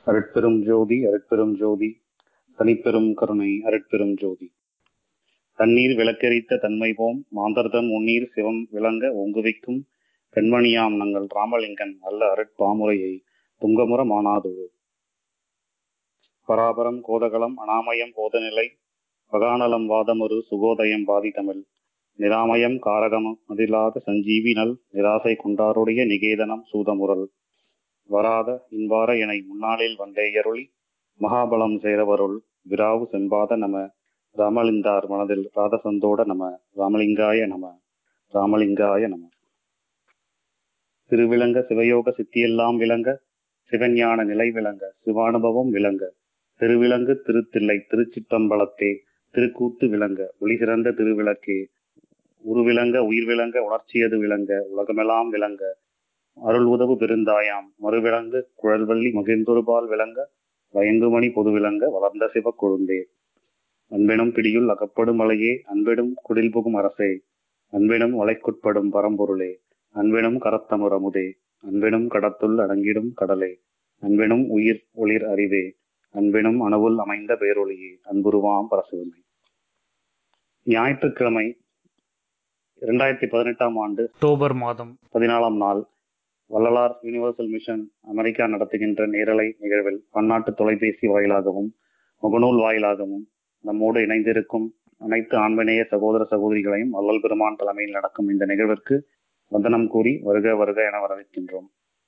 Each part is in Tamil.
அருட்பெரும் ஜோதி அருட்பெரும் ஜோதி தனிப்பெரும் கருணை அருட்பெரும் ஜோதி. தண்ணீர் விளக்கெரித்த தன்மை போம் மாந்தர்தம் உன்னீர் சிவம் விளங்க ஒங்குவிக்கும் பெண்மணியாம் நங்கள் ராமலிங்கன் அல்ல அருட்பாமுறையை துங்கமுற மானாதொழு. பராபரம் கோதகலம் அனாமயம் போதநிலை பகாநலம் வாதமொரு சுகோதயம் பாதி தமிழ் நிராமயம் காரகம் அதிலாத சஞ்சீவி நல் நிராசை கொண்டாருடைய நிகேதனம் சூதமுரல் வராத இன்பார எனை முன்னாளில் வந்தேயருளி மகாபலம் சேரவருள் விராவு செம்பாத நம ராமலிந்தார் மனதில் ராதசந்தோட நம ராமலிங்காய நம ராமலிங்காய நம. திருவிளங்க சிவயோக சித்தியெல்லாம் விளங்க சிவஞான நிலை விளங்க சிவானுபவம் விளங்க திருவிளங்கு திருத்தில்லை திருச்சிற்றம்பலத்தே திருக்கூத்து விளங்க ஒளி சிறந்த திருவிளக்கே உருவிளங்க உயிர் விளங்க உணர்ச்சியது விளங்க உலகமெல்லாம் விளங்க அருள் உதவு பெருந்தாயாம் மறுவிளங்கு குழல்வள்ளி மகிழ்ந்தொருபால் விளங்க வயங்குமணி பொது விளங்க வளர்ந்த சிவ கொழுந்தே. அன்பெனும் பிடியுள் அகப்படும் மலையே அன்பெனும் குடில் புகும் அரசே அன்பெனும் வளைக்குட்படும் பரம்பொருளே அன்பெனும் கரத்தமுர் அமுதே அன்பெனும் கடத்துள் அடங்கிடும் கடலே அன்பெனும் உயிர் ஒளிர் அறிவே அன்பெனும் அணுவுள் அமைந்த பேரொளியே அன்புருவாம் பரசிவமே. ஞாயிற்றுக்கிழமை 2018 ஆண்டு அக்டோபர் மாதம் 14 நாள் வள்ளலார் யூனிவர்சல் மிஷன் அமெரிக்கா நடத்துகின்ற நேரலை நிகழ்வில் பன்னாட்டு தொலைபேசி வாயிலாகவும் முகநூல் வாயிலாகவும் நம்மோடு இணைந்திருக்கும் அனைத்து ஆன்மநேய சகோதர சகோதரிகளையும் வள்ளல் பெருமான் தலைமையில் நடக்கும் இந்த நிகழ்விற்கு வந்தனம் கூறி வருக வருக என வரவேற்கின்றோம்.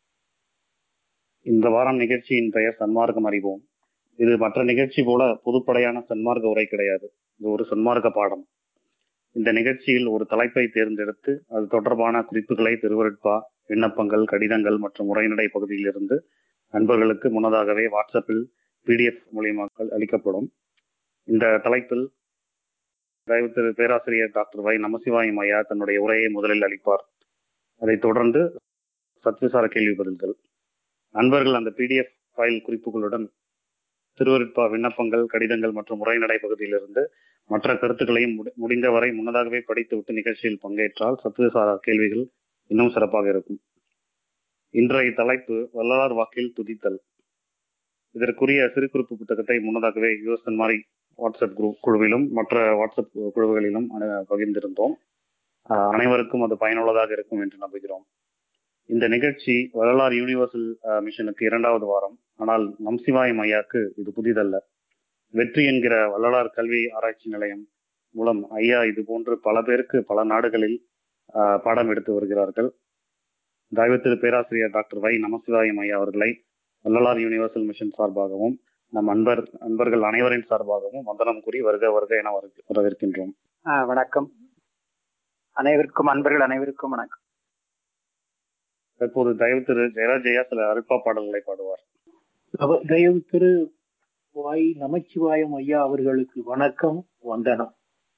இந்த வாரம் நிகழ்ச்சியின் பெயர் சன்மார்க்கம் அறிவோம். இது மற்ற நிகழ்ச்சி போல பொதுப்படையான சன்மார்க்க உரை கிடையாது. இது ஒரு சன்மார்க்க பாடம். இந்த நிகழ்ச்சியில் ஒரு தலைப்பை தேர்ந்தெடுத்து அது தொடர்பான குறிப்புகளை திருவருட்பா விண்ணப்பங்கள் கடிதங்கள் மற்றும் உரைநடை பகுதியிலிருந்து நண்பர்களுக்கு முன்னதாகவே வாட்ஸ்அப்பில் பிடிஎஃப் மூலியமாக அளிக்கப்படும். இந்த தலைப்பில் திரு பேராசிரியர் டாக்டர் வை நமசிவாயம் ஐயா தன்னுடைய உரையை முதலில் அளிப்பார். அதைத் தொடர்ந்து சத்விசார கேள்வி பதில்கள். நண்பர்கள் அந்த பிடிஎஃப் ஃபைல் குறிப்புகளுடன் திருவருட்பா விண்ணப்பங்கள் கடிதங்கள் மற்றும் உரைநடை பகுதியிலிருந்து மற்ற கருத்துக்களையும் முடிந்தவரை முன்னதாகவே படித்துவிட்டு நிகழ்ச்சியில் பங்கேற்றால் சத்விசார கேள்விகள் இன்னும் சிறப்பாக இருக்கும். இன்றைய தலைப்பு வள்ளலார் வாக்கில் துதித்தல். இதற்குரிய சிறு குறிப்பு புத்தகத்தை முன்னதாகவே யூஎஸ்என் மாதிரி வாட்ஸ்அப் குழுவிலும் மற்ற வாட்ஸ்அப் குழுவுகளிலும் பகிர்ந்திருந்தோம். அனைவருக்கும் அது பயனுள்ளதாக இருக்கும் என்று நம்புகிறோம். இந்த நிகழ்ச்சி வள்ளலார் யூனிவர்சல் மிஷனுக்கு 2வது வாரம். ஆனால் நமசிவாயம் ஐயாக்கு இது புதிதல்ல. வெற்றி என்கிற வள்ளலார் கல்வி ஆராய்ச்சி நிலையம் மூலம் ஐயா இது போன்று பல பேருக்கு பல நாடுகளில் பாடம் எடுத்து வருகிறார்கள். திரு பேராசிரியர் டாக்டர் வை நமசிவாயம் ஐயா அவர்களை வள்ளலார் யூனிவர்சல் மிஷன் சார்பாகவும் நம் அன்பர்கள் அனைவரின் சார்பாகவும் வந்தனம் கூறி வருக வருக என வரவேற்கின்றோம். வணக்கம் அனைவருக்கும், அன்பர்கள் அனைவருக்கும் வணக்கம். தற்போது திரு ஜெயராஜையா சில அருட்பா பாடல்களை பாடுவார். திரு வை நமச்சிவாயம் ஐயா அவர்களுக்கு வணக்கம், வந்தனம்.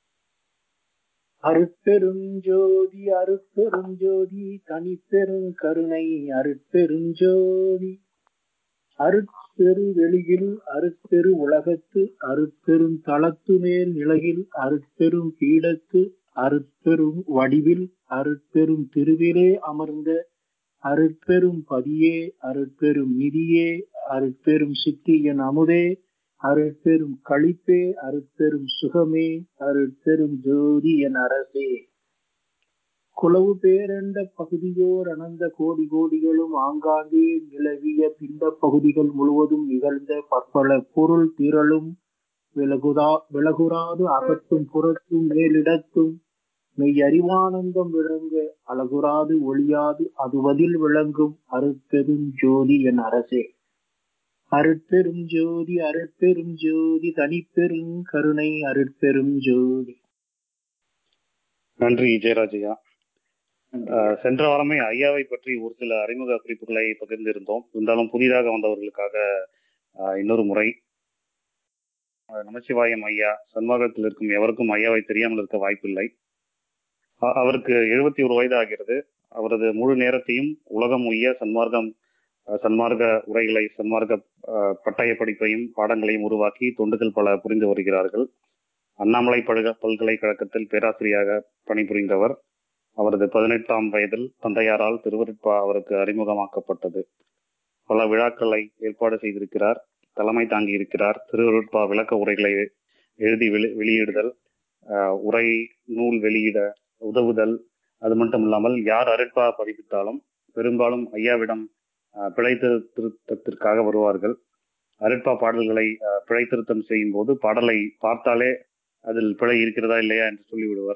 அருட்பெருஞ்சோதி அருட்பெருஞ்சோதி தனிப்பெரும் கருணை அருட்பெருஞ்சோதி அருட்பெரு வெளியில் அருட்பெரு உலகத்து அருட்பெரும் தளத்து மேல் நிலையில் அருட்பெரும் பீடத்து அருட்பெரும் வடிவில் அருட்பெரும் திருவிலே அமர்ந்த அருட்பெரும் பதியே அருட்பெரும் நிதியே அருட்பெரும் சித்தியன் அமுதே அருட்பெரும் களிப்பே அருட்பெரும் சுகமே அருட்பெரும் ஜோதி என் அரசே. குளவு பேரண்ட பகுதியோர் அனந்த கோடி கோடிகளும் ஆங்காங்கே நிலவிய பிண்ட பகுதிகள் முழுவதும் நிகழ்ந்த பற்பல பொருள் திரளும் விலகுறாது அகத்தும் புறத்தும் மேலிடத்தும் மெய் அறிவானந்தம் விளங்க அழகுறாது ஒளியாது அதுவதில் விளங்கும் அருட்பெரும் ஜோதி என் அரசே. அருட்பெரும் ஜோதி அருட்பெரும் ஜோதி தனிப்பெரும் கருணை அருட்பெரும் ஜோதி. நன்றி ஜெயராஜையா. சென்ற வாரமே ஐயாவை பற்றி ஒரு சில அறிமுக குறிப்புகளை பகிர்ந்திருந்தோம். இருந்தாலும் புதிதாக வந்தவர்களுக்காக இன்னொரு முறை, நமச்சிவாயம் ஐயா சன்மார்க்கத்தில் இருக்கும் எவருக்கும் ஐயாவை தெரியாமல் இருக்க வாய்ப்பில்லை. அவருக்கு 71 வயது ஆகிறது. அவரது முழு நேரத்தையும் உலகம் உய்ய சன்மார்க்க உரைகளை சன்மார்க்க பட்டய படிப்பையும் பாடங்களையும் உருவாக்கி தொண்டுகள் பல புரிந்து வருகிறார்கள். அண்ணாமலை பல்கலைக்கழகத்தில் பேராசிரியராக பணிபுரிந்தவர். அவரது 18ஆம் வயதில் தந்தையாரால் திருவருட்பா அவருக்கு அறிமுகமாக்கப்பட்டது. பல விழாக்களை ஏற்பாடு செய்திருக்கிறார், தலைமை தாங்கி இருக்கிறார். திருவருட்பா விளக்க உரைகளை எழுதி வெளியிடுதல், உரை நூல் வெளியிட உதவுதல். அது மட்டும் இல்லாமல் யார் அருட்பா பதிப்பித்தாலும் பெரும்பாலும் ஐயாவிடம் பிழை திருத்தத்திற்காக வருவார்கள். அருட்பா பாடல்களை பிழை திருத்தம் செய்யும் போது பாடலை பார்த்தாலே அதில் பிழை இருக்கிறதா இல்லையா என்று சொல்லிவிடுவார்.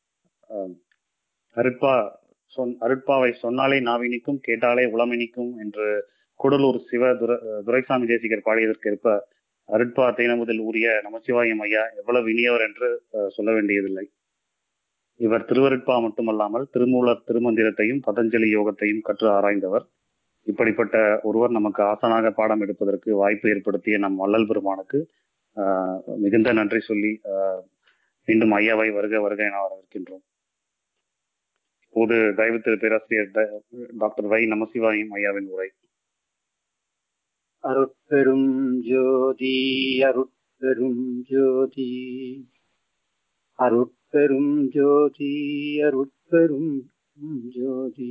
அருட்பாவை சொன்னாலே நாவினிக்கும், கேட்டாலே உளமினிக்கும் என்று கூடலூர் துரைசாமி தேசிகர் பாடியதற்கேற்ப அருட்பா தேனமுதில் ஊறிய நமச்சிவாயம் ஐயா எவ்வளவு இனியவர் என்று சொல்ல வேண்டியதில்லை. இவர் திருவருட்பா மட்டுமல்லாமல் திருமூலர் திருமந்திரத்தையும் பதஞ்சலி யோகத்தையும் கற்று ஆராய்ந்தவர். இப்படிப்பட்ட ஒருவர் நமக்கு ஆசனாக பாடம் எடுப்பதற்கு வாய்ப்பு ஏற்படுத்திய நம் வள்ளல் பெருமானுக்கு மிகுந்த நன்றி சொல்லி மீண்டும் ஐயாவை வருக வருக என வரவேற்கின்றோம். இப்போது தயவு திரு பேராசிரியர் டாக்டர் வை நமசிவாயம் ஐயாவின் உரை. அருட்பெரும் ஜோதி அருட்பெரும் ஜோதி அருட்பெரும் ஜோதி அருட்பெரும் ஜோதி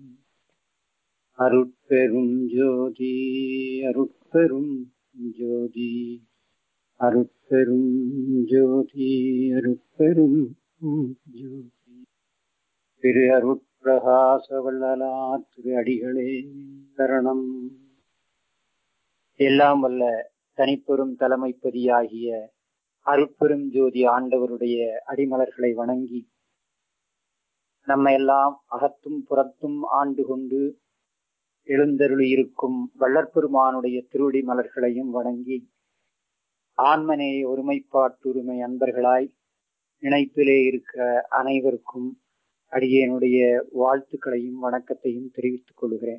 அருட்பெரும் ஜோதி அருட்பெரும் ஜோதி அருட்பெரும் ஜோதி அருட்பெரும் ஜோதி. திரு அருட்பிரகாச வள்ளலார் திரு அடிகளே சரணம். எல்லாம் வல்ல தனிப்பெரும் தலைமைப்பதியாகிய அருட்பெரும் ஜோதி ஆண்டவருடைய அடிமலர்களை வணங்கி நம்ம எல்லாம் அகத்தும் புறத்தும் ஆண்டு கொண்டு எழுந்தருளி இருக்கும் வள்ளற்பெருமானுடைய திருவடி மலர்களையும் வணங்கி ஆன்மநேய ஒருமைப்பாட்டுரிமை அன்பர்களாய் இணைப்பிலே இருக்கிற அனைவருக்கும் அடியேனுடைய வாழ்த்துக்களையும் வணக்கத்தையும் தெரிவித்துக் கொள்கிறேன்.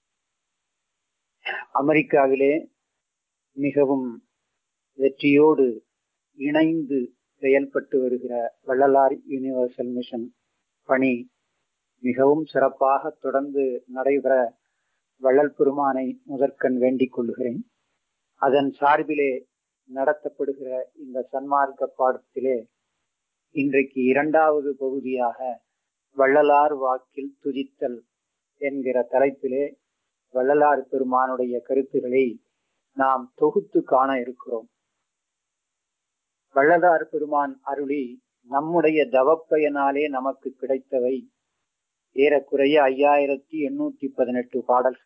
அமெரிக்காவிலே மிகவும் வெற்றியோடு இணைந்து செயல்பட்டு வருகிற வள்ளலார் யூனிவர்சல் மிஷன் பணி மிகவும் சிறப்பாக தொடர்ந்து நடைபெற வள்ளல் பெருமானை முதற்கண் வேண்டிக் கொள்கிறேன். அதன் சார்பிலே நடத்தப்படுகிற இந்த சன்மார்க்க பாடத்திலே இன்றைக்கு இரண்டாவது பகுதியாக வள்ளலார் வாக்கில் துதித்தல் என்கிற தலைப்பிலே வள்ளலார் பெருமானுடைய கருத்துக்களை நாம் தொகுத்து காண இருக்கிறோம். வள்ளலார் பெருமான் அருளி நம்முடைய தவப்பயனாலே நமக்கு கிடைத்தவை ஏறக்குறைய 5818 பாடல்கள்.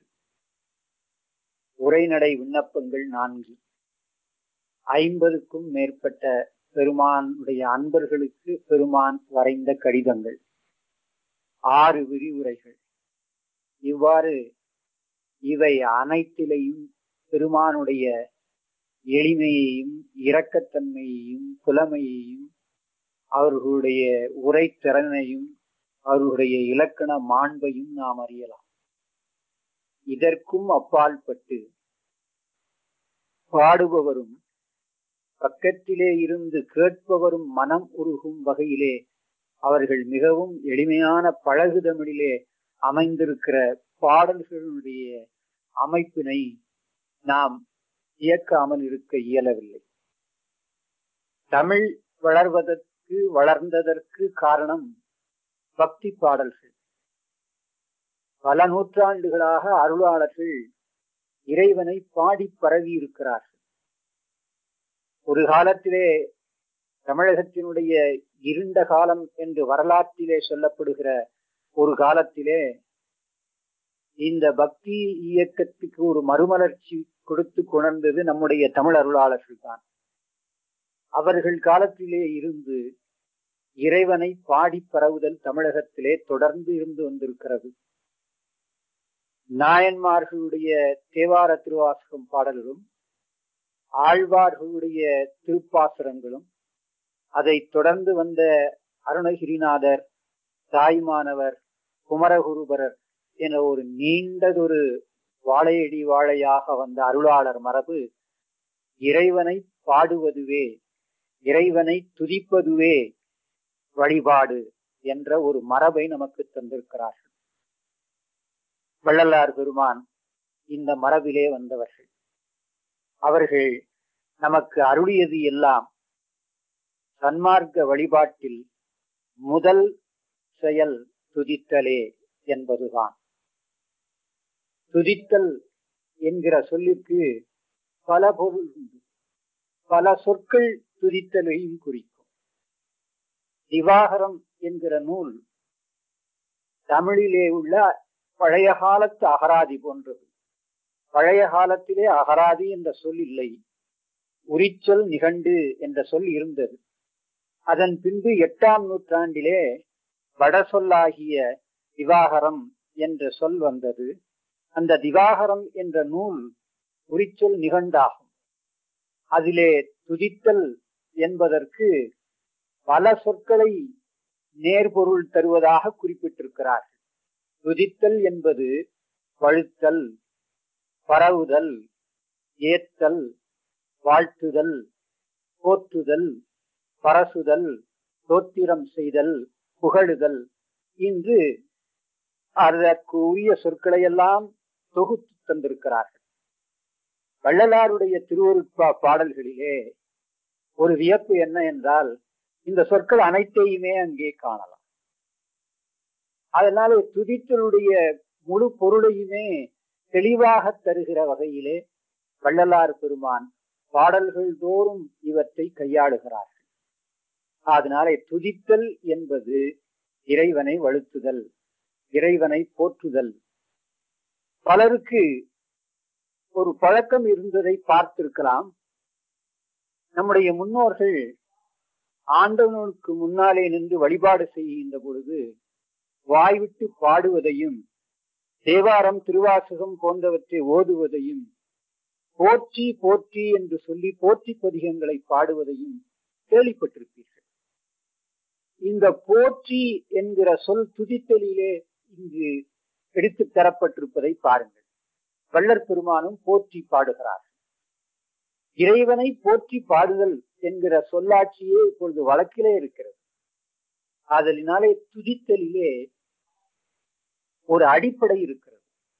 உரைநடை விண்ணப்பங்கள் 4, 50க்கும் மேற்பட்ட பெருமானுடைய அன்பர்களுக்கு பெருமான் வரைந்த கடிதங்கள், 6 விரிவுரைகள். இவ்வாறு இவை அனைத்திலையும் பெருமானுடைய எளிமையையும் இரக்கத்தன்மையையும் புலமையையும் அவர்களுடைய உரைத்திறனையும் அவர்களுடைய இலக்கண மாண்பையும் நாம் அறியலாம். இதற்கும் அப்பாற்பட்டு பாடுபவரும் பக்கத்திலே இருந்து கேட்பவரும் மனம் உருகும் வகையிலே அவர்கள் மிகவும் எளிமையான பழகுதமிழிலே அமைந்திருக்கிற பாடல்களுடைய அமைப்பினை நாம் இயக்காமல் இருக்க இயலவில்லை. தமிழ் வளர்ந்ததற்கு காரணம் பக்தி பாடல்கள். பல நூற்றாண்டுகளாக அருளாளர்கள் இறைவனை பாடி பரவி இருக்கிறார்கள். ஒரு காலத்திலே தமிழகத்தினுடைய இருண்ட காலம் என்று வரலாற்றிலே சொல்லப்படுகிற ஒரு காலத்திலே இந்த பக்தி இயக்கத்துக்கு ஒரு மறுமலர்ச்சி கொடுத்து கொணர்ந்தது நம்முடைய தமிழ் அருளாளர்கள் தான். அவர்கள் காலத்திலே இருந்து இறைவனை பாடி பரவுதல் தமிழகத்திலே தொடர்ந்து இருந்து வந்திருக்கிறது. நாயன்மார்களுடைய தேவார திருவாசகம் பாடல்களும் ஆழ்வார்களுடைய திருப்பாசுரங்களும் அதை தொடர்ந்து வந்த அருணகிரிநாதர், தாய்மானவர், குமரகுருபரர் என ஒரு நீண்டதொரு வாழையடி வாழையாக வந்த அருளாளர் மரபு இறைவனை பாடுவதுவே, இறைவனை துதிப்பதுவே வழிபாடு என்ற ஒரு மரபை நமக்கு தந்திருக்கிறார்கள். வள்ளலார் பெருமான் இந்த மரபிலே வந்தவர்கள். அவர்கள் நமக்கு அருளியது எல்லாம் சன்மார்க்க வழிபாட்டில் முதல் செயல் துதித்தலே என்பதுதான். துதித்தல் என்கிற சொல்லுக்கு பல பொருள் உண்டு. பல சொற்கள் துதித்தலையும் குறிக்கும். திவாகரம் என்கிற நூல் தமிழிலே உள்ள பழைய காலத்து அகராதி போன்றது. பழைய காலத்திலே அகராதி என்ற சொல் இல்லை, உரிச்சொல் நிகண்டு என்ற சொல் இருந்தது. அதன் பின்பு 8ஆம் நூற்றாண்டிலே வட சொல்லாகிய திவாகரம் என்ற சொல் வந்தது. அந்த திவாகரம் என்ற நூல் உரிச்சொல் நிகண்டாகும். அதிலே துதித்தல் என்பதற்கு பல சொற்களை நேர்பொருள் தருவதாக குறிப்பிட்டிருக்கிறார்கள். துதித்தல் என்பது பழுத்தல், பரவுதல், ஏத்தல், வாழ்த்துதல், போற்றுதல், பரசுதல், தோத்திரம் செய்தல், புகழுதல் என்று அதற்கு உரிய சொற்களை எல்லாம் தொகுத்து தந்திருக்கிறார்கள். வள்ளலாருடைய திருவருட்பா பாடல்களிலே ஒரு வியப்பு என்ன என்றால், இந்த சொற்கள் அனைத்தையுமே அங்கே காணலாம். அதனால துதித்தலுடைய முழு பொருளையுமே தெளிவாக தருகிற வகையிலே வள்ளலார் பெருமான் பாடல்கள் தோறும் இவற்றை கையாளுகிறார்கள். அதனாலே துதித்தல் என்பது இறைவனை வழுத்துதல், இறைவனை போற்றுதல். பலருக்கு ஒரு பழக்கம் இருந்ததை பார்த்திருக்கலாம். நம்முடைய முன்னோர்கள் ஆண்டவனுக்கு முன்னாலே நின்று வழிபாடு செய்கின்ற பொழுது வாய்விட்டு பாடுவதையும் தேவாரம், திருவாசகம் போன்றவற்றை ஓதுவதையும் போற்றி போற்றி என்று சொல்லி போற்றி பதிகங்களை பாடுவதையும் கேள்விப்பட்டிருப்பீர்கள். இந்த போற்றி என்கிற சொல் துதித்தலிலே இங்கு எடுத்து தரப்பட்டிருப்பதை பாருங்கள். வள்ளற் பெருமானும் போற்றி பாடுகிறார். இறைவனை போற்றி பாடுதல் என்கிற சொல்லாட்சியே இப்பொழுது வழக்கிலே இருக்கிறது. அதனாலே துதித்தலிலே ஒரு அடிப்படை இருக்கிறது.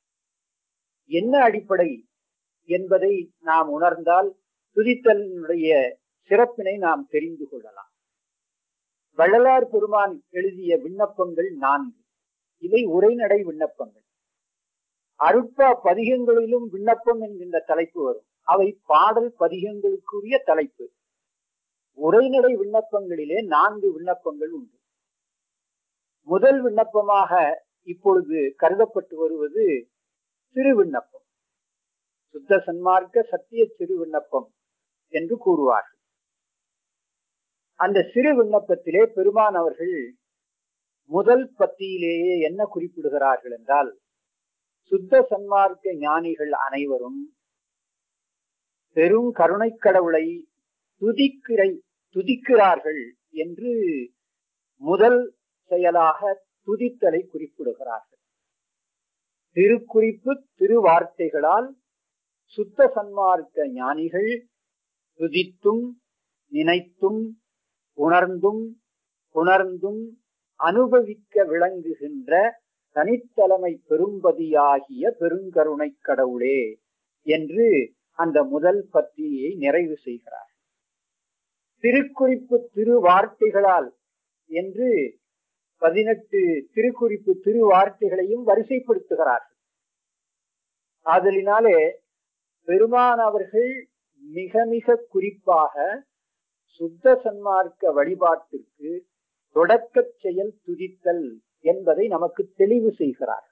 என்ன அடிப்படை என்பதை நாம் உணர்ந்தால் துதித்தலினுடைய சிறப்பினை நாம் தெரிந்து கொள்ளலாம். வள்ளலார் பெருமான் எழுதிய விண்ணப்பங்கள் 4. இவை உரைநடை விண்ணப்பங்கள். அருட்பா பதிகங்களிலும் விண்ணப்பம் என்கின்ற தலைப்பு வரும். அவை பாடல் பதிகங்களுக்குரிய தலைப்பு. உரைநடை விண்ணப்பங்களிலே 4 விண்ணப்பங்கள் உண்டு. முதல் விண்ணப்பமாக இப்பொழுது கருதப்பட்டு வருவது சிறு விண்ணப்பம், சுத்த சன்மார்க்க சத்திய சிறு விண்ணப்பம் என்று கூறுவார்கள். அந்த சிறு விண்ணப்பத்திலே பெருமான் அவர்கள் முதல் பத்தியிலேயே என்ன குறிப்பிடுகிறார்கள் என்றால், சுத்த சன்மார்க்க ஞானிகள் அனைவரும் பெரும் கருணை கடவுளை துதிக்கிறார்கள் என்று முதல் செயலாக துதித்தலை குறிப்பிடுகிறார்கள். திருக்குறிப்பு திருவார்த்தைகளால் சுத்த சன்மார்க்க ஞானிகள் துதித்தும் நினைத்தும் உணர்ந்தும் அனுபவிக்க விளங்குகின்ற தனித்தலைமை பெரும்பதியாகிய பெருங்கருணை கடவுளே என்று அந்த முதல் பத்தியை நிறைவு செய்கிறார். திருக்குறிப்பு திருவார்த்தைகளால் என்று 18 திருக்குறிப்பு திருவார்த்தைகளையும் வரிசைப்படுத்துகிறார்கள். ஆதலினாலே பெருமான் அவர்கள் மிக மிக குறிப்பாக சுத்த சன்மார்க்க வழிபாட்டிற்கு தொடக்க செயல் துதித்தல் என்பதை நமக்கு தெளிவு செய்கிறார்.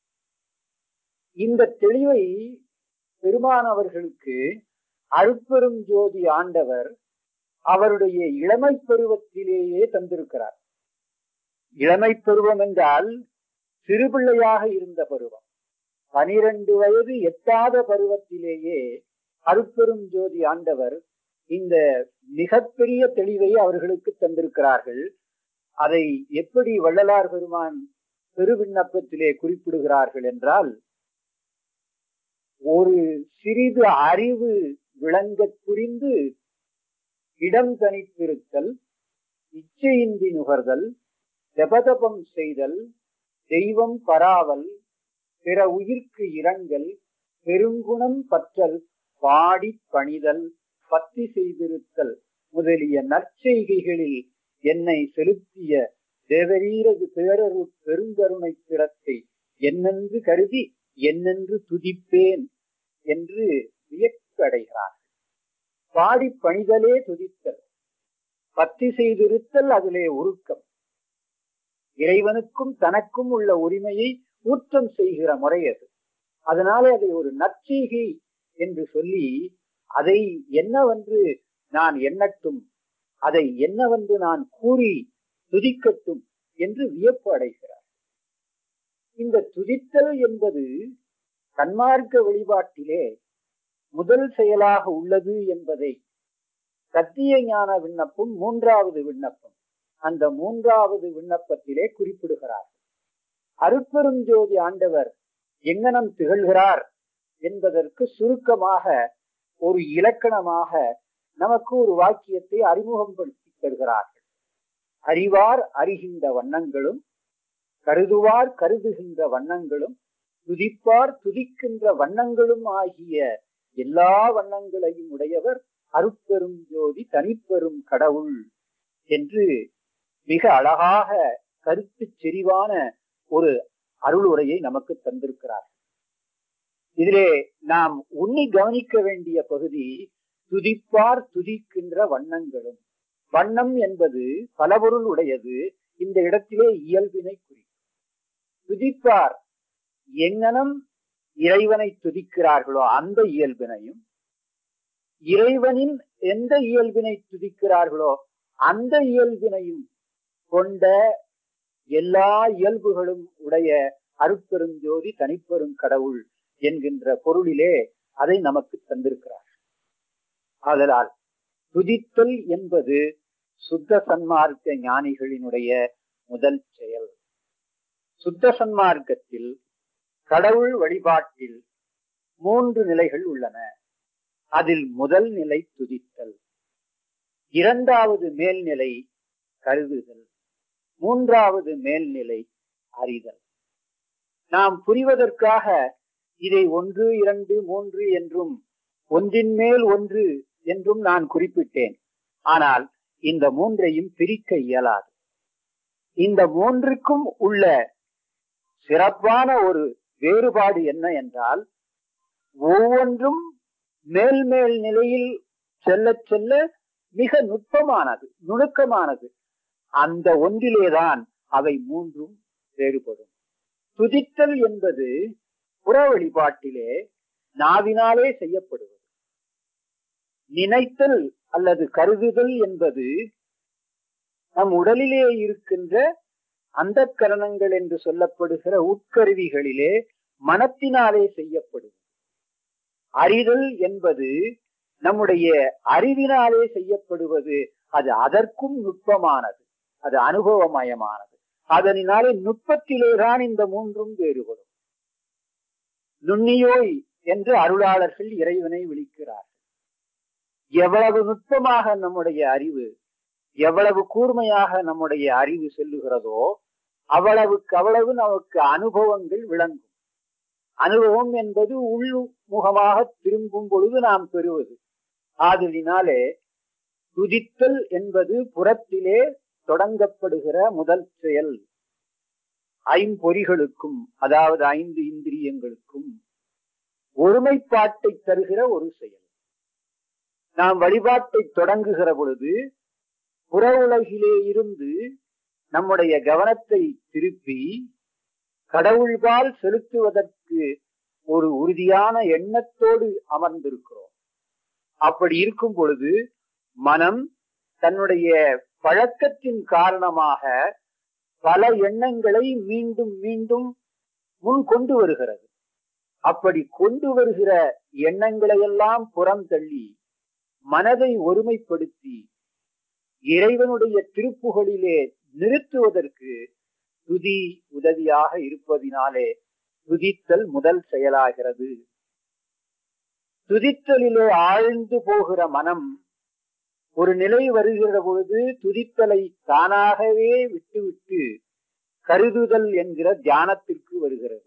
இந்த தெளிவை பெருமான் அவர்களுக்கு அருட்பெரும் ஜோதி ஆண்டவர் அவருடைய இளமை பருவத்திலேயே தந்திருக்கிறார். இளமை பருவம் என்றால் சிறுபிள்ளையாக இருந்த பருவம். 12 வயது எட்டாத பருவத்திலேயே அருட்பெரும் ஜோதி ஆண்டவர் இந்த மிகப்பெரிய தெளிவை அவர்களுக்கு தந்திருக்கிறார்கள். அதை எப்படி வள்ளலார் பெருமான் பெருவிண்ணப்பத்திலே குறிப்பிடுகிறார்கள் என்றால், ஒரு சிறிது அறிவு விளங்க புரிந்து இடம் தனித்திருத்தல், இச்சையின்றி நுகர்தல், ஜபதபம் செய்தல், தெய்வம் பராவல், பிற உயிர்க்கு இரங்கல், பெருங்குணம் பற்றல், பாடி பணிதல், பத்தி செய்திருத்தல் முதலிய நற்செய்கைகளில் என்னை செலுத்திய தேவரீரது பேரரு பெருங்கருணை திறத்தை என்னென்று கருதி என்னென்று துதிப்பேன் என்று வியப்பு அடைகிறார். பாடி பணிதலே துதித்தல், பக்தி செய்திருத்தல் அதிலே உருக்கம், இறைவனுக்கும் தனக்கும் உள்ள உரிமையை ஊற்றம் செய்கிற முறை அது. அதனாலே அதை ஒரு நற்செய்கை என்று சொல்லி அதை என்னவென்று நான் எண்ணட்டும், அதை என்னவென்று நான் கூறி துதிக்கட்டும் என்று வியப்பு அடைகிறார். இந்த துதித்தல் என்பது சன்மார்க்க வழிபாட்டிலே முதல் செயலாக உள்ளது என்பதை சத்திய ஞான விண்ணப்பம் 3வது விண்ணப்பம் அந்த 3வது விண்ணப்பத்திலே குறிப்பிடுகிறார். அருட்பெரும் ஜோதி ஆண்டவர் எங்கனம் திகழ்கிறார் என்பதற்கு சுருக்கமாக ஒரு இலக்கணமாக நமக்கு ஒரு வாக்கியத்தை அறிமுகப்படுத்தி தருகிறார்கள். அறிவார் அறிகின்ற வண்ணங்களும், கருதுவார் கருதுகின்ற வண்ணங்களும், துதிப்பார் துதிக்கின்ற வண்ணங்களும் ஆகிய எல்லா வண்ணங்களையும் உடையவர் அருட்பெரும் ஜோதி தனிப்பெரும் கடவுள் என்று மிக அழகாக கருத்து செறிவான ஒரு அருளுரையை நமக்கு தந்திருக்கிறார். இதிலே நாம் உன்னி கவனிக்க வேண்டிய பகுதி துதிப்பார் துதிக்கின்ற வண்ணங்களும். வண்ணம் என்பது பலபொருள் உடையது. இந்த இடத்திலே இயல்பினை குறிக்கும். துதிப்பார் எங்கனம் இறைவனை துதிக்கிறார்களோ அந்த இயல்பினையும், இறைவனின் எந்த இயல்பினை துதிக்கிறார்களோ அந்த இயல்பினையும் கொண்ட எல்லா இயல்புகளும் உடைய அருட்பெரும் ஜோதி தனிப்பெரும் கடவுள் என்கின்ற பொருளிலே அதை நமக்கு தந்திருக்கிறார். ஆதலால் துதித்தல் என்பது சுத்த சன்மார்க்க ஞானிகளினுடைய முதல் செயல். சுத்த சன்மார்க்கத்தில் கடவுள் வழிபாட்டில் 3 நிலைகள் உள்ளன. அதில் முதல் நிலை துதித்தல், 2வது மேல்நிலை கருதுதல், 3வது மேல்நிலை அறிதல். நாம் புரிவதற்காக இதை 1, 2, 3 என்றும் ஒன்றின் மேல் ஒன்று என்றும் நான் குறிப்பிட்டேன். ஆனால் இந்த 3ஐயும் பிரிக்க இயலாது. இந்த 3க்கும் உள்ள சிறப்பான ஒரு வேறுபாடு என்ன என்றால், ஒவ்வொன்றும் மேல் மேல் நிலையில் செல்ல செல்ல மிக நுட்பமானது, நுணுக்கமானது. அந்த ஒன்றிலேதான் அவை 3ம் வேறுபடும். துதித்தல் என்பது புற வழிபாட்டிலே நாவினாலே செய்யப்படுவது. நினைத்தல் அல்லது கருதுதல் என்பது நம் உடலிலே இருக்கின்ற அந்த கரணங்கள் என்று சொல்லப்படுகிற உட்கருவிகளிலே மனத்தினாலே செய்யப்படுவது. அறிதல் என்பது நம்முடைய அறிவினாலே செய்யப்படுவது. அது அதற்கும் நுட்பமானது, அது அனுபவமயமானது. அதனாலே நுட்பத்திலேதான் இந்த 3ம் வேறுபடும். நுண்ணியோய் என்று அருளாளர்கள் இறைவனை விழிக்கிறார்கள். எவ்வளவு நுட்பமாக நம்முடைய அறிவு, எவ்வளவு கூர்மையாக நம்முடைய அறிவு செல்லுகிறதோ அவ்வளவுக்கு அவ்வளவு நமக்கு அனுபவங்கள் விளங்கும். அனுபவம் என்பது உள்முகமாக திரும்பும் பொழுது நாம் பெறுவது. ஆதலினாலே துதித்தல் என்பது புறத்திலே தொடங்கப்படுகிற முதல் செயல். ஐம்பொறிகளுக்கும், அதாவது 5 இந்திரியங்களுக்கும் ஒருமைப்பாட்டை தருகிற ஒரு செயல். நாம் வழிபாட்டை தொடங்குகிற பொழுது புற உலகிலே இருந்து நம்முடைய கவனத்தை திருப்பி கடவுள்பால் செலுத்துவதற்கு ஒரு உறுதியான எண்ணத்தோடு அமர்ந்திருக்கிறோம். அப்படி இருக்கும் பொழுது மனம் தன்னுடைய பழக்கத்தின் காரணமாக பல எண்ணங்களை மீண்டும் மீண்டும் முன் கொண்டு வருகிறது. அப்படி கொண்டு வருகிற எண்ணங்களை எல்லாம் புறம் தள்ளி மனதை ஒருமைப்படுத்தி இறைவனுடைய திருப்புகளிலே நிறுத்துவதற்கு துதி உதவியாக இருப்பதினாலே துதித்தல் முதல் செயலாகிறது. துதித்தலிலே ஆழ்ந்து போகிற மனம் ஒரு நிலை வருகிற பொழுது துதித்தலை தானாகவே விட்டுவிட்டு கருதுதல் என்கிற தியானத்திற்கு வருகிறது.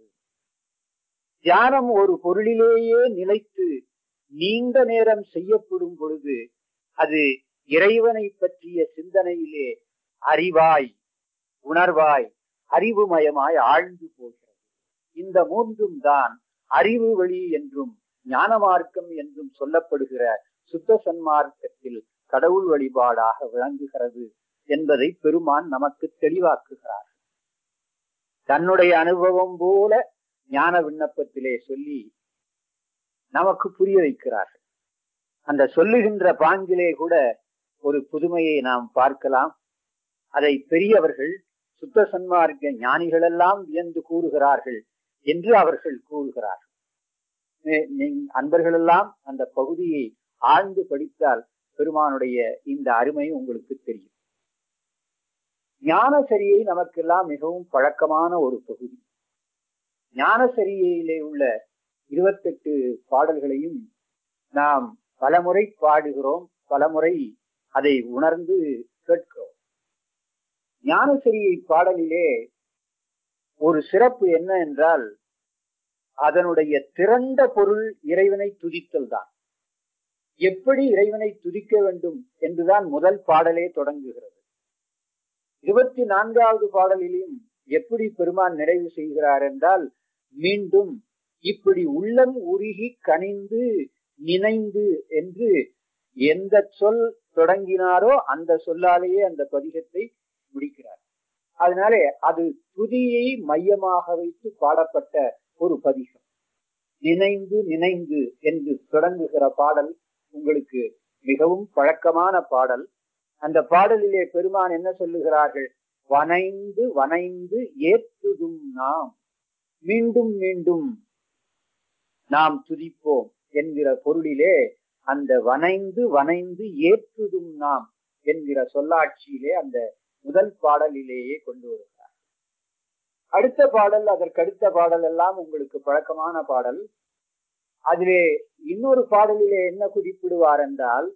தியானம் ஒரு பொருளிலேயே நிலைத்து நீண்ட நேரம் செய்யப்படும் பொழுது அது இறைவனை பற்றிய சிந்தனையிலே அறிவாய், உணர்வாய், அறிவுமயமாய் ஆழ்ந்து போகிறது. இந்த 3ம் தான் அறிவு வழி என்றும் ஞான மார்க்கம் என்றும் சொல்லப்படுகிற சுத்த சன்மார்க்கத்தில் கடவுள் வழிபாடாக விளங்குகிறது என்பதை பெருமான் நமக்கு தெளிவாக்குகிறார். தன்னுடைய அனுபவம் போல ஞான விண்ணப்பத்திலே சொல்லி நமக்கு புரிய வைக்கிறார்கள். அந்த சொல்லுகின்ற பாங்கிலே கூட ஒரு புதுமையை நாம் பார்க்கலாம். அதை பெரியவர்கள் சுத்த சன்மார்க்க ஞானிகள் எல்லாம் வியந்து கூறுகிறார்கள் என்று அவர்கள் கூறுகிறார்கள். அன்பர்கள் எல்லாம் அந்த பகுதியை ஆழ்ந்து படித்தால் பெருமானுடைய இந்த அருமை உங்களுக்கு தெரியும். ஞானசரியை நமக்கெல்லாம் மிகவும் பழக்கமான ஒரு பகுதி. ஞானசரியிலே உள்ள 28 பாடல்களையும் நாம் பலமுறை பாடுகிறோம், பலமுறை அதை உணர்ந்து கேட்கிறோம். ஞானசரியை பாடலிலே ஒரு சிறப்பு என்ன என்றால், அதனுடைய திரண்ட பொருள் இறைவனை துதித்தல் தான். எப்படி இறைவனை துதிக்க வேண்டும் என்றுதான் முதல் பாடலே தொடங்குகிறது. 24வது பாடலிலும் எப்படி பெருமான் நிறைவு செய்கிறார் என்றால், மீண்டும் இப்படி உள்ளம் உருகி கனிந்து நினைந்து என்று எந்த சொல் தொடங்கினாரோ அந்த சொல்லாலேயே அந்த பதிகத்தை முடிக்கிறார். அதனாலே அது துதியை மையமாக வைத்து பாடப்பட்ட ஒரு பதிகம். நினைந்து நினைந்து என்று தொடங்குகிற பாடல் உங்களுக்கு மிகவும் பழக்கமான பாடல். அந்த பாடலிலே பெருமான் என்ன சொல்லுகிறார்கள்? வனைந்து வனைந்து ஏற்றுதும் நாம், மீண்டும் மீண்டும் நாம் துதிப்போம் என்கிற பொருளிலே அந்த வனைந்து வனைந்து ஏற்றுதும் நாம் என்கிற சொல்லாட்சியிலே அந்த முதல் பாடலிலேயே கொண்டு வருகிறார். அடுத்த பாடல், அதற்கடுத்த பாடல் எல்லாம் உங்களுக்கு பழக்கமான பாடல். அதிலே இன்னொரு பாடலிலே என்ன குறிப்பிடுவார் என்றால்,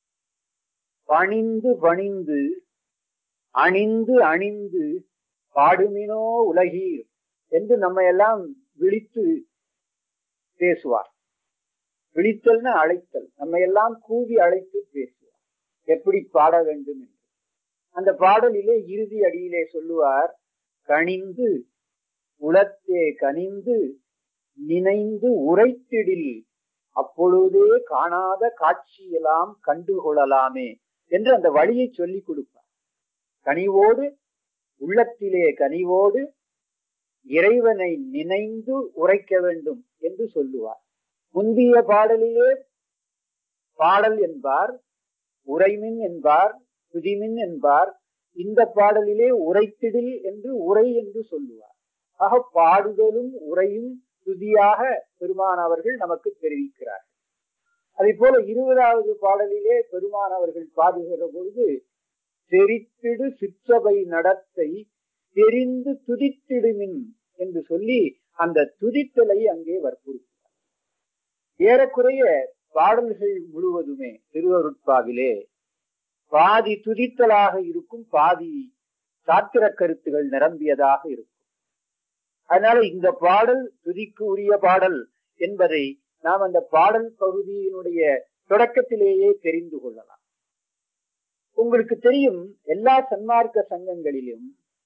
பணிந்து பணிந்து அணிந்து அணிந்து பாடுமினோ உலகீர் என்று நம்ம எல்லாம் விழித்து பேசுவார். விழித்தல்னு அழைத்தல், நம்ம எல்லாம் கூவி அழைத்து பேசுவார் எப்படி பாட வேண்டும் என்று. அந்த பாடலிலே இறுதி அடியிலே சொல்லுவார், கனிந்து உளத்தே கனிந்து நினைந்து உரைத்திடில் அப்பொழுதே காணாத காட்சியெல்லாம் கண்டுகொள்ளலாமே என்று அந்த வழியை சொல்லி கொடுப்பார். கனிவோடு, உள்ளத்திலே கனிவோடு இறைவனை நினைந்து உரைக்க வேண்டும் என்று சொல்லுவார். முந்திய பாடலிலே பாடல் என்பார், உரைமின் என்பார், துதிமின் என்பார். இந்த பாடலிலே உரைத்திடில் என்று உரை என்று சொல்லுவார். ஆக பாடுதலும் உரையும் துதியாக பெருமான் அவர்கள் நமக்கு தெரிவிக்கிறார். அதே போல 20வது பாடலிலே பெருமான் அவர்கள் பாடுகிற பொழுது, தெரித்திடு சிற்றபை நடத்தை தெரிந்து துதித்திடுமின் என்று சொல்லி அந்த துதித்தலை அங்கே வற்புறுத்தார். ஏறக்குறைய பாடல்கள் முழுவதுமே திருவருட்பாவிலே பாதி துதித்தலாக இருக்கும், பாதி சாத்திர கருத்துகள் நிரம்பியதாக இருக்கும். அதனால இந்த பாடல் துதிக்கு உரிய பாடல் என்பதை நாம் அந்த பாடல் பகுதியினுடைய தொடக்கத்திலேயே தெரிந்து கொள்ளலாம். உங்களுக்கு தெரியும், எல்லா சன்மார்க்க சங்கங்களிலும்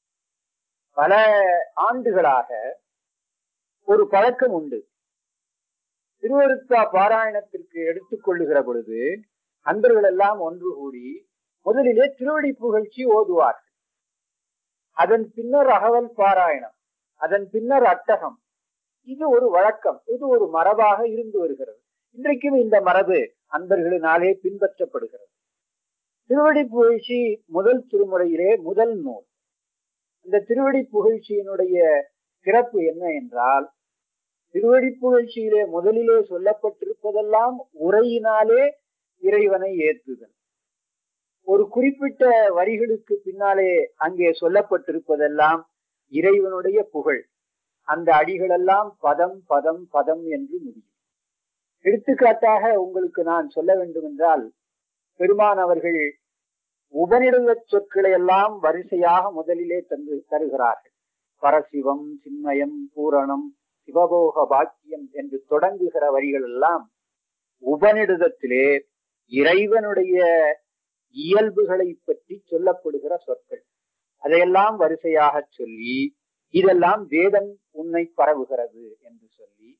பல ஆண்டுகளாக ஒரு பழக்கம் உண்டு. திருவருட்பா பாராயணத்திற்கு எடுத்துக்கொள்ளுகிற பொழுது அன்பர்கள் எல்லாம் ஒன்று கூடி முதலிலே திருவடி புகழ்ச்சி ஓதுவார்கள். அதன் பின்னர் அகவல் பாராயணம், அதன் பின்னர் அட்டகம். இது ஒரு வழக்கம், இது ஒரு மரபாக இருந்து வருகிறது. இன்றைக்கும் இந்த மரபு அன்பர்களினாலே பின்பற்றப்படுகிறது. திருவடி புகழ்ச்சி முதல் திருமுறையிலே முதல் நூல். இந்த திருவடி புகழ்ச்சியினுடைய சிறப்பு என்ன என்றால், திருவடி புகழ்ச்சியிலே முதலிலே சொல்லப்பட்டிருப்பதெல்லாம் உரையினாலே இறைவனை ஏற்றுதல். ஒரு குறிப்பிட்ட வரிகளுக்கு பின்னாலே அங்கே சொல்லப்பட்டிருப்பதெல்லாம் இறைவனுடைய புகழ். அந்த அடிகளெல்லாம் பதம் பதம் பதம் என்று முடியும். எடுத்துக்காட்டாக உங்களுக்கு நான் சொல்ல வேண்டும் என்றால், பெருமான் அவர்கள் உபநிடத சொற்களை எல்லாம் வரிசையாக முதலிலே தருகிறார்கள். பரசிவம், சின்மயம், பூரணம், சிவபோக பாக்கியம் என்று தொடங்குகிற வரிகள் எல்லாம் உபநிடதத்திலே இறைவனுடைய இயல்புகளை பற்றி சொல்லப்படுகிற சொற்கள். அதையெல்லாம் வரிசையாக சொல்லி, இதெல்லாம் வேதம் உன்னை பரவுகிறது என்று சொல்லி,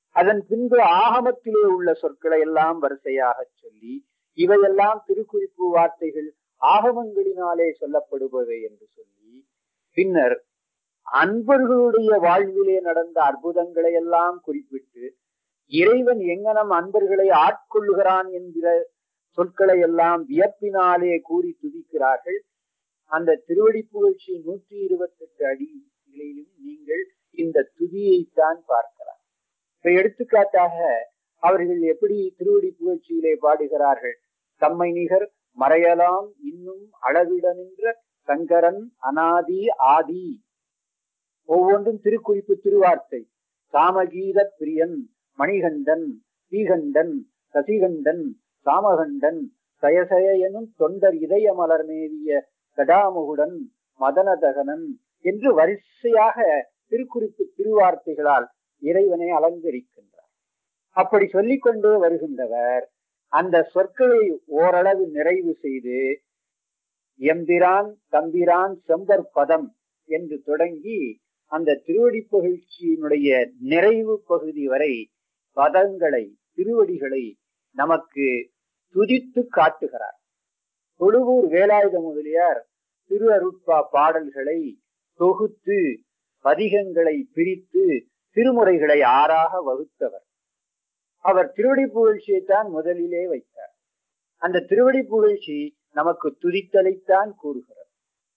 அதன் பின்பு ஆகமத்திலே உள்ள சொற்களை எல்லாம் வரிசையாக சொல்லி, இவையெல்லாம் திருக்குறிப்பு வார்த்தைகள் ஆகமங்களினாலே சொல்லப்படுபவை என்று சொல்லி, பின்னர் அன்பர்களுடைய வாழ்விலே நடந்த அற்புதங்களை எல்லாம் குறிப்பிட்டு இறைவன் எங்கனம் அன்பர்களை ஆட்கொள்ளுகிறான் என்கிற சொற்களை எல்லாம் வியப்பினாலே கூறி துதிக்கிறார்கள். அந்த திருவடி புகழ்ச்சி 128 அடிகளிலும் நீங்கள் இந்த துதியைத்தான் பார்க்கலாம். இப்ப எடுத்துக்காட்டாக அவர்கள் எப்படி திருவடி புகழ்ச்சியிலே பாடுகிறார்கள்? தம்மை நிகர் மறையலாம் இன்னும் அளவிட நின்ற சங்கரன் அனாதி ஆதி. ஒவ்வொன்றும் திருக்குறிப்பு திருவார்த்தை. சாமகீத பிரியன் மணிகண்டன் ஸ்ரீகண்டன் சசிகண்டன் சாமகண்டன் சயசய எனும் தொண்டர் இதய மலர் மேவிய கடாமுகுடன் மதனதகனன் என்று வரிசையாக திருக்குறிப்பு திருவார்த்தைகளால் இறைவனை அலங்கரிக்கின்றார். அப்படி சொல்லிக்கொண்டே வருகின்றவர் அந்த சொற்களை ஓரளவு நிறைவு செய்து எம்பிரான் தம்பிரான் செம்பர் பதம் என்று தொடங்கி அந்த திருவடி புகழ்ச்சியினுடைய நிறைவு பகுதி வரை பதங்களை திருவடிகளை நமக்கு துதித்து காட்டுகிறார். தொழுவூர் வேலாயுத முதலியார் திரு அருட்பா பாடல்களை தொகுத்து பதிகங்களை பிரித்து திருமுறைகளை 6ஆக வகுத்தவர். அவர் திருவடி புகழ்ச்சியைத்தான் முதலிலே வைத்தார். அந்த திருவடி புகழ்ச்சி நமக்கு துதித்தலைத்தான் கூறுகிறது.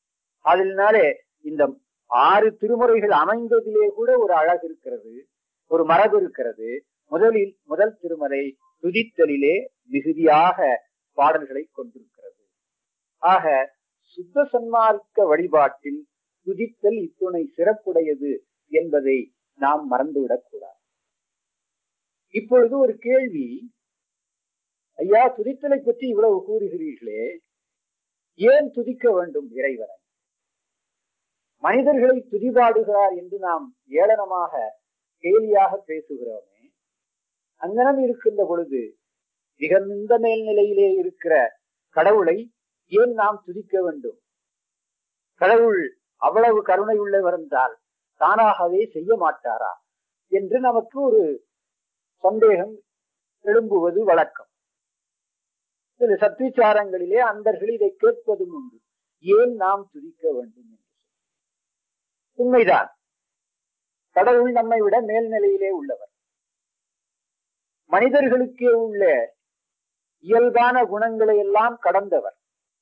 அதனாலே இந்த 6 திருமுறைகள் அமைந்ததிலே கூட ஒரு அழகு இருக்கிறது, ஒரு மரபு இருக்கிறது. முதல் திருமுறை துதித்தலிலே மிகுதியாக பாடல்களை கொண்டிருக்கிறது. ஆக சுத்த சன்மார்க்க வழிபாட்டில் துதித்தல் இத்துணை சிறப்புடையது என்பதை நாம் மறந்துவிடக் கூடாது. இப்பொழுது ஒரு கேள்வி, ஐயா துதித்தலை பற்றி இவ்வளவு கூறுகிறீர்களே, ஏன் துதிக்க வேண்டும் இறைவனை? மனிதர்களை துதிபாடுகிறார் என்று நாம் ஏளனமாக கேலியாக பேசுகிறோமே, அங்கனம் இருக்கின்ற பொழுது மிகுந்த மேல்நிலையிலே இருக்கிற கடவுளை ஏன் நாம் துதிக்க வேண்டும்? கடவுள் அவ்வளவு கருணை உள்ளவர் என்றால் தானாகவே செய்ய மாட்டாரா என்று நமக்கு ஒரு சந்தேகம் எழும்புவது வழக்கம். சில சத்விச்சாரங்களிலே அன்பர்கள் இதை கேட்பதும் உண்டு. ஏன் நாம் துதிக்க வேண்டும் என்று. உண்மைதான், கடவுள் நம்மை விட மேல்நிலையிலே உள்ளவர். மனிதர்களுக்கே உள்ள இயல்பான குணங்களை எல்லாம் கடந்தவர்.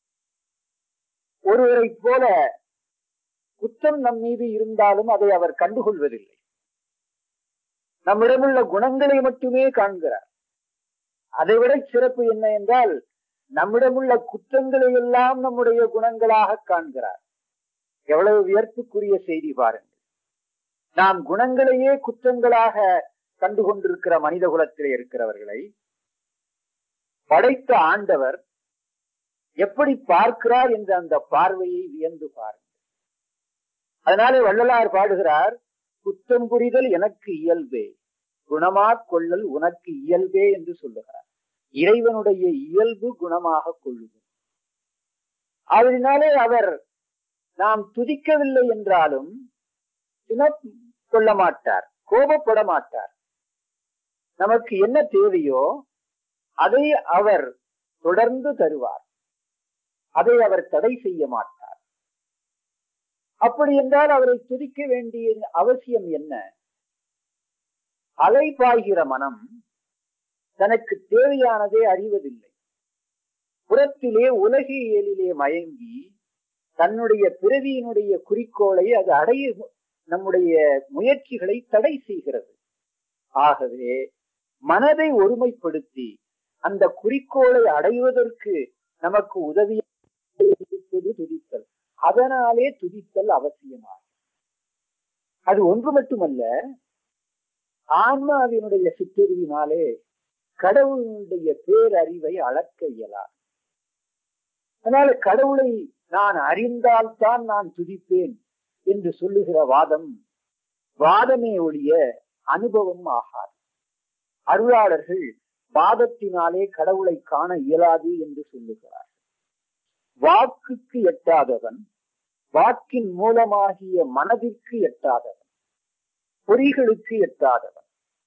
ஒருவரை போல குற்றம் நம் மீது இருந்தாலும் அதை அவர் கண்டுகொள்வதில்லை. நம்மிடமுள்ள குணங்களை மட்டுமே காண்கிறார். அதைவிட சிறப்பு என்ன என்றால், நம்மிடமுள்ள குற்றங்களை எல்லாம் நம்முடைய குணங்களாக காண்கிறார். எவ்வளவு வியர்ப்புக்குரிய செய்தி பாருங்கள். நாம் குணங்களையே குற்றங்களாக கண்டுகொண்டிருக்கிற மனித குலத்திலே இருக்கிறவர்களை படைத்த ஆண்டவர் எப்படி பார்க்கிறார் என்ற அந்த பார்வையை வியந்து பாருங்கள். அதனாலே வள்ளலார் பாடுகிறார், குற்றம் புரிதல் எனக்கு இயல்பே, குணமா கொள்ளல் உனக்கு இயல்பே என்று சொல்லுகிறார். இறைவனுடைய இயல்பு குணமாக கொள்ளுதல். அதனாலே அவர் நாம் துதிக்கவில்லை என்றாலும் கொள்ள மாட்டார், கோபப்பட மாட்டார். நமக்கு என்ன தேவையோ அதை அவர் தொடர்ந்து தருவார். அதை அவர் தடை செய்ய மாட்டார். அப்படி என்றால் அவரை துதிக்க வேண்டிய அவசியம் என்ன? அலை பாய்கிற மனம் தனக்கு தேவையானதை அறிவதில்லை. புறத்திலே உலகியலிலே மயங்கி தன்னுடைய பிறவியினுடைய குறிக்கோளை அது அடைய நம்முடைய முயற்சிகளை தடை செய்கிறது. ஆகவே மனதை ஒருமைப்படுத்தி அந்த குறிக்கோளை அடைவதற்கு நமக்கு உதவி துதித்தல். அதனாலே துதித்தல் அவசியமாகும். அது ஒன்று மட்டுமல்ல, ஆன்மாவினுடைய சிற்றறிவினாலே கடவுளுடைய பேரறிவை அளக்க இயலாது. அதனால கடவுளை நான் அறிந்தால்தான் நான் துதிப்பேன் என்று சொல்லுகிற வாதமே ஒழிய அனுபவம் ஆகாது. அருளாளர்கள் வாதத்தினாலே கடவுளை காண இயலாது என்று சொல்லுகிறார். வாக்குக்கு எட்டாதவன், வாக்கின் மூலமாகிய மனதிற்கு எட்டாதவன், பொறிகளுக்கு எட்டாதவன்,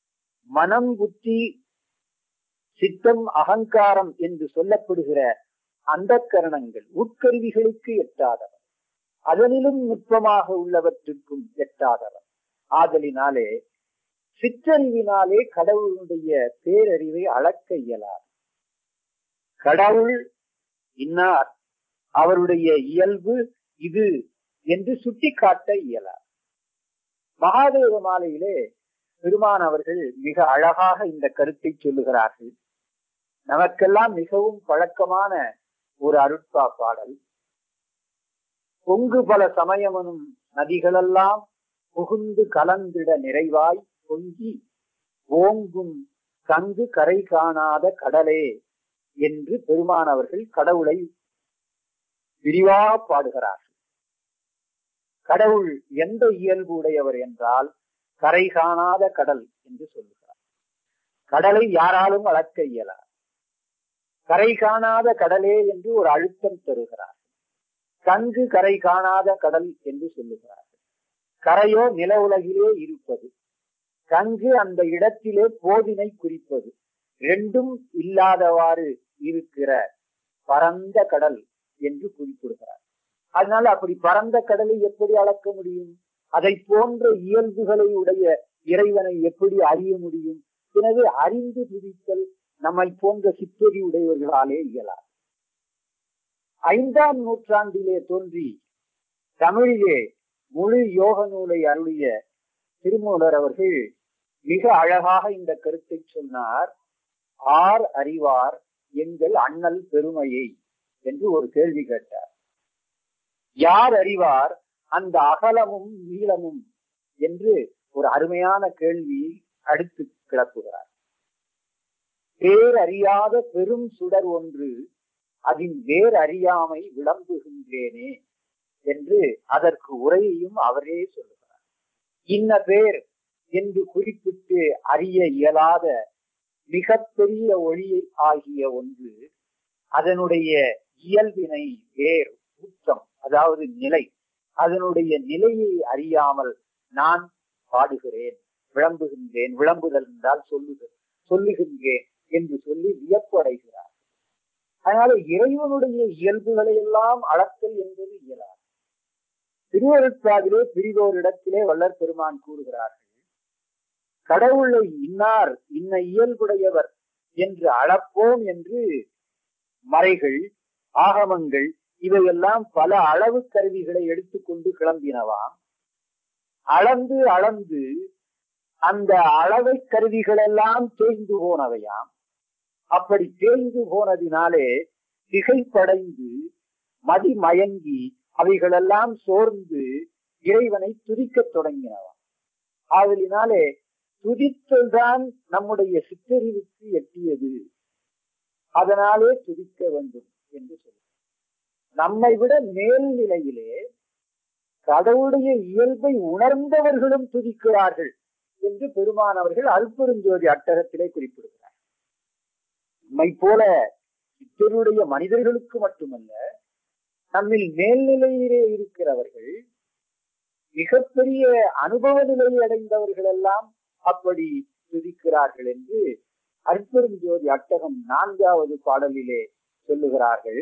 மனம், புத்தி, சித்தம், அகங்காரம் என்று சொல்லப்படுகிற அந்த கரணங்கள் உட்கருவிகளுக்கு எட்டாதவர், அதனிலும் நுட்பமாக உள்ளவற்றுக்கும் எட்டாதவர். ஆதலினாலே சிற்றறிவினாலே கடவுளுடைய பேரறிவை அளக்க இயலாது. கடவுள் இன்னார், அவருடைய இயல்பு இது என்று சுட்டிக்காட்ட இயலாது. மகாதேவ மாலையிலே பெருமான் அவர்கள் மிக அழகாக இந்த கருத்தை சொல்லுகிறார்கள். நமக்கெல்லாம் மிகவும் பழக்கமான ஒரு அருட்பா பாடல். பொங்கு பல சமயமனும் நதிகளெல்லாம் புகுந்து கலந்திட நிறைவாய் பொங்கி ஓங்கும் தங்கு கரை காணாத கடலே என்று பெருமான் அவர்கள் கடவுளை விரிவாக பாடுகிறார்கள். கடவுள் எந்த இயல்பு உடையவர் என்றால் கரை காணாத கடல் என்று சொல்லுகிறார். கடலை யாராலும் அளக்க இயலாது. கரை காணாத கடலே என்று ஒரு அழுத்தம் தருகிறார். கங்கு கரை காணாத கடல் என்று சொல்லுகிறார்கள். கரையோ நில உலகிலே இருப்பது, கங்கு அந்த இடத்திலே போதினை குறிப்பது, ரெண்டும் இல்லாதவாறு இருக்கிற பரந்த கடல் என்று குறிப்பிடுகிறார். அதனால அப்படி பரந்த கடலை எப்படி அளக்க முடியும்? அதை போன்ற இயல்புகளை உடைய இறைவனை எப்படி அறிய முடியும்? எனவே அறிந்து துதித்தல் நம்மை போன்ற சித்தறி உடையவர்களாலே இயலாது. 5ஆம் நூற்றாண்டிலே தோன்றி தமிழிலே முழு யோக நூலை அருளிய திருமூலர் அவர்கள் மிக அழகாக இந்த கருத்தை சொன்னார். ஆர் அறிவார் எங்கள் அண்ணல் பெருமையை என்று ஒரு கேள்வி கேட்டார். யார் அறிவார் அந்த அகலமும் நீளமும் என்று ஒரு அருமையான கேள்வியை அடுத்து கிளப்புகிறார். பேர் அறியாத பெரும் சுடர் ஒன்று, அதின் வேர் அறியாமை விளம்புகின்றேனே என்று அதற்கு உரையையும் அவரே சொல்லுகிறார். இன்ன பேர் என்று குறிப்பிட்டு அறிய இயலாத மிகப்பெரிய ஒளி ஆகிய ஒன்று, அதனுடைய இயல்பினை, வேர், ஊற்றம், அதாவது நிலை, அதனுடைய நிலையை அறியாமல் நான் பாடுகிறேன், விளம்புகின்றேன். விளம்புதல் என்றால் சொல்லுகின்றேன் என்று சொல்லி வியப்படைகிறார். அதனால இறைவனுடைய இயல்புகளை எல்லாம் அளத்தல் என்பது இயலாது. திருவருட்பாவிலே பிரிதோரிடத்திலே வள்ளற் பெருமான் கூறுகிறார்கள், கடவுளை இன்னார் இன்ன இயல்புடையவர் என்று அளப்போம் என்று மறைகள், ஆகமங்கள் இவையெல்லாம் பல அளவு கருவிகளை எடுத்துக்கொண்டு கிளம்பினவாம். அளந்து அளந்து அந்த அளவை கருவிகள் எல்லாம் தேய்ந்து போனவையாம். அப்படி தேய்ந்து போனதினாலே திகைப்படைந்து மதிமயங்கி அவைகளெல்லாம் சோர்ந்து இறைவனை துதிக்கத் தொடங்கினவாம். ஆதலினாலே துதித்தல் தான் நம்முடைய சிற்றறிவுக்கு எட்டியது, அதனாலே துதிக்க வேண்டும் என்று சொல்ல. நம்மை விட மேல் நிலையிலே கடவுளுடைய இயல்பை உணர்ந்தவர்களும் துதிக்கிறார்கள் என்று பெருமான் அவர்கள் அருட்பெருஞ்சோதி அட்டகத்திலே குறிப்பிடுகிறார். நம்மை போல சித்தருடைய மனிதர்களுக்கு மட்டுமல்ல, நம்மில் மேல்நிலையிலே இருக்கிறவர்கள், மிகப்பெரிய அனுபவ நிலையை அடைந்தவர்கள் எல்லாம் அப்படி துதிக்கிறார்கள் என்று அருட்பெருஞ்சோதி அட்டகம் 4வது பாடலிலே சொல்லுகிறார்கள்.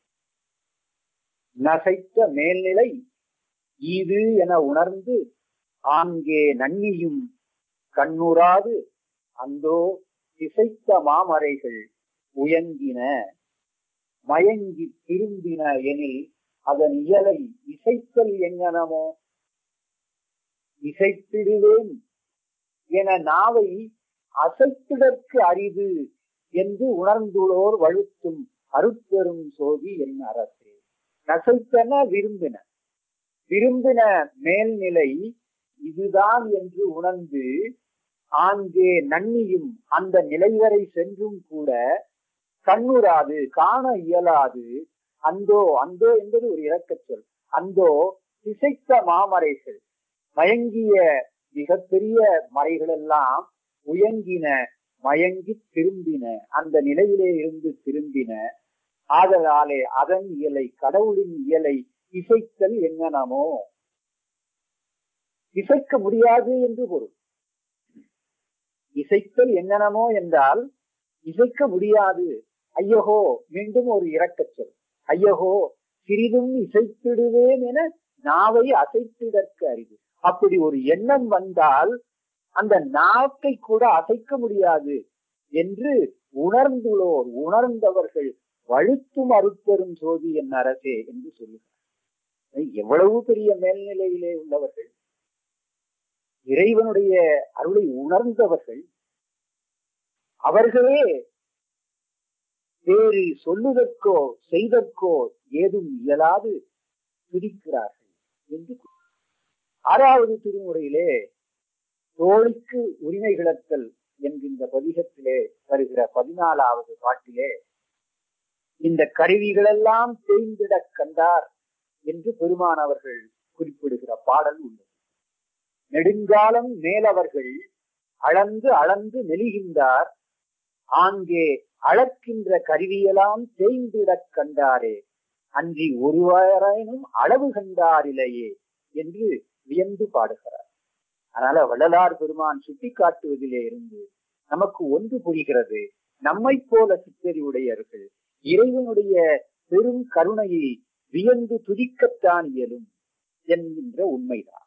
நசைத்த மேல்நிலை இது என உணர்ந்து ஆங்கே நன்னியும் கண்ணுறாது அந்தோ திசைத்த மாமரைகள் உயங்கின மயங்கி திரும்பின எனில் அதன் இயலை இசைத்தல் எங்கனமோ. இசைத்திடுவேன் என நாவை அசைத்திடற்கு அரிது என்று உணர்ந்துள்ளோர் வழுத்தும் அருட்பெரும் சோதி என் அரசே. நசைத்தன விரும்பின, விரும்பின மேல்நிலை இதுதான் என்று உணர்ந்து ஆங்கே நன்னியும் அந்த நிலை வரை சென்றும் கூட கண்ணுறாது, காண இயலாது, அந்தோ, அந்தோ என்பது ஒரு இலக்கச் சொல், அந்தோ திசைத்த மாமரைகள், மயங்கிய மிகப்பெரிய மறைகள் எல்லாம் உயங்கின, மயங்கி திரும்பின, அந்த நிலையிலே இருந்து திரும்பின. ஆதலாலே அதன் இயலை, கடவுளின் இயலை இசைத்தல் எங்கனமோ. இசைக்க முடியாது என்று பொருள். இசைத்தல் எங்கனமோ என்றால் இசைக்க முடியாது. ஐயகோ, மீண்டும் ஒரு இரக்கச் சொல். ஐயகோ சிறிதும் இசைத்திடுவேன் என நாவை அசைத்திடற்க அரிது. அப்படி ஒரு எண்ணம் வந்தால் அந்த நாக்கை கூட அசைக்க முடியாது என்று உணர்ந்தவர்கள் வழுத்தும் அருட்பெரும் சோதி என் அரசே என்று சொல்லுகிறார். எவ்வளவு பெரிய மேல்நிலையிலே உள்ளவர்கள், இறைவனுடைய அருளை உணர்ந்தவர்கள், அவர்களே வேறு சொல்லுதற்கோ செய்தற்கோ ஏதும் இயலாது துதிக்கிறார்கள் என்று. 6வது திருமுறையிலே தோழிக்கு உரிமை கிளத்தல் என்கின்ற பதிகத்திலே வருகிற 14வது பாட்டிலே இந்த கருவிகளெல்லாம் தேய்ந்திட கண்டார் என்று பெருமான் அவர்கள் குறிப்பிடுகிற பாடல் உள்ளது. நெடுங்காலம் மேலவர்கள் அளந்து அளந்து மெலிகின்றார், ஆங்கே அளக்கின்ற கருவியெல்லாம் தேய்ந்திட கண்டாரே, அன்றி ஒருவரேனும் அளவு கண்டாரில்லையே என்று வியந்து பாடுகிறார். அதனால வள்ளலார் பெருமான் சுட்டி காட்டுவதிலே இருந்து நமக்கு ஒன்று புரிகிறது. நம்மை போல சித்தறிவுடையவர்கள் இறைவனுடைய பெரும் கருணையை வியந்து துதிக்கத்தான் இயலும் என்கின்ற உண்மைதான்.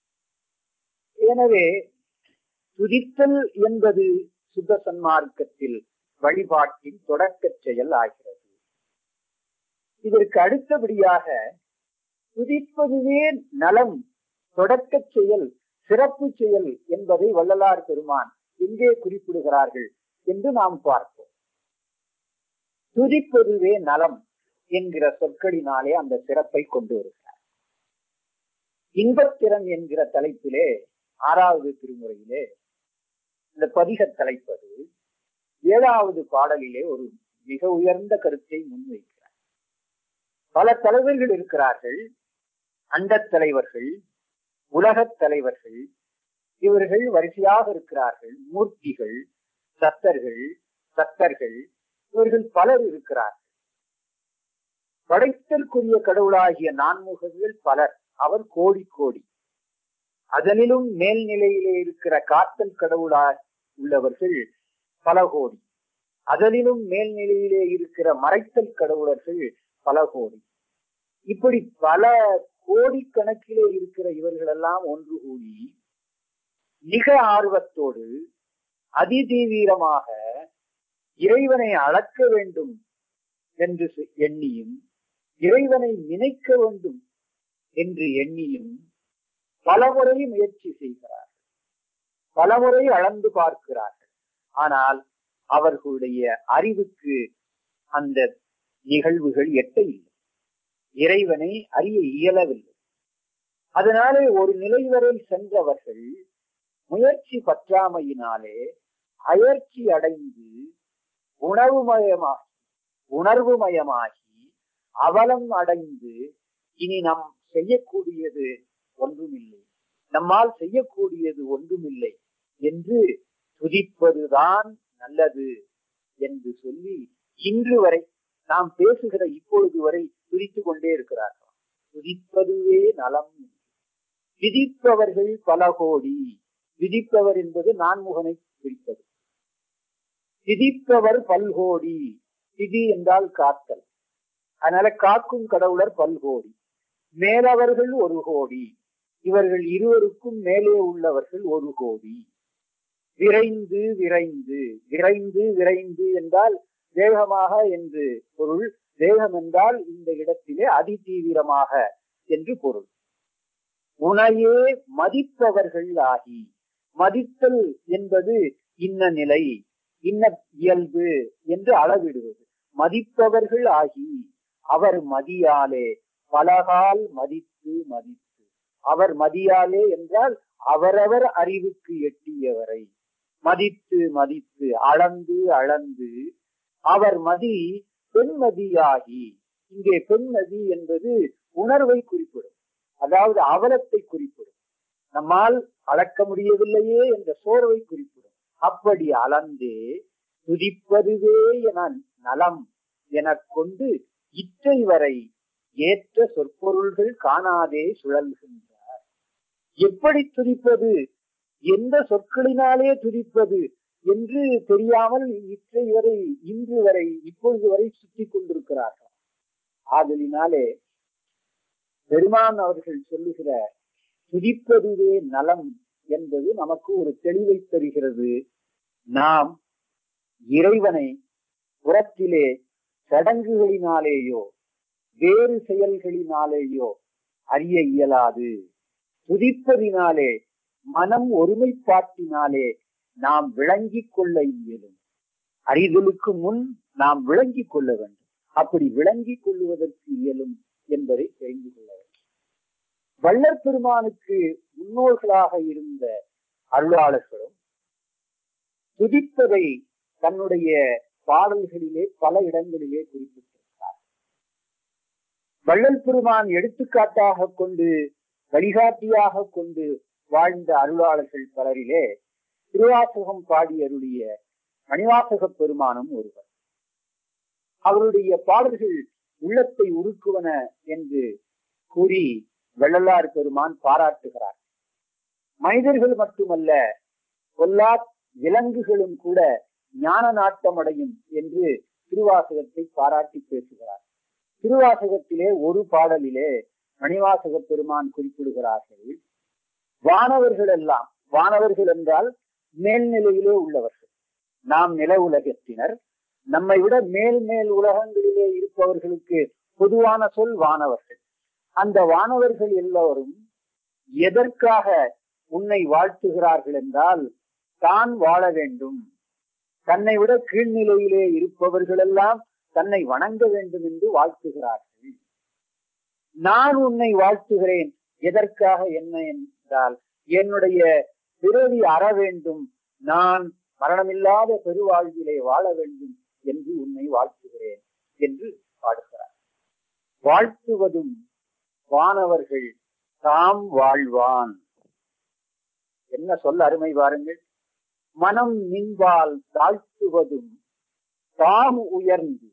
எனவே துதித்தல் என்பது சுத்த சன்மார்க்கத்தில் வழிபாட்டின் தொடக்க செயல் ஆகிறது. இதற்கு அடுத்தபடியாக துதிப்பதுவே நலம், தொடக்க செயல், சிறப்பு செயல் என்பதை வள்ளலார் பெருமான் எங்கே குறிப்பிடுகிறார்கள் என்று நாம் பார்ப்போம். துதிப்பதுவே நலம் என்கிற சொற்களினாலே அந்த சிறப்பை கொண்டு வருகிறார். இன்பத்திறன் என்கிற தலைப்பிலே 6வது திருமுறையிலே இந்த பதிக தலைப்பது 7வது பாடலிலே ஒரு மிக உயர்ந்த கருத்தை முன்வைக்கிறார். பல தலைவர்கள் இருக்கிறார்கள், அண்டத் தலைவர்கள், உலகத் தலைவர்கள், இவர்கள் வரிசையாக இருக்கிறார்கள். மூர்த்திகள், சத்தர்கள், இவர்கள் பலர் இருக்கிறார்கள். படைத்தற்குரிய கடவுளாகிய நான்முகர்கள் பலர், அவர் கோடி கோடி. அதனிலும் மேல்நிலையிலே இருக்கிற காத்தல் கடவுளாய் உள்ளவர்கள் பல கோடி. அதனிலும் மேல்நிலையிலே இருக்கிற மறைத்தல் கடவுளர்கள் பல கோடி. இப்படி பல கோடிக்கணக்கிலே இருக்கிற இவர்களெல்லாம் ஒன்று கூடி மிக ஆர்வத்தோடு அதிதீவிரமாக இறைவனை அளக்க வேண்டும் என்று எண்ணியும், இறைவனை நினைக்க வேண்டும் என்று எண்ணியும் பலமுறை முயற்சி செய்கிறார்கள், பலமுறை அளந்து பார்க்கிறார்கள். ஆனால் அவர்களுடைய அறிவுக்கு அந்த நிகழ்வுகள் எட்ட இல்லை, இறைவனை அறிய இயலவில்லை. அதனாலே ஒரு நிலை வரை சென்றவர்கள் முயற்சி பற்றாமையினாலே அயற்சி அடைந்து உணர்வுமயமாகி அவலம் அடைந்து இனி நாம் செய்யக்கூடியது ஒன்றுமில்லை, நம்மால் செய்யக்கூடியது ஒன்றுமில்லை என்று துதிப்பதுதான் நல்லது என்று சொல்லி இன்று வரை நாம் பேசுகிற இப்பொழுது வரை துதித்துக் கொண்டே இருக்கிறார்கள். துதிப்பதுவே நலம். விதிப்பவர்கள் பல கோடி. விதிப்பவர் என்பது நான்முகனை குறிப்பது. விதிப்பவர் பல்கோடி. விதி என்றால் காத்தல், அதனால காக்கும் கடவுளர் பல்கோடி. மேலவர்கள் ஒரு கோடி. இவர்கள் இருவருக்கும் மேலே உள்ளவர்கள் ஒரு கோடி. விரைந்து விரைந்து விரைந்து விரைந்து என்றால் வேகமாக என்று பொருள். வேகம் என்றால் இந்த இடத்திலே அதிதீவிரமாக என்று பொருள். உனையே மதிப்பவர்கள் ஆகி. மதித்தல் என்பது இன்ன நிலை, இன்ன இயல்பு என்று அளவிடுவது. மதிப்பவர்கள் ஆகி அவர் மதியாலே பலகால் மதித்து மதித்து. அவர் மதியாலே என்றால் அவரவர் அறிவுக்கு எட்டியவரை மதித்து மதித்து அளந்து அளந்து அவர் மதி பெண்மதியாகி. இங்கே பெண்மதி என்பது உணர்வை குறிப்பிடும், அதாவது அவலத்தை குறிப்பிடும். நம்மால் அளக்க முடியவில்லையே என்ற சோர்வை குறிப்பிடும். அப்படி அளந்தே துதிப்பதுவே என நலம் என கொண்டு இற்றை வரை ஏற்ற சொற்பொருள்கள் காணாதே சுழல்கின்றார். எப்படி துதிப்பது எந்த சொற்களினாலே துதிப்பது என்று தெரியாமல் இன்று வரை இப்பொழுது வரை சுற்றி கொண்டிருக்கிறார்கள். ஆதலினாலே பெருமான் அவர்கள் சொல்லுகிற துதிப்பதுவே நலம் என்பது நமக்கு ஒரு தெளிவை தருகிறது. நாம் இறைவனை புறத்திலே சடங்குகளினாலேயோ வேறு செயல்களினாலேயோ அறிய இயலாது. துதிப்பதினாலே மனம் ஒருமைப்பாட்டினாலே நாம் விளங்கிக் கொள்ள இயலும். அறிதலுக்கு முன் நாம் விளங்கிக் கொள்ள வேண்டும். அப்படி விளங்கிக் கொள்வதற்கு இயலும் என்பதை தெரிந்து கொள்ள வேண்டும். வள்ளற் பெருமானுக்கு முன்னோர்களாக இருந்த அருளாளர்களும் துதிப்பதை தன்னுடைய பாடல்களிலே பல இடங்களிலே குறிப்பிட்டிருக்கிறார். வள்ளல் பெருமான் எடுத்துக்காட்டாக கொண்டு வழிகாட்டியாக கொண்டு வாழ்ந்த அருளாளர்கள் பலரிலே திருவாசகம் பாடி அருளிய மணிவாசக பெருமானும் ஒருவர். அவருடைய பாடல்கள் உள்ளத்தை உருக்குவன என்று கூறி வள்ளலார் பெருமான் பாராட்டுகிறார். மனிதர்கள் மட்டுமல்ல, கொல்லா விலங்குகளும் கூட ஞான நாட்டமடையும் என்று திருவாசகத்தை பாராட்டி பேசுகிறார். திருவாசகத்திலே ஒரு பாடலிலே மணிவாசக பெருமான் குறிப்பிடுகிறார்கள், வானவர்கள் எல்லாம், வானவர்கள் என்றால் மேல்நிலையிலே உள்ளவர்கள், நாம் நில உலகத்தினர், நம்மை விட மேல் உலகங்களிலே இருப்பவர்களுக்கு பொதுவான சொல் வானவர்கள். அந்த வானவர்கள் எல்லோரும் எதற்காக உன்னை வாழ்த்துகிறார்கள் என்றால், தான் வாழ வேண்டும், தன்னை விட கீழ்நிலையிலே இருப்பவர்கள் எல்லாம் தன்னை வணங்க வேண்டும் என்று வாழ்த்துகிறார்கள். நான் உன்னை வாழ்த்துகிறேன் எதற்காக என்ன என்றால், என்னுடைய பிறவி அற வேண்டும், நான் மரணமில்லாத பெருவாழ்விலே வாழ வேண்டும் என்று உன்னை வாழ்த்துகிறேன் என்று பாடுகிறார். வாழ்த்துவதும் வானவர்கள் தாம் வாழ்வான். என்ன சொல்ல அருமை பாருங்கள். மனம் நின்பால் தாழ்த்துவதும் தாம் உயர்ந்து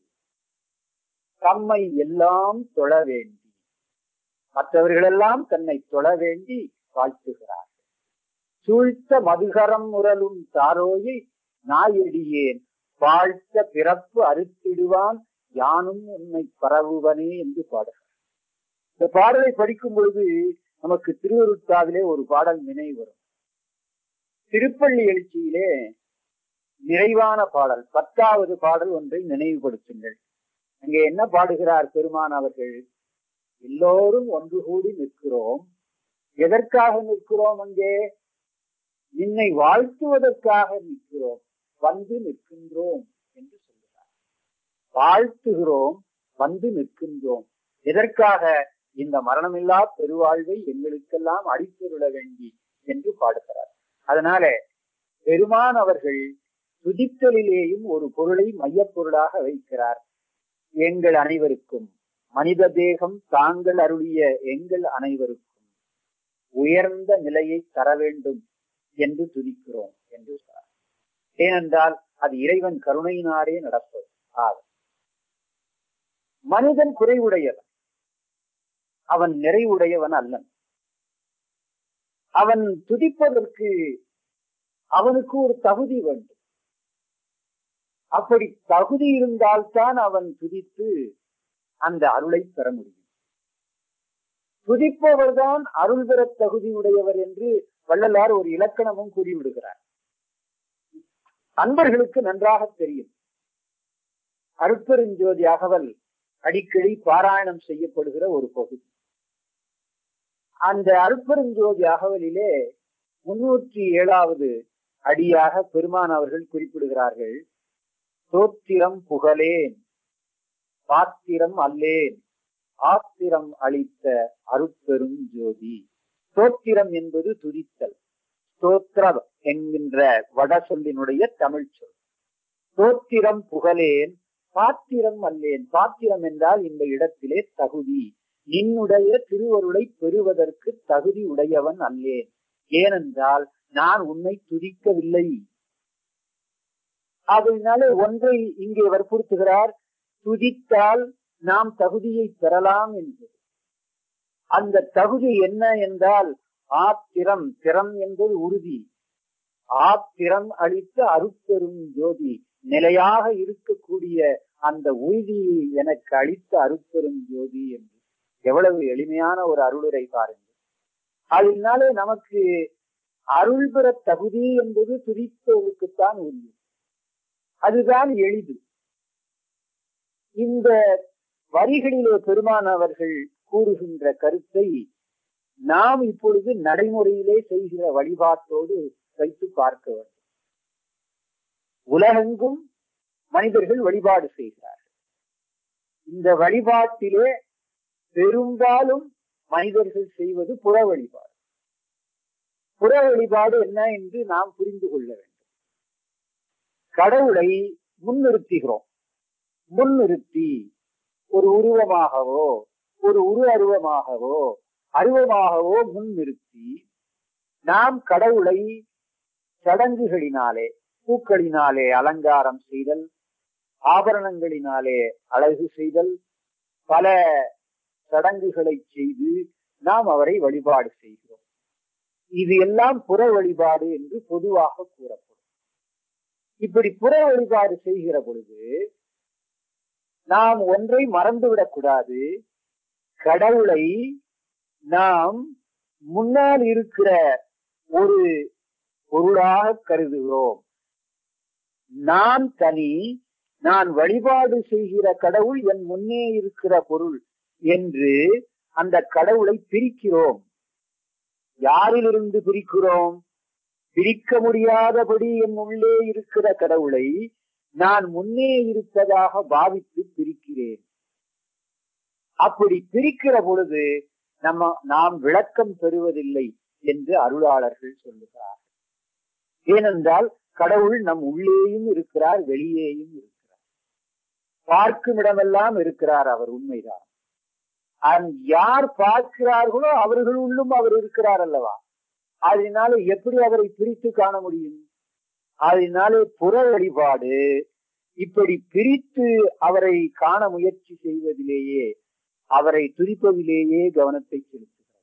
தம்மை எல்லாம் தொழ வேண்டி, மற்றவர்களெல்லாம் தன்னை தொழ வேண்டி வாழ்த்துகிறார். சூழ்த்த மதுகரம் முரலும் தாரோயை நாயடியேன் வாழ்த்த பிறப்பு அறுத்திடுவான் யானும் உன்னை பரவுவனே என்று பாடுகிறார். இந்த பாடலை படிக்கும் பொழுது நமக்கு திருவருட்காவிலே ஒரு பாடல் நினைவு வரும். திருப்பள்ளி எழுச்சியிலே நிறைவான பாடல் 10வது பாடல் ஒன்றை நினைவுபடுத்துங்கள். அங்கே என்ன பாடுகிறார் பெருமான் அவர்கள்? எல்லோரும் ஒன்று கூடி நிற்கிறோம். எதற்காக நிற்கிறோம்? அங்கே நின்னை வாழ்த்துவதற்காக நிற்கிறோம், வந்து நிற்கின்றோம் என்று சொல்கிறார். வாழ்த்துகிறோம், வந்து நிற்கின்றோம். எதற்காக? இந்த மரணமில்லா பெருவாழ்வை எங்களுக்கெல்லாம் அடித்துருள வேண்டி என்று பாடுகிறார். அதனால பெருமான் அவர்கள் துதித்தலிலேயும் ஒரு பொருளை மையப்பொருளாக வைக்கிறார். எங்கள் அனைவருக்கும், மனித தேகம் தாங்கள் அருளிய எங்கள் அனைவருக்கும் உயர்ந்த நிலையை தர வேண்டும் என்று துதிக்கிறோம் என்று சொன்னார். ஏனென்றால் அது இறைவன் கருணையினாரே நடப்பது. மனிதன் குறைவுடையவன், அவன் நிறைவுடையவன் அல்லன். அவன் துதிப்பதற்கு அவனுக்கு ஒரு தகுதி வேண்டும். அப்படி தகுதி இருந்தால்தான் அவன் துதித்து அந்த அருளை பெற முடியும். துதிப்பவர்தான் அருள் பெற தகுதி உடையவர் என்று வள்ளலார் ஒரு இலக்கணமும் கூறிவிடுகிறார். அன்பர்களுக்கு நன்றாக தெரியும். அருட்பெருஞ்சோதி அகவல் அடிக்கடி பாராயணம் செய்யப்படுகிற ஒரு பகுதி. அந்த அருட்பெருஞ்சோதி அகவலிலே 307வது அடியாக பெருமான் அவர்கள் குறிப்பிடுகிறார்கள். தோத்திரம் புகழேன், பாத்திரம் அல்லேன், ஆத்திரம் அளித்த அருட்பெரும் ஜோதி. தோத்திரம் என்பது துதித்தல். ஸ்தோத்ரம் என்கின்ற வட சொல்லினுடைய தமிழ் சொல். தோத்திரம் புகழேன், பாத்திரம் அல்லேன். பாத்திரம் என்றால் இந்த இடத்திலே தகுதி. நின்னுடைய திருவருளை பெறுவதற்கு தகுதி உடையவன் அல்லேன். ஏனென்றால் நான் உன்னை துதிக்கவில்லை. அதனால ஒன்றை இங்கே வற்புறுத்துகிறார். துதித்தால் நாம் தகுதியை பெறலாம் என்று. அந்த தகுதி என்ன என்றால் ஆத்திரம். திறம் என்பது உறுதி. ஆத்திரம் அளித்த அருட்பெரும் ஜோதி, நிலையாக இருக்கக்கூடிய அந்த உறுதியை எனக்கு அளித்த அருட்பெரும் ஜோதி என்று எவ்வளவு எளிமையான ஒரு அருளுரை பாருங்கள். அதனாலே நமக்கு அருள் பெற தகுதி என்பது துதிப்பவருக்குத்தான் உரிமை, அதுதான் எளிது. இந்த வரிகளிலே பெருமான் அவர்கள் கூறுகின்ற கருத்தை நாம் இப்பொழுது நடைமுறையிலே செய்கிற வழிபாட்டோடு வைத்து பார்க்க வேண்டும். உலகெங்கும் மனிதர்கள் வழிபாடு செய்கிறார்கள். இந்த வழிபாட்டிலே பெரும்பாலும் மனிதர்கள் செய்வது புற வழிபாடு. புற வழிபாடு என்ன என்று நாம் புரிந்து கொள்ள வேண்டும். கடவுளை முன்னிறுத்துகிறோம். முன்னிறுத்தி ஒரு உருவமாகவோ ஒரு அருவமாகவோ முன்னிறுத்தி நாம் கடவுளை சடங்குகளினாலே, பூக்களினாலே அலங்காரம் செய்தல், ஆபரணங்களினாலே அழகு செய்தல், பல சடங்குகளை செய்து நாம் அவரை வழிபாடு செய்கிறோம். இது எல்லாம் புற வழிபாடு என்று பொதுவாக கூறப்படும். இப்படி புற வழிபாடு செய்கிற பொழுது நாம் ஒன்றை மறந்துவிடக் கூடாது. கடவுளை நாம் முன்னால் இருக்கிற ஒரு பொருளாக கருதுகிறோம். நான் தனி, நான் வழிபாடு செய்கிற கடவுள் என் முன்னே இருக்கிற பொருள் என்று அந்த கடவுளை பிரிக்கிறோம். யாரிலிருந்து பிரிக்கிறோம்? பிரிக்க முடியாதபடி என் உள்ளே இருக்கிற கடவுளை நான் முன்னே இருப்பதாக பாவித்து பிரிக்கிறேன். அப்படி பிரிக்கிற பொழுது நாம் விளக்கம் பெறுவதில்லை என்று அருளாளர்கள் சொல்லுகிறார். ஏனென்றால் கடவுள் நம் உள்ளேயும் இருக்கிறார், வெளியேயும் இருக்கிறார், பார்க்கும் இடமெல்லாம் இருக்கிறார். அவர் உண்மைதான். யார் பார்க்கிறார்களோ அவர்களுள்ளும் அவர் இருக்கிறார் அல்லவா? அதனால எப்படி அவரை பிரித்து காண முடியும்? அதனாலே புற வழிபாடு இப்படி பிரித்து அவரை காண முயற்சி செய்வதிலேயே, அவரை துதிப்பதிலேயே கவனத்தை செலுத்துகிறது.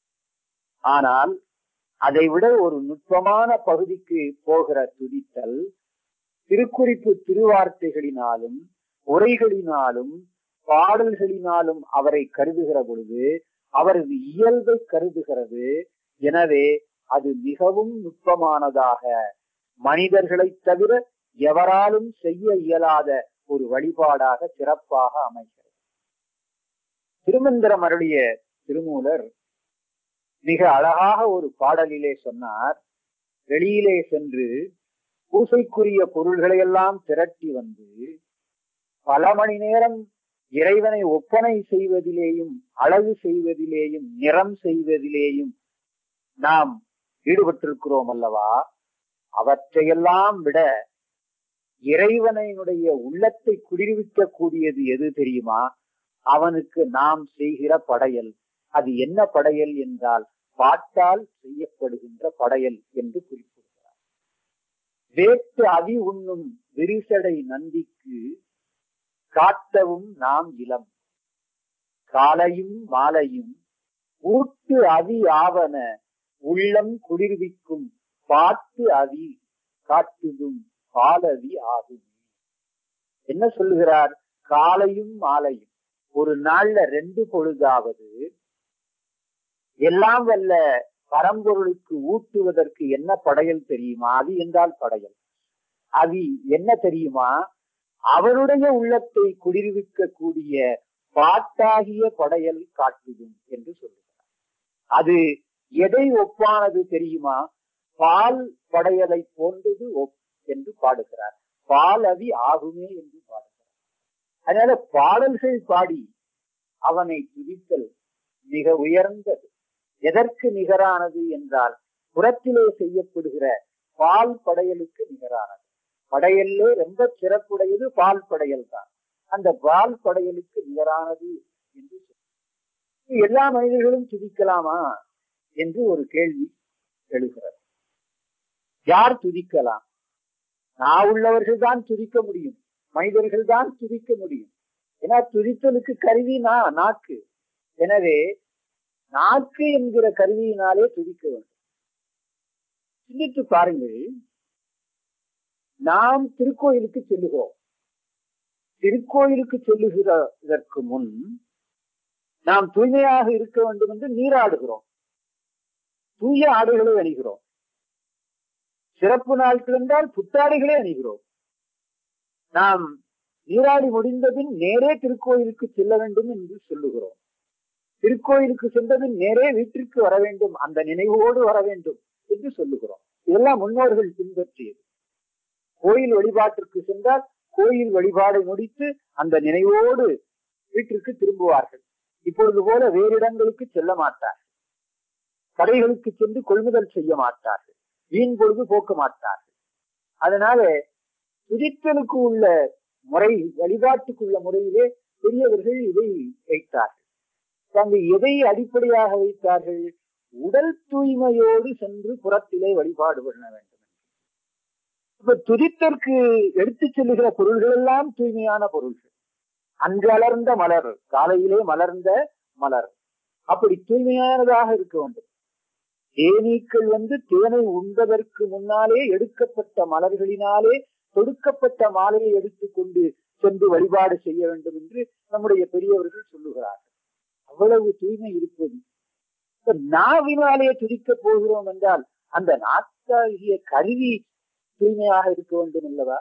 ஆனால் அதை விட ஒரு நுட்பமான பகுதிக்கு போகிற துதித்தல், திருக்குறிப்பு திருவார்த்தைகளினாலும் உரைகளினாலும் பாடல்களினாலும் அவரை கருதுகிற பொழுது அவரது இயல்பை கருதுகிறது. எனவே அது மிகவும் நுட்பமானதாக, மனிதர்களை தவிர எவராலும் செய்ய இயலாத ஒரு வழிபாடாக சிறப்பாக அமைகிறது. திருமந்திரம் அருளிய திருமூலர் மிக அழகாக ஒரு பாடலிலே சொன்னார். வெளியிலே சென்று பூசைக்குரிய பொருள்களை எல்லாம் திரட்டி வந்து பல மணி நேரம் இறைவனை ஒப்பனை செய்வதிலேயும், அழகு செய்வதிலேயும், நிறம் செய்வதிலேயும் நாம் ஈடுபட்டிருக்கிறோம் அல்லவா? அவற்றையெல்லாம் விட இறைவனுடைய உள்ளத்தை குளிர்விக்க கூடியது எது தெரியுமா? அவனுக்கு நாம் செய்கிற படையல். அது என்ன படையல் என்றால் பாட்டால் செய்யப்படுகின்ற படையல் என்று குறிப்பிடுகிறார். வேட்டு அவி உண்ணும் விரிசடை நந்திக்கு காட்டவும் நாம் இளம், காலையும் மாலையும் ஊட்டு அவி ஆவன உள்ளம் குளிர்விக்கும் பாட்டு அவி காட்டுதும் பாலவி ஆகும். என்ன சொல்லுகிறார்? காலையும் மாலையும், ஒரு நாள்ல 2 பொழுதாவது எல்லாம் வல்ல பரம்பொருளுக்கு ஊட்டுவதற்கு என்ன படையல் தெரியுமா? அது என்றால் படையல். அது என்ன தெரியுமா? அவருடைய உள்ளத்தை குளிர்விக்க கூடிய பாட்டாகிய படையல் காட்டுதும் என்று சொல்லுகிறார். அது எதை ஒப்பானது தெரியுமா? பால் படையலை போன்றது என்று பாடுகிறார். பாலவி ஆகுமே என்று பாடுகிறார். அதனால பாடல்கள் பாடி அவனை துதித்தல் மிக உயர்ந்தது. எதற்கு நிகரானது என்றால் புறத்திலே செய்யப்படுகிற பால் படையலுக்கு நிகரானது. படையல்லே ரொம்ப சிறப்புடையது பால் படையல் தான். அந்த பால் படையலுக்கு நிகரானது என்று எல்லா மனிதர்களும் துதிக்கலாமா என்று ஒரு கேள்வி எழுகிறது. யார் துதிக்கலாம்? நான் உள்ளவர்கள் தான் துதிக்க முடியும், மனிதர்கள் தான் துதிக்க முடியும். ஏன்னா துதித்தலுக்கு கருவி நாக்கு. எனவே நாக்கு என்கிற கருவியினாலே துதிக்க வேண்டும். சிந்தித்து பாருங்கள். நாம் திருக்கோயிலுக்கு செல்லுகிறோம். திருக்கோயிலுக்கு செல்லுகிறதற்கு முன் நாம் தூய்மையாக இருக்க வேண்டும் என்று நீராடுகிறோம். தூய ஆடைகளை அணிகிறோம். சிறப்பு நாட்கள் என்றால் புத்தாடைகளே அணிகிறோம். நாம் நீராடி முடிந்தபின் நேரே திருக்கோயிலுக்கு செல்ல வேண்டும் என்று சொல்லுகிறோம். திருக்கோயிலுக்கு சென்றபின் நேரே வீட்டிற்கு வர வேண்டும், அந்த நினைவோடு வர வேண்டும் என்று சொல்லுகிறோம். இதெல்லாம் முன்னோர்கள் பின்பற்றியது. கோயில் வழிபாட்டிற்கு சென்றால் கோயில் வழிபாடை முடித்து அந்த நினைவோடு வீட்டிற்கு திரும்புவார்கள். இப்பொழுது போல வேறு இடங்களுக்கு செல்ல மாட்டார்கள். கடைகளுக்கு சென்று கொள்முதல் செய்ய மாட்டார்கள். வீண் பொழுது போக்க மாட்டார்கள். அதனால துதித்தலுக்கு உள்ள முறை, வழிபாட்டுக்குள்ள முறையிலே பெரியவர்கள் இதை வைத்தார்கள். அங்கு எதை அடிப்படையாக வைத்தார்கள்? உடல் தூய்மையோடு சென்று புறத்திலே வழிபாடு பண்ண வேண்டும். இப்ப துதித்தற்கு எடுத்து செல்லுகிற பொருள்கள் எல்லாம் தூய்மையான பொருள்கள். அங்கு அலர்ந்த மலர், காலையிலே மலர்ந்த மலர், அப்படி தூய்மையானதாக இருக்க வேண்டும். தேனீக்கள் தேனை உண்பதற்கு முன்னாலே எடுக்கப்பட்ட மலர்களினாலே தொடுக்கப்பட்ட மாலையை எடுத்துக்கொண்டு சென்று வழிபாடு செய்ய வேண்டும் என்று நம்முடைய பெரியவர்கள் சொல்லுகிறார்கள். அவ்வளவு தூய்மை இருப்பது. நாவினாலே துதிக்க போகிறோம் என்றால் அந்த நாக்காகிய கருவி தூய்மையாக இருக்க வேண்டும் அல்லவா?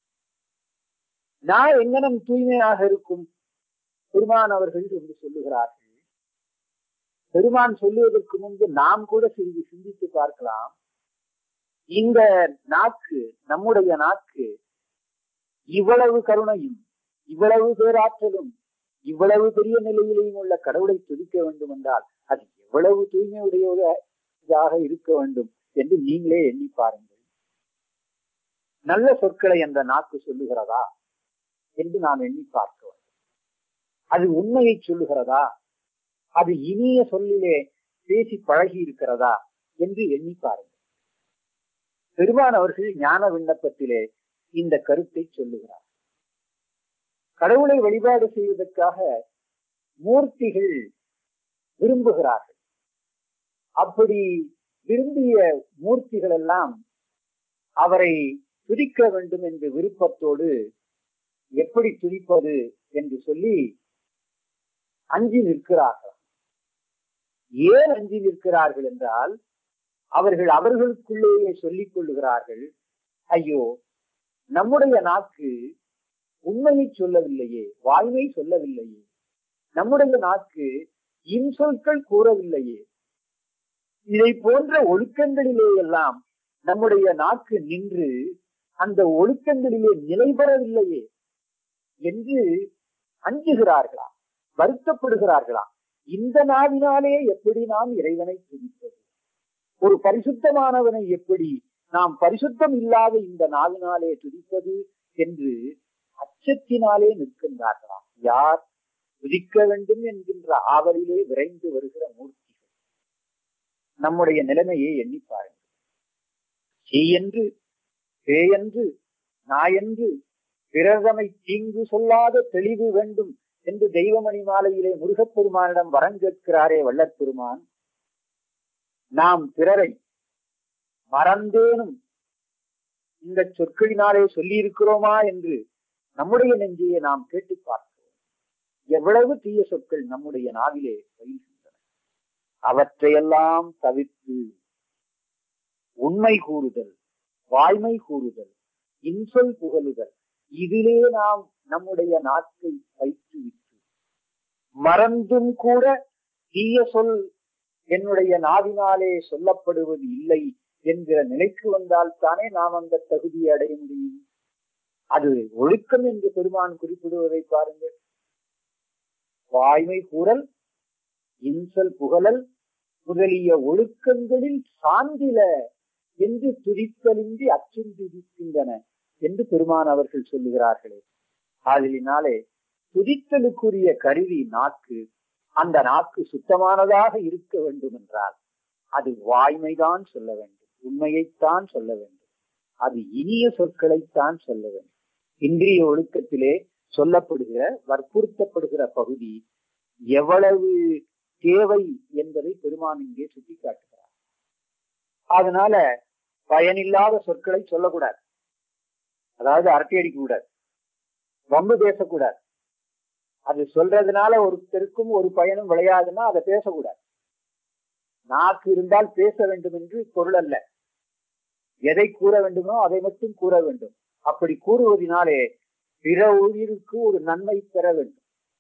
நான் எங்கனம் தூய்மையாக இருக்கும்? பெருமான் அவர்கள் என்று சொல்லுகிறார்கள். பெருமான் சொல்லுவதற்கு முன்பு நாம் கூட சிறிது சிந்தித்து பார்க்கலாம். இந்த நாக்கு, நம்முடைய நாக்கு இவ்வளவு கருணையும் இவ்வளவு பேராற்றலும் இவ்வளவு பெரிய நிலையிலையும் உள்ள கடவுளை துதிக்க வேண்டும் என்றால் அது எவ்வளவு தூய்மையுடையதாக இருக்க வேண்டும் என்று நீங்களே எண்ணி பாருங்கள். நல்ல சொற்களை அந்த நாக்கு சொல்லுகிறதா என்று நாம் எண்ணி பார்க்க வேண்டும். அது உண்மையை சொல்லுகிறதா? அது இனிய சொல்லிலே பேசி பழகி இருக்கிறதா என்று எண்ணி பாருங்கள். பெருமான் அவர்கள் ஞான விண்ணப்பத்திலே இந்த கருத்தை சொல்லுகிறார். கடவுளை வழிபாடு செய்வதற்காக மூர்த்திகள் விரும்புகிறார்கள். அப்படி விரும்பிய மூர்த்திகள் எல்லாம் அவரை துதிக்க வேண்டும் என்ற விருப்பத்தோடு எப்படி துதிப்பது என்று சொல்லி அஞ்சி நிற்கிறார்கள். ஏன் அஞ்சி நிற்கிறார்கள் என்றால் அவர்கள் அவர்களுக்குள்ளேயே சொல்லிக் கொள்ளுகிறார்கள், ஐயோ நம்முடைய நாக்கு உண்மையை சொல்லவில்லையே, வாய்மை சொல்லவில்லையே, நம்முடைய நாக்கு இன்சொற்கள் கூறவில்லையே, இதை போன்ற ஒழுக்கங்களிலே எல்லாம் நம்முடைய நாக்கு நின்று அந்த ஒழுக்கங்களிலே நிலை பெறவில்லையே என்று அஞ்சுகிறார்களாம், வருத்தப்படுகிறார்களாம். இந்த நாவினாலே எப்படி நாம் இறைவனை துதிப்பது? ஒரு பரிசுத்தமானவனை எப்படி நாம் பரிசுத்தம் இல்லாத இந்த நாவினாலே துதிப்பது என்று அச்சத்தினாலே நிற்கின்றார்களாம். யார்? துதிக்க வேண்டும் என்கின்ற ஆவலிலே விரைந்து வருகிற மூர்த்திகள். நம்முடைய நிலைமையை எண்ணி பாருங்கள். தீயென்று, பேயென்று, நாயென்று பிறர்தமை தீங்கு சொல்லாத தெளிவு வேண்டும் என்று தெய்வமணி மாலையிலே முருகப்பெருமானிடம் வரம் கேட்கிறாரே வள்ளற்பெருமான். நாம் பிறரை மறந்தேனும் இந்த சொற்களினாலே சொல்லி இருக்கிறோமா என்று நம்முடைய நெஞ்சையை நாம் கேட்டு பார்க்கிறோம். எவ்வளவு தீய சொற்கள் நம்முடைய நாவிலே பயில்கின்றன. அவற்றையெல்லாம் தவிர்த்து உண்மை கூறுதல், வாய்மை கூறுதல், இன்சொல் புகழுதல், இதிலே நாம் நம்முடைய நாக்கை வைத்துவிட்டு மறந்தும் கூட தீய சொல் என்னுடைய நாவினாலே சொல்லப்படுவது இல்லை என்கிற நிலைக்கு வந்தால் தானே நாம் அந்த தகுதியை அடைய முடியும். அது ஒழுக்கம் என்று பெருமான் குறிப்பிடுவதை பாருங்கள். வாய்மை கூறல், இன்சொல் புகழல் முதலிய ஒழுக்கங்களில் சார்ந்தில என்று துதித்தலின்றி அச்சும் துதிக்கின்றன என்று பெருமான் அவர்கள் சொல்லுகிறார்களே. ஆதலினாலே துதித்தலுக்குரிய கருவி நாக்கு. அந்த நாக்கு சுத்தமானதாக இருக்க வேண்டும் என்றால் அது வாய்மைதான் சொல்ல வேண்டும், உண்மையைத்தான் சொல்ல வேண்டும், அது இனிய சொற்களைத்தான் சொல்ல வேண்டும். இன்றைய ஒழுக்கத்திலே சொல்லப்படுகிற வற்புறுத்தப்படுகிற பகுதி எவ்வளவு தேவை என்பதை பெருமான் இங்கே சுட்டிக்காட்டுகிறார். அதனால பயனில்லாத சொற்களை சொல்லக்கூடாது. அதாவது அரட்டை அடிக்க கூடாது, வம்பு பேசக்கூடாது. அது சொல்றதுனால ஒருத்தருக்கும் ஒரு பயனும் விளையாதுன்னா அதை பேசக்கூடாது. நாக்கு இருந்தால் பேச வேண்டும் என்று பொருள் அல்ல. எதை கூற வேண்டுமோ அதை மட்டும் கூற வேண்டும். அப்படி கூறுவதனாலே பிற உயிருக்கு ஒரு நன்மை பெற வேண்டும்.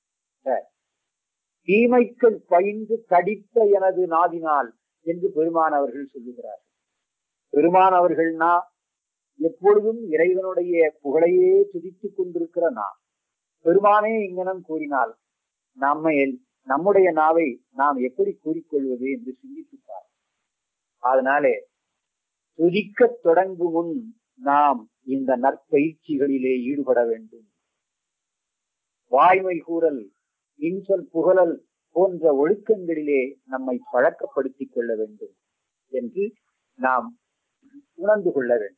தீமைக்கள் பயின்று தடித்த எனது நாவினால் என்று பெருமான் அவர்கள் சொல்லுகிறார். பெருமான் அவர்கள்னா எப்பொழுதும் இறைவனுடைய புகழையே துதித்துக் கொண்டிருக்கிற நான். பெருமானே இங்கனம் கூறினால் நம்முடைய நாவை நாம் எப்படி கூறிக்கொள்வது என்று சிந்தித்துப்பார். அதனாலே துதிக்க தொடங்கும் முன் நாம் இந்த நற்பயிற்சிகளிலே ஈடுபட வேண்டும். வாய்மை கூறல், இன்சொல் புகழல் போன்ற ஒழுக்கங்களிலே நம்மை பழக்கப்படுத்திக் கொள்ள வேண்டும் என்று நாம் உணர்ந்து கொள்ள வேண்டும்.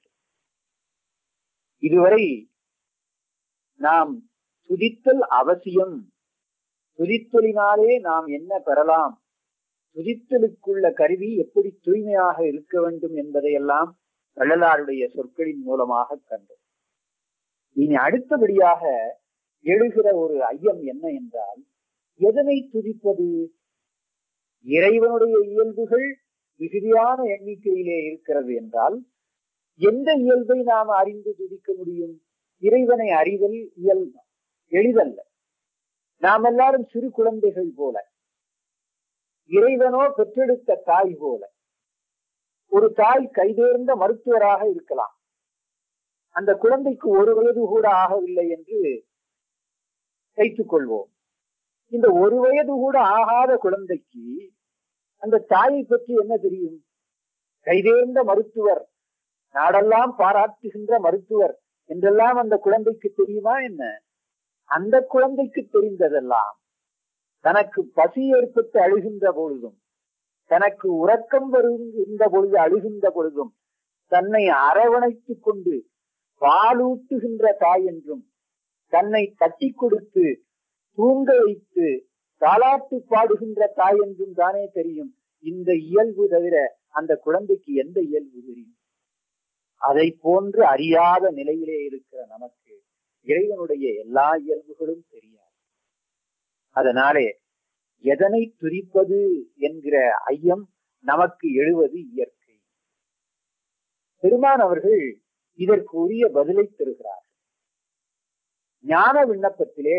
இதுவரை நாம் துதித்தல் அவசியம், துதித்தலினாலே நாம் என்ன பெறலாம், துதித்தலுக்குள்ள கருவி எப்படி தூய்மையாக இருக்க வேண்டும் என்பதையெல்லாம் வள்ளலாருடைய சொற்களின் மூலமாக கண்டோம். இனி அடுத்தபடியாக எழுகிற ஒரு ஐயம் என்ன என்றால், எதனை துதிப்பது? இறைவனுடைய இயல்புகள் மிகுதியான எண்ணிக்கையிலே இருக்கிறது என்றால் எந்த இயல்பை நாம் அறிந்து துதிக்க முடியும்? இறைவனை அறிதல் எளிதல்ல. நாம் எல்லாரும் சிறு குழந்தைகள் போல, இறைவனோ பெற்றெடுத்த தாய் போல. ஒரு தாய் கைதேர்ந்த மருத்துவராக இருக்கலாம், அந்த குழந்தைக்கு 1 வயது கூட ஆகவில்லை என்று வைத்துக் கொள்வோம். இந்த 1 வயது கூட ஆகாத குழந்தைக்கு அந்த தாயை பற்றி என்ன தெரியும்? கைதேர்ந்த மருத்துவர், நாடெல்லாம் பாராட்டுகின்ற மருத்துவர் என்றெல்லாம் அந்த குழந்தைக்கு தெரியுமா என்ன? அந்த குழந்தைக்கு தெரிந்ததெல்லாம் தனக்கு பசி ஏற்பட்டு அழுகின்ற பொழுதும், தனக்கு உறக்கம் வருகின்ற பொழுது அழுகின்ற பொழுதும் தன்னை அரவணைத்துக் கொண்டு பாலூட்டுகின்ற தாய் என்றும், தன்னை தட்டி கொடுத்து தூங்க வைத்து தாலாட்டு பாடுகின்ற தாய் என்றும் தானே தெரியும். இந்த இயல்பு தவிர அந்த குழந்தைக்கு எந்த இயல்பு தெரியும்? அதை போன்று அறியாத நிலையிலே இருக்கிற நமக்கு இறைவனுடைய எல்லா இயல்புகளும் தெரியாது. அதனாலே எதனை துதிப்பது என்கிற ஐயம் நமக்கு எழுவது இயற்கை. பெருமான் அவர்கள் இதற்கு உரிய பதிலை தருகிறார். ஞான விண்ணப்பத்திலே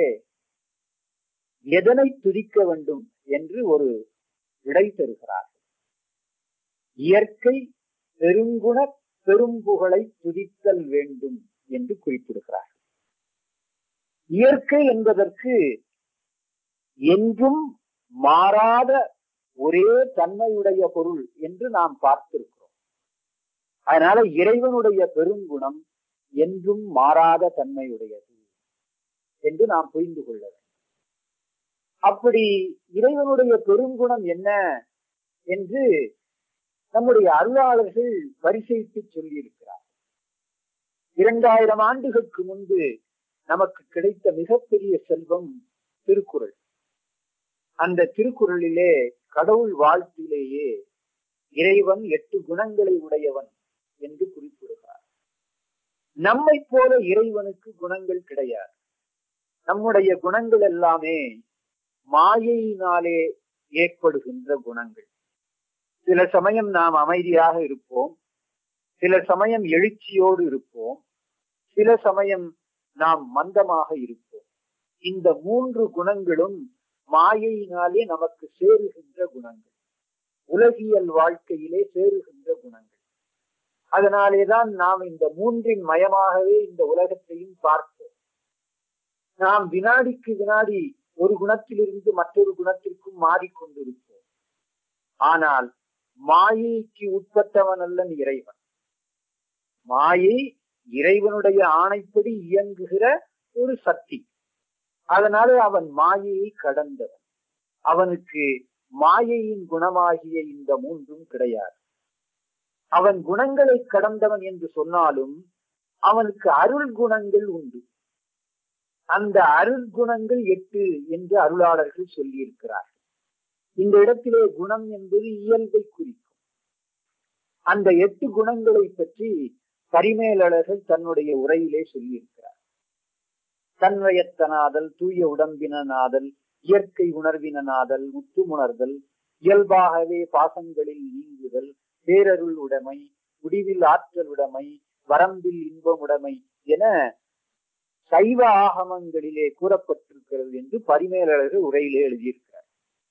எதனை துதிக்க வேண்டும் என்று ஒரு விடை தருகிறார். இயற்கை பெருங்குண பெரும்புகழை துதித்தல் வேண்டும் என்று குறிப்பிடுகிறார். இயற்கை என்பதற்கு என்றும் மாறாத ஒரே தன்மையுடைய பொருள் என்று நாம் பார்த்திருக்கிறோம். அதனால இறைவனுடைய பெருங்குணம் என்றும் மாறாத தன்மையுடையது என்று நாம் புரிந்து கொள்ள வேண்டும். அப்படி இறைவனுடைய பெருங்குணம் என்ன என்று நம்முடைய அருளாளர்கள் பரிசீலித்து சொல்லியிருக்கிறார். 2000 ஆண்டுகளுக்கு முன்பு நமக்கு கிடைத்த மிகப்பெரிய செல்வம் திருக்குறள். அந்த திருக்குறளிலே கடவுள் வாழ்த்திலேயே இறைவன் 8 குணங்களை உடையவன் என்று குறிப்பிடுகிறார். நம்மை போல இறைவனுக்கு குணங்கள் கிடையாது. நம்முடைய குணங்கள் எல்லாமே மாயையினாலே ஏற்படுகின்ற குணங்கள். சில சமயம் நாம் அமைதியாக இருப்போம், சில சமயம் எழுச்சியோடு இருப்போம், சில சமயம் நாம் மந்தமாக இருப்போம். இந்த 3 குணங்களும் மாயையினாலே நமக்கு சேருகின்ற குணங்கள், உலகியல் வாழ்க்கையிலே சேருகின்ற குணங்கள். அதனாலேதான் நாம் இந்த 3 மயமாகவே இந்த உலகத்தையும் பார்ப்போம். நாம் வினாடிக்கு வினாடி ஒரு குணத்திலிருந்து மற்றொரு குணத்திற்கும் மாறிக்கொண்டிருப்போம். ஆனால் மாயைக்கு உட்பட்டவன் அல்லன் இறைவன். மாயை இறைவனுடைய ஆணைப்படி இயங்குகிற ஒரு சக்தி. அதனால அவன் மாயையை கடந்தவன். அவனுக்கு மாயையின் குணமாகிய இந்த 3ம் கிடையாது. அவன் குணங்களை கடந்தவன் என்று சொன்னாலும் அவனுக்கு அருள் குணங்கள் உண்டு. அந்த அருள் குணங்கள் 8 என்று அருளாளர்கள் சொல்லியிருக்கிறார்கள். இந்த இடத்திலே குணம் என்பது இயல்பை குறிக்கும். அந்த 8 குணங்களை பற்றி பரிமேலழகர் தன்னுடைய உரையிலே சொல்லியிருக்கிறார். தன்வயத்தனாதல், தூய உடம்பினாதல், இயற்கை உணர்வினாதல், முற்றுமுணர்தல், இயல்பாகவே பாசங்களில் நீங்குதல், பேரருள் உடைமை, முடிவில் ஆற்றல் உடைமை, வரம்பில் இன்பம் உடைமை என சைவ ஆகமங்களிலே கூறப்பட்டிருக்கிறது என்று பரிமேலழகர் உரையிலே எழுதியிருக்கிறார்.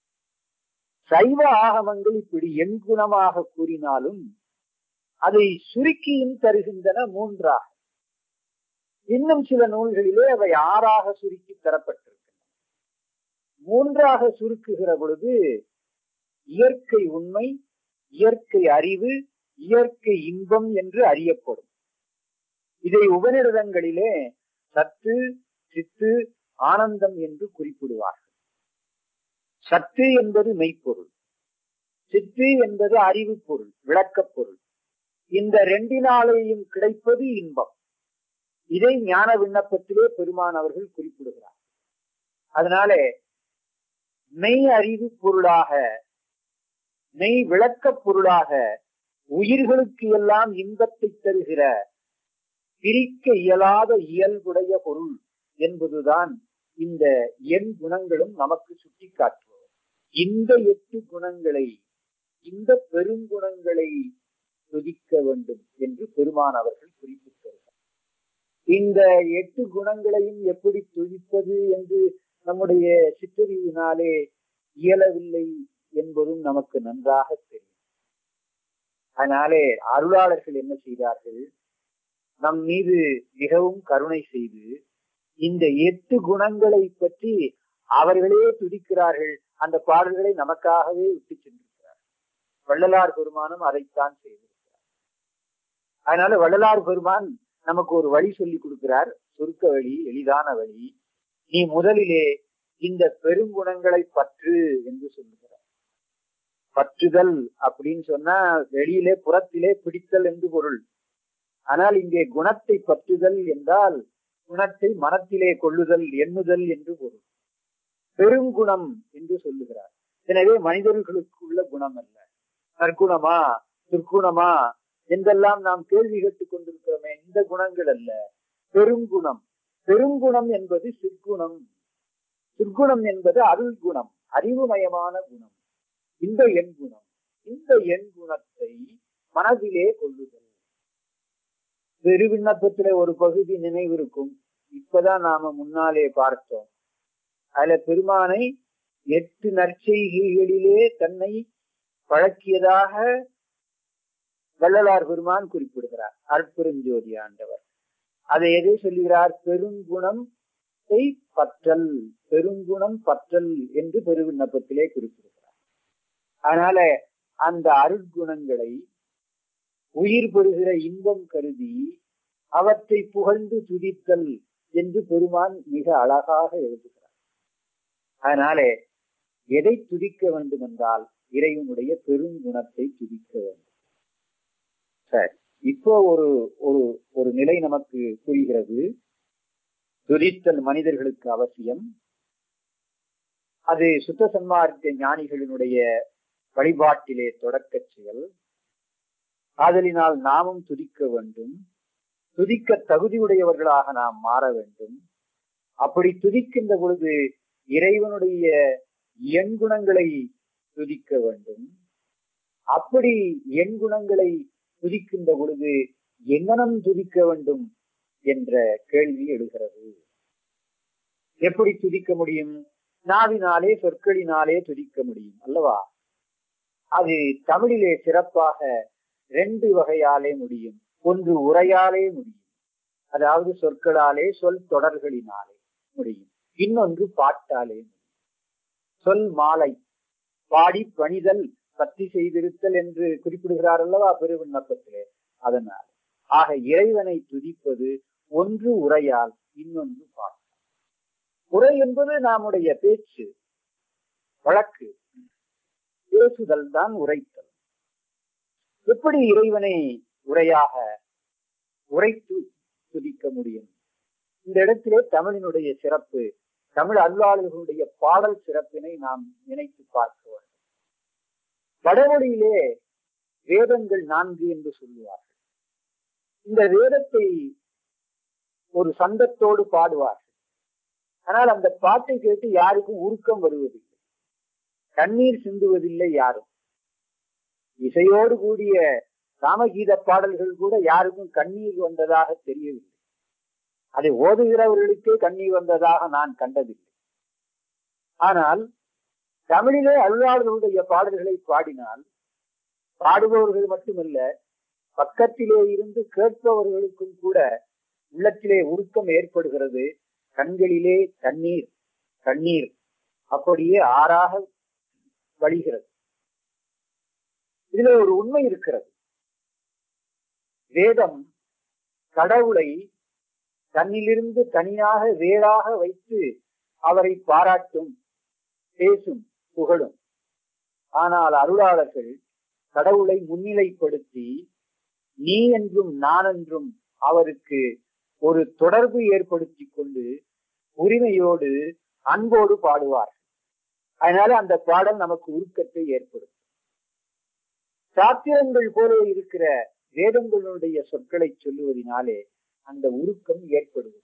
சைவ ஆகமங்கள் இப்படி எண்குணமாக கூறினாலும் அதை சுருக்கியும் தருகின்றன 3ஆக. இன்னும் சில நூல்களிலே அவை 6ஆக சுருக்கி தரப்பட்டிருக்கின்றன. 3ஆக சுருக்குகிற பொழுது இயற்கை உண்மை, இயற்கை அறிவு, இயற்கை இன்பம் என்று அறியப்படும். இதை உபநிடதங்களிலே சத்து, சித்து, ஆனந்தம் என்று குறிப்பிடுவார்கள். சத்து என்பது மெய்ப்பொருள், சித்து என்பது அறிவு பொருள், விளக்கப் பொருள். இந்த 2னாலேயும் கிடைப்பது இன்பம். இதை ஞான விண்ணப்பத்திலே பெருமான் அவர்கள் குறிப்பிடுகிறார். அதனாலே மெய் அறிவு பொருளாக, மெய் விளக்கப் பொருளாக உயிர்களுக்கு எல்லாம் இன்பத்தை தருகிற பிரிக்க இயலாத இயல்புடைய பொருள் என்பதுதான் இந்த எண் குணங்களும் நமக்கு சுட்டி காட்டுவோம். இந்த 8 குணங்களை, இந்த பெருங்குணங்களை துதிக்க வேண்டும் என்று பெருமான் அவர்கள் குறிப்பிட்டார்கள். இந்த 8 குணங்களையும் எப்படி துதிப்பது என்று நம்முடைய சிற்றறிவினாலே இயலவில்லை என்பதும் நமக்கு நன்றாக தெரியும். அதனாலே அருளாளர்கள் என்ன செய்தார்கள், நம் மீது மிகவும் கருணை செய்து இந்த 8 குணங்களை பற்றி அவர்களே துதிக்கிறார்கள். அந்த பாடல்களை நமக்காகவே விட்டு சென்றிருக்கிறார். வள்ளலார் பெருமானும் அதைத்தான் செய்திருக்கிறார். அதனால வள்ளலார் பெருமான் நமக்கு ஒரு வழி சொல்லி கொடுக்கிறார், சுருக்க வழி, எளிதான வழி. நீ முதலிலே இந்த பெருங்குணங்களை பற்று என்று சொல்லுகிறார். பற்றுதல் அப்படின்னு சொன்னா வெளியிலே புறத்திலே பிடித்தல் என்று பொருள். ஆனால் இங்கே குணத்தை பற்றுதல் என்றால் குணத்தை மனத்திலே கொள்ளுதல், எண்ணுதல் என்று பொருள். பெருங்குணம் என்று சொல்லுகிறார். எனவே மனிதர்களுக்கு உள்ள குணம் அல்ல, நற்குணமா துர்க்குணமா என்றெல்லாம் நாம் கேள்வி கேட்டுக் கொண்டிருக்கிறோமே, இந்த குணங்கள் அல்ல, பெருங்குணம். பெருங்குணம் என்பது சிற்குணம், சிற்குணம் என்பது அருள் குணம், அறிவுமயமான குணம். இந்த எண் குணம், இந்த எண் குணத்தை மனதிலே கொள்ளுதல். பெருவிண்ணப்பத்திலே ஒரு பகுதி நினைவிருக்கும், இப்பதான் நாம முன்னாலே பார்த்தோம். அதுல பெருமானை 8 நற்செய்கைகளிலே தன்னை பழக்கியதாக வள்ளலார் பெருமான் குறிப்பிடுகிறார். அற்பெருஞ்சோதி ஆண்டவர் அதை எதை சொல்லுகிறார், பெருங்குணத்தை பற்றல், பெருங்குணம் பற்றல் என்று பெருவிண்ணப்பத்திலே குறிப்பிடுகிறார். அதனால அந்த அருட்குணங்களை உயிர் பெறுகிற இன்பம் கருதி அவற்றை புகழ்ந்து துதித்தல் என்று பெருமான் மிக அழகாக எழுதுகிறார். அதனாலே எதை துதிக்க வேண்டும் என்றால் இறைவனுடைய பெருங்குணத்தை துதிக்க வேண்டும். சரி, இப்போ ஒரு நிலை நமக்கு புரிகிறது. துதித்தல் மனிதர்களுக்கு அவசியம். அது சுத்த சன்மார்க்க ஞானிகளினுடைய வழிபாட்டிலே தொடக்க செயல். ஆதலினால் நாமும் துதிக்க வேண்டும். துதிக்க தகுதியுடையவர்களாக நாம் மாற வேண்டும். அப்படி துதிக்கின்ற பொழுது இறைவனுடைய எண்குணங்களை துதிக்க வேண்டும். அப்படி எண்குணங்களை துதிக்கின்ற பொழுது எங்கனம் துதிக்க வேண்டும் என்ற கேள்வி எழுகிறது. எப்படி துதிக்க முடியும்? நாவினாலே, சொற்களினாலே துதிக்க முடியும் அல்லவா? அது தமிழிலே சிறப்பாக 2 வகையாலே முடியும். ஒன்று உரையாலே முடியும், அதாவது சொற்களாலே, சொல் தொடர்களினாலே முடியும். இன்னொன்று பாட்டாலே முடியும். சொல் மாலை, பாடி பணிதல், பற்றி செய்திருத்தல் என்று குறிப்பிடுகிறார் அல்லவா பெருவிண்ணப்பத்திலே. அதனால் ஆக இறைவனை துதிப்பது ஒன்று உரையால், இன்னொன்று பாட்டால். உரை என்பது நம்முடைய பேச்சு, வழக்கு, பேசுதல் தான் உரைத்தல். எப்படி இறைவனை உரையாக உரைத்து துதிக்க முடியும்? இந்த இடத்திலே தமிழினுடைய சிறப்பு, தமிழ் அல்லாளர்களுடைய பாடல் சிறப்பினை நாம் நினைத்து பார்க்க வேண்டும். வடமொழியிலே வேதங்கள் 4 என்று சொல்லுவார்கள். இந்த வேதத்தை ஒரு சந்தத்தோடு பாடுவார்கள். ஆனால் அந்த பாட்டை கேட்டு யாருக்கும் உருக்கம் வருவதில்லை, கண்ணீர் சிந்துவதில்லை யாரும். இசையோடு கூடிய சாமகீத பாடல்கள் கூட யாருக்கும் கண்ணீர் வந்ததாக தெரியவில்லை. அதை ஓதுகிறவர்களுக்கே கண்ணீர் வந்ததாக நான் கண்டதில்லை. ஆனால் தமிழிலே அருளாளர்களுடைய பாடல்களை பாடினால் பாடுபவர்கள் மட்டுமல்ல, பக்கத்திலே இருந்து கேட்பவர்களுக்கும் கூட உள்ளத்திலே உருக்கம் ஏற்படுகிறது. கண்களிலே தண்ணீர் கண்ணீர் அப்படியே ஆறாக வழிகிறது. இதுல ஒரு உண்மை இருக்கிறது. வேதம் கடவுளை தன்னிலிருந்து தனியாக வேறாக வைத்து அவரை பாராட்டும், பேசும், புகழும். ஆனால் அருளாளர்கள் கடவுளை முன்னிலைப்படுத்தி நீ என்றும் நான் என்றும் அவருக்கு ஒரு தொடர்பு ஏற்படுத்தி கொண்டு உரிமையோடு அன்போடு பாடுவார். அதனால அந்த பாடல் நமக்கு உருக்கத்தை ஏற்படுத்தும். சாத்திரங்கள் போல இருக்கிற வேதங்களுடைய சொற்களை சொல்லுவதனாலே அந்த உருக்கம் ஏற்படுவது.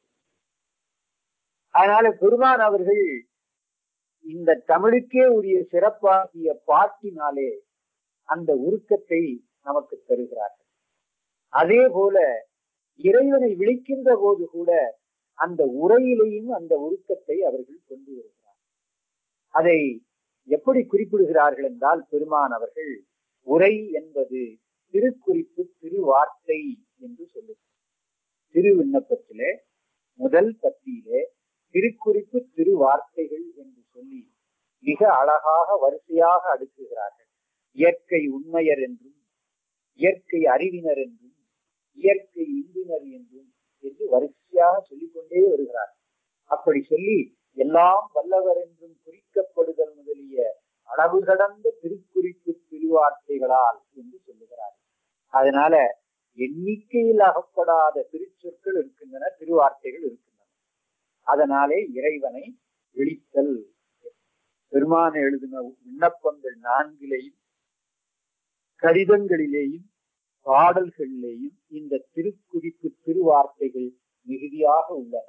அதனால பெருமான் அவர்கள் இந்த தமிழுக்கே உரிய சிறப்பாகிய பாட்டினாலே அந்த உருக்கத்தை நமக்கு தருகிறார்கள். அதே போல இறைவனை விழிக்கின்ற போது கூட அந்த உரையிலேயும் அந்த உருக்கத்தை அவர்கள் கொண்டு வருகிறார்கள். அதை எப்படி குறிப்பிடுகிறார்கள் என்றால், பெருமான் அவர்கள் உரை என்பது திருக்குறிப்பு திருவார்த்தை என்று சொல்லுகிறார். திரு விண்ணப்பத்திலே முதல் பத்தியிலே திருக்குறிப்பு திருவார்த்தைகள் என்று சொல்லி மிக அழகாக வரிசையாக அடுக்குகிறார்கள். இயற்கை உண்மையர் என்றும், இயற்கை அறிவினர் என்றும், இயற்கை இந்தினர் என்றும் என்று வரிசையாக சொல்லிக்கொண்டே வருகிறார். அப்படி சொல்லி எல்லாம் வல்லவர் என்றும் குறிக்கப்படுதல் முதலிய அளவு கடந்த திருக்குறிப்பு திருவார்த்தைகளால் என்று சொல்லுகிறார். அதனால எண்ணிக்கையில் அகப்படாத திருச்சொற்கள் இருக்கின்றன, திருவார்த்தைகள் இருக்கின்றன. அதனாலே இறைவனை விழித்தல். பெருமான எழுதின விண்ணப்பங்கள் 4 கடிதங்களிலேயும் பாடல்களிலேயும் இந்த திருக்குறிப்பு திருவார்த்தைகள் மிகுதியாக உள்ளன.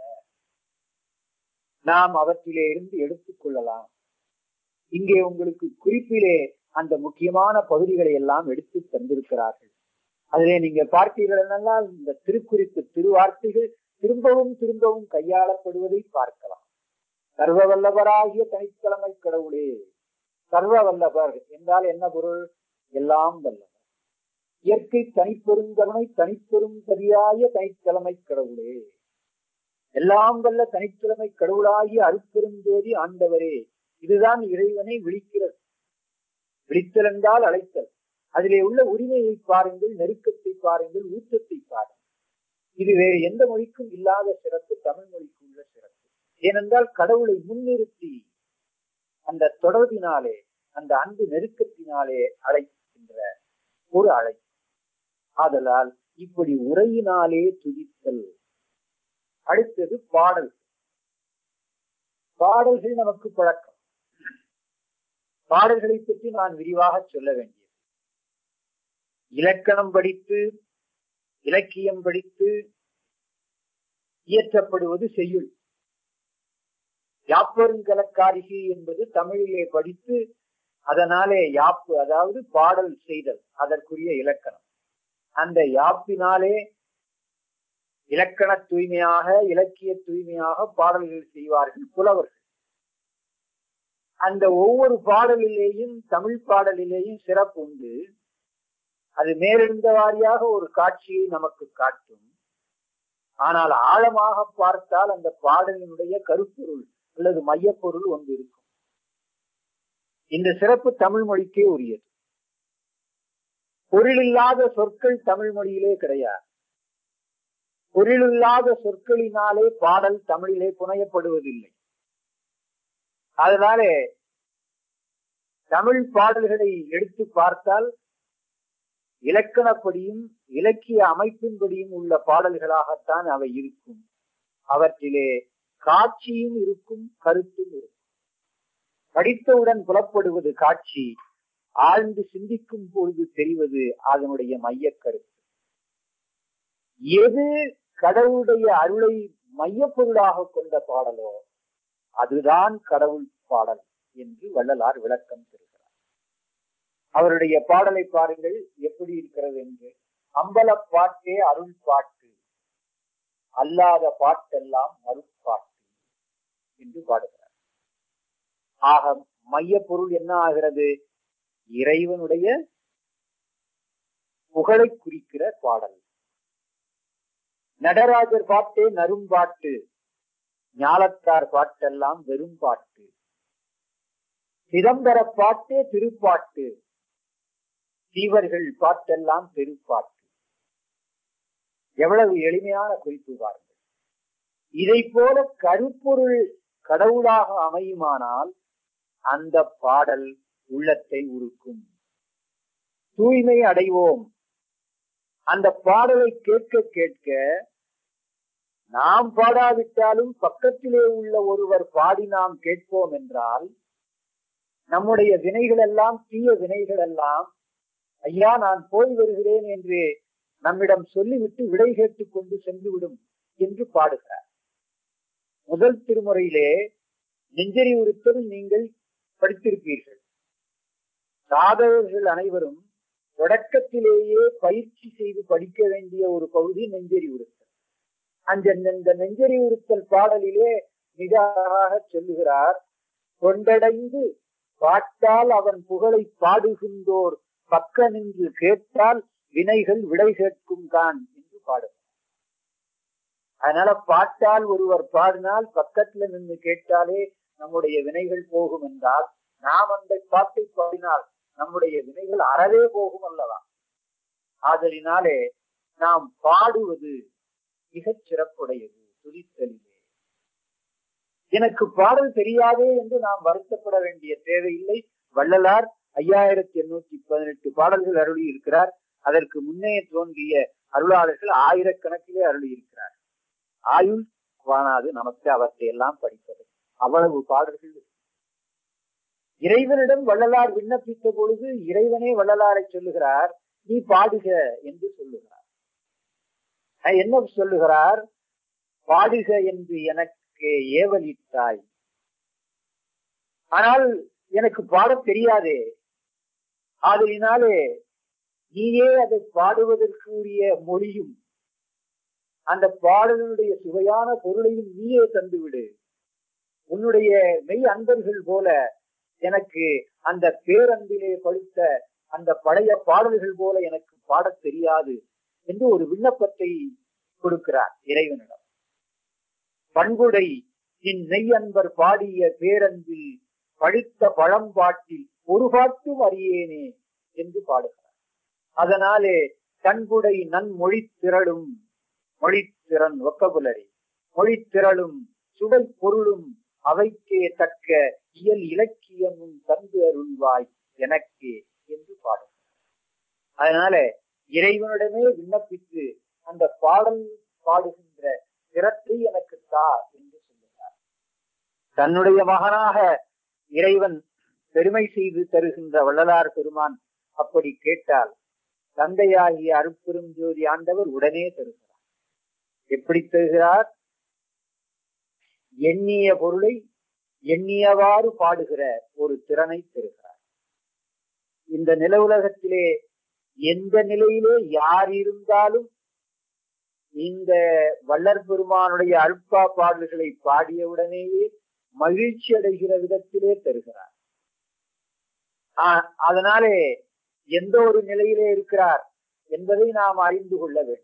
நாம் அவற்றிலே இருந்து எடுத்துக் கொள்ளலாம். இங்கே உங்களுக்கு குறிப்பிலே அந்த முக்கியமான பகுதிகளை எல்லாம் எடுத்து தந்திருக்கிறார்கள். அதிலே நீங்க பார்த்தீர்கள் என்றால் இந்த திருக்குறிப்பு திருவார்த்தைகள் திரும்பவும் திரும்பவும் கையாளப்படுவதை பார்க்கலாம். சர்வ வல்லவராகிய தனித்தலைமை கடவுளே. சர்வ வல்லவர் என்றால் என்ன பொருள்? எல்லாம் வல்லவர். இயற்கை தனிப்பெருங்கருணை தனிப்பெரும் சரியாய தனித்தலைமை கடவுளே. எல்லாம் வல்ல தனித்தலைமை கடவுளாகிய அருட்பெருஞ்சோதி ஆண்டவரே. இதுதான் இறைவனை விழிக்கிறது. விழித்தல் என்றால் அழைத்தல். அதிலே உள்ள உரிமையை பாருங்கள், நெருக்கத்தை பாருங்கள், ஊற்றத்தை பாருங்கள். இது வேறு எந்த மொழிக்கும் இல்லாத சிறப்பு தமிழ் மொழிக்கு உள்ள சிறப்பு. ஏனென்றால் கடவுளை முன்னிறுத்தி அந்த தொடர்பினாலே அந்த அன்பு நெருக்கத்தினாலே அழைக்கின்ற ஒரு அழைப்பு. ஆதலால் இப்படி உரையினாலே துதித்தல். அடுத்தது பாடல். பாடல்கள் நமக்கு பழக்கம். பாடல்களை பற்றி நான் விரிவாக சொல்ல வேண்டியது. இலக்கணம் படித்து இலக்கியம் படித்து இயற்றப்படுவது செய்யுள். யாப்பருங்கலக்காரிகை என்பது தமிழிலே படித்து அதனாலே யாப்பு, அதாவது பாடல் செய்தல், அதற்குரிய இலக்கணம். அந்த யாப்பினாலே இலக்கண தூய்மையாக இலக்கிய தூய்மையாக பாடல்கள் செய்வார்கள் புலவர்கள். அந்த ஒவ்வொரு பாடலிலேயும் தமிழ் பாடலிலேயும் சிறப்பு உண்டு. அது மேலிருந்த வாரியாக ஒரு காட்சியை நமக்கு காட்டும். ஆனால் ஆழமாக பார்த்தால் அந்த பாடலினுடைய கருப்பொருள் அல்லது மையப்பொருள் ஒன்று இருக்கும். இந்த சிறப்பு தமிழ் மொழிக்கே உரியது. பொருளில்லாத சொற்கள் தமிழ் மொழியிலே கிடையாது. பொருளில்லாத சொற்களினாலே பாடல் தமிழிலே புனையப்படுவதில்லை. அதனாலே தமிழ் பாடல்களை எடுத்து பார்த்தால் இலக்கணப்படியும் இலக்கிய அமைப்பின்படியும் உள்ள பாடல்களாகத்தான் அவை இருக்கும். அவற்றிலே காட்சியும் இருக்கும், கருத்தும் இருக்கும். படித்தவுடன் புலப்படுவது காட்சி, ஆழ்ந்து சிந்திக்கும் பொழுது தெரிவது அதனுடைய மையக்கருத்து. எது கடவுளுடைய அருளை மையப்பொருளாக கொண்ட பாடலோ அதுதான் கடவுள் பாடல் என்று வள்ளலார் விளக்கம் தருகிறார். அவருடைய பாடலை பாருங்கள் எப்படி இருக்கிறது என்று. அம்பலப் பாட்டே அருள் பாட்டு, அல்லாத பாட்டெல்லாம் மறுப்பாட்டு என்று பாடுகிறார். ஆக மைய பொருள் என்ன ஆகிறது? இறைவனுடைய புகழை குறிக்கிற பாடல். நடராஜர் பாட்டே நரும்பாட்டு, ஞாலத்தார் பாட்டெல்லாம் வெறும் பாட்டு. சிதம்பர பாட்டே திருப்பாட்டு, சீவர்கள் பாட்டெல்லாம் பெருப்பாட்டு. எவ்வளவு எளிமையான குறிப்பு பாருங்கள். இதை போல கருப்பொருள் கடவுளாக அமையுமானால் அந்த பாடல் உள்ளத்தை உருக்கும். தூய்மை அடைவோம். அந்த பாடலை கேட்க கேட்க நாம் பாடாவிட்டாலும் பக்கத்திலே உள்ள ஒருவர் பாடி நாம் கேட்போம் என்றால் நம்முடைய வினைகள் எல்லாம், தீய வினைகள் எல்லாம், ஐயா நான் போய் வருகிறேன் என்று நம்மிடம் சொல்லிவிட்டு விடை கேட்டுக் கொண்டு சென்றுவிடும் என்று பாடுகிறார். முதல் திருமுறையிலே நெஞ்சறிவுறுத்தல் நீங்கள் படித்திருப்பீர்கள். சாதகர்கள் அனைவரும் தொடக்கத்திலேயே பயிற்சி செய்து படிக்க வேண்டிய ஒரு பகுதி நெஞ்சறிவுறுத்தல். அந்த நெஞ்சறிவுறுத்தல் பாடலிலே மிக அழகாக சொல்லுகிறார். கொண்டடைந்து பாட்டால் அவன் புகழை பாடுகின்றோர் பக்க நின்று கேட்டால் வினைகள் விடை கேட்கும் தான் என்று பாடுகிறார். அதனால பாட்டால் ஒருவர் பாடினால் பக்கத்துல நின்று கேட்டாலே நம்முடைய வினைகள் போகும் என்றால், நாம் அந்த பாட்டை பாடினால் நம்முடைய வினைகள் அறவே போகும் அல்லவா? ஆதலினாலே நாம் பாடுவது மிகச் சிறப்புடையது. துதித்தலிலே எனக்கு பாடல் தெரியாதே என்று நாம் வருத்தப்பட வேண்டிய தேவையில்லை. வள்ளலார் 5818 பாடல்கள் அருளி இருக்கிறார். அதற்கு முன்னே தோன்றிய அருளாளர்கள் ஆயிரக்கணக்கிலே அருளி இருக்கிறார். ஆயுள் காணாது நமக்கு அவற்றை எல்லாம் படிப்பது. அவ்வளவு பாடல்கள். இறைவனிடம் வள்ளலார் விண்ணப்பித்த பொழுது இறைவனே வள்ளலாரை சொல்லுகிறார், நீ பாடுக என்று சொல்லுகிறார். என்ன சொல்லுகிறார்? பாடுக என்று எனக்கு ஏவலிட்டாய், ஆனால் எனக்கு பாட தெரியாதே, ஆதலினாலே நீயே அதை பாடுவதற்குரிய மொழியும் அந்த பாடலினுடைய சுவையான பொருளையும் நீயே தந்துவிடு. உன்னுடைய மெய் அன்பர்கள் போல எனக்கு அந்த பேரன்பிலே படித்த அந்த பழைய பாடல்கள் போல எனக்கு பாடத் தெரியாது என்று ஒரு விண்ணப்பத்தை கொடுக்கிறார் இறைவனிடம். பண்புடை என் மெய் அன்பர் பாடிய பேரன்பில் படித்த பழம்பாட்டில் ஒரு பாட்டும் அறியேனே என்று பாடுகிறார். அதனாலே கண்புடை நன்மொழி திரளும், மொழித்திறன் ஒக்கபுலரி, மொழித்திரளும் சுவை பொருளும் அவைக்கே தக்க இயல் இலக்கியமும் தந்து அருள்வாய் எனக்கே என்று பாடுகிறார். அதனால இறைவனிடமே விண்ணப்பித்து அந்த பாடல் பாடுகின்ற திறத்தை எனக்கு தா என்று சொல்லுகிறார். தன்னுடைய மகனாக இறைவன் பெருமை செய்து தருகின்ற வள்ளலார் பெருமான் அப்படி கேட்டால் தந்தையாகிய அருட்பெரும் ஜோதி ஆண்டவர் உடனே தருகிறார். எப்படி தருகிறார்? எண்ணிய பொருளை எண்ணியவாறு பாடுகிற ஒரு திறனை தருகிறார். இந்த நில உலகத்திலே எந்த நிலையிலே யார் இருந்தாலும் இந்த வள்ளற் பெருமானுடைய அருட்பா பாடல்களை பாடியவுடனேயே மகிழ்ச்சி அடைகிற விதத்திலே தருகிறார். அதனாலே எந்த ஒரு நிலையிலே இருக்கிறார் என்பதை நாம் அறிந்து கொள்ள வேண்டும்.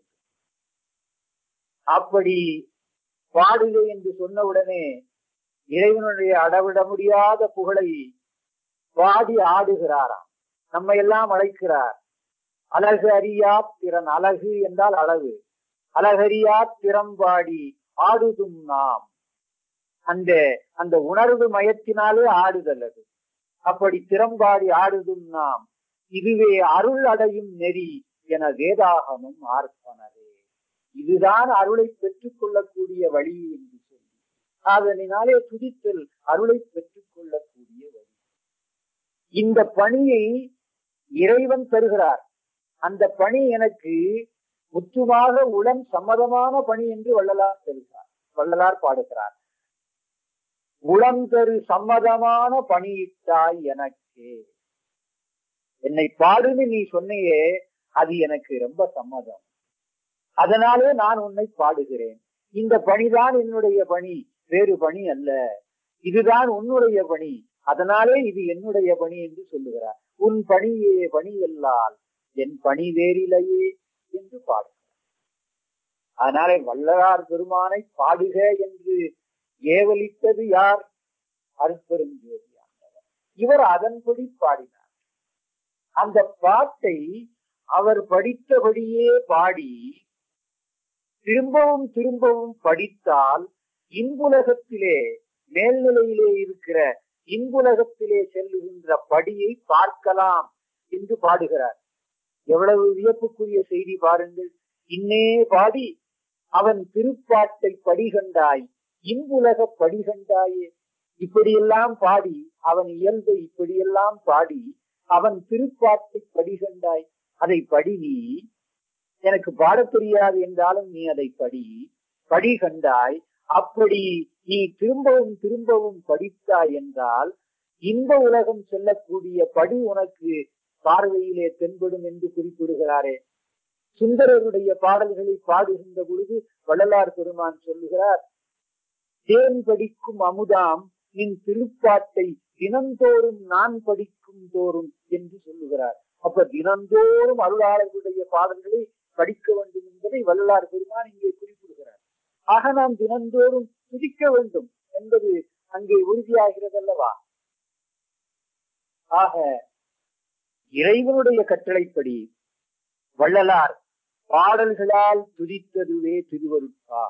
அப்படி பாடுகை என்று சொன்னவுடனே இறைவனுடைய அளவிட முடியாத புகழை பாடி ஆடுகிறாராம். நம்ம எல்லாம் அழைக்கிறார். அழகு அறியா திறன், அழகு என்றால் அளவு, அழகறியா திறம்பாடி ஆடுதும் நாம். அந்த உணர்வு மயத்தினாலே ஆடுதல் அது. அப்படி திறம்பாடி ஆடுதும் நாம், இதுவே அருள் அடையும் நெறி என வேதாகமும் ஆர்ப்பனரே. இதுதான் அருளை பெற்றுக் கொள்ளக்கூடிய வழி என்று சொல்லி, அதனாலே துதித்தல் அருளை பெற்றுக் கொள்ளக்கூடிய வழி. இந்த பணியை இறைவன் தருகிறார். அந்த பணி எனக்கு முற்றுமாக உளம் சம்மதமான பணி என்று வள்ளலார் தருகிறார், வள்ளலார் பாடுகிறார். உளம் தரு சம்மதமான பணியிட்டாய் எனக்கு. என்னை பாடுன்னு நீ சொன்னையே, அது எனக்கு ரொம்ப சம்மதம். அதனாலே நான் உன்னை பாடுகிறேன். இந்த பணிதான் என்னுடைய பணி, வேறு பணி அல்ல. இதுதான் உன்னுடைய பணி, அதனாலே இது என்னுடைய பணி என்று சொல்லுகிறார். உன் பணியே பணி அல்லால் என் பணி வேறிலையே என்று பாடுகிறார். அதனாலே வள்ளலார் பெருமானை பாடுக என்று ஏவலிட்டது யார்? அருட்பெருஞ்சோதி ஆண்டவர். இவர் அதன்படி பாடினார். அந்த பாட்டை அவர் படித்தபடியே பாடி திரும்பவும் திரும்பவும் படித்தால் இன்புலகத்திலே, மேல்நிலையிலே இருக்கிற இன்புலகத்திலே செல்லுகின்ற படியை பார்க்கலாம் என்று பாடுகிறார். எவ்வளவு வியப்புக்குரிய செய்தி பாருங்கள். இன்னே பாடி அவன் திருப்பாட்டை படிகண்டாய், இன்புலக படிகண்டாயே. இப்படியெல்லாம் பாடி அவன் இயல்பை இப்படியெல்லாம் பாடி அவன் திருப்பாட்டை படிகண்டாய். அதை படி, நீ எனக்கு பாடத் தெரியாது என்றாலும் நீ அதை படி கண்டாய். அப்படி நீ திரும்பவும் திரும்பவும் படித்தாய் என்றால் இன்ப உலகம் செல்லக்கூடிய படி உனக்கு பார்வையிலே தென்படும் என்று குறிப்பிடுகிறாரே. சுந்தரருடைய பாடல்களை பாடுகின்ற பொழுது வள்ளலார் பெருமான் சொல்லுகிறார், தேன் படிக்கும் அமுதாம் நின் திருப்பாட்டை தினந்தோறும் நான் படிக்கும் தோறும் என்று சொல்லுகிறார். அப்ப தினந்தோறும் அருளாளர்களுடைய பாடல்களை படிக்க வேண்டும் என்பதை வள்ளலார் பெருமான் இங்கே குறிப்பிடுகிறார். ஆக நாம் தினந்தோறும் துதிக்க வேண்டும் என்பது அங்கே உறுதியாகிறது அல்லவா? ஆக இறைவனுடைய கட்டளைப்படி வள்ளலார் பாடல்களால் துதித்ததுவே திருவருட்பா.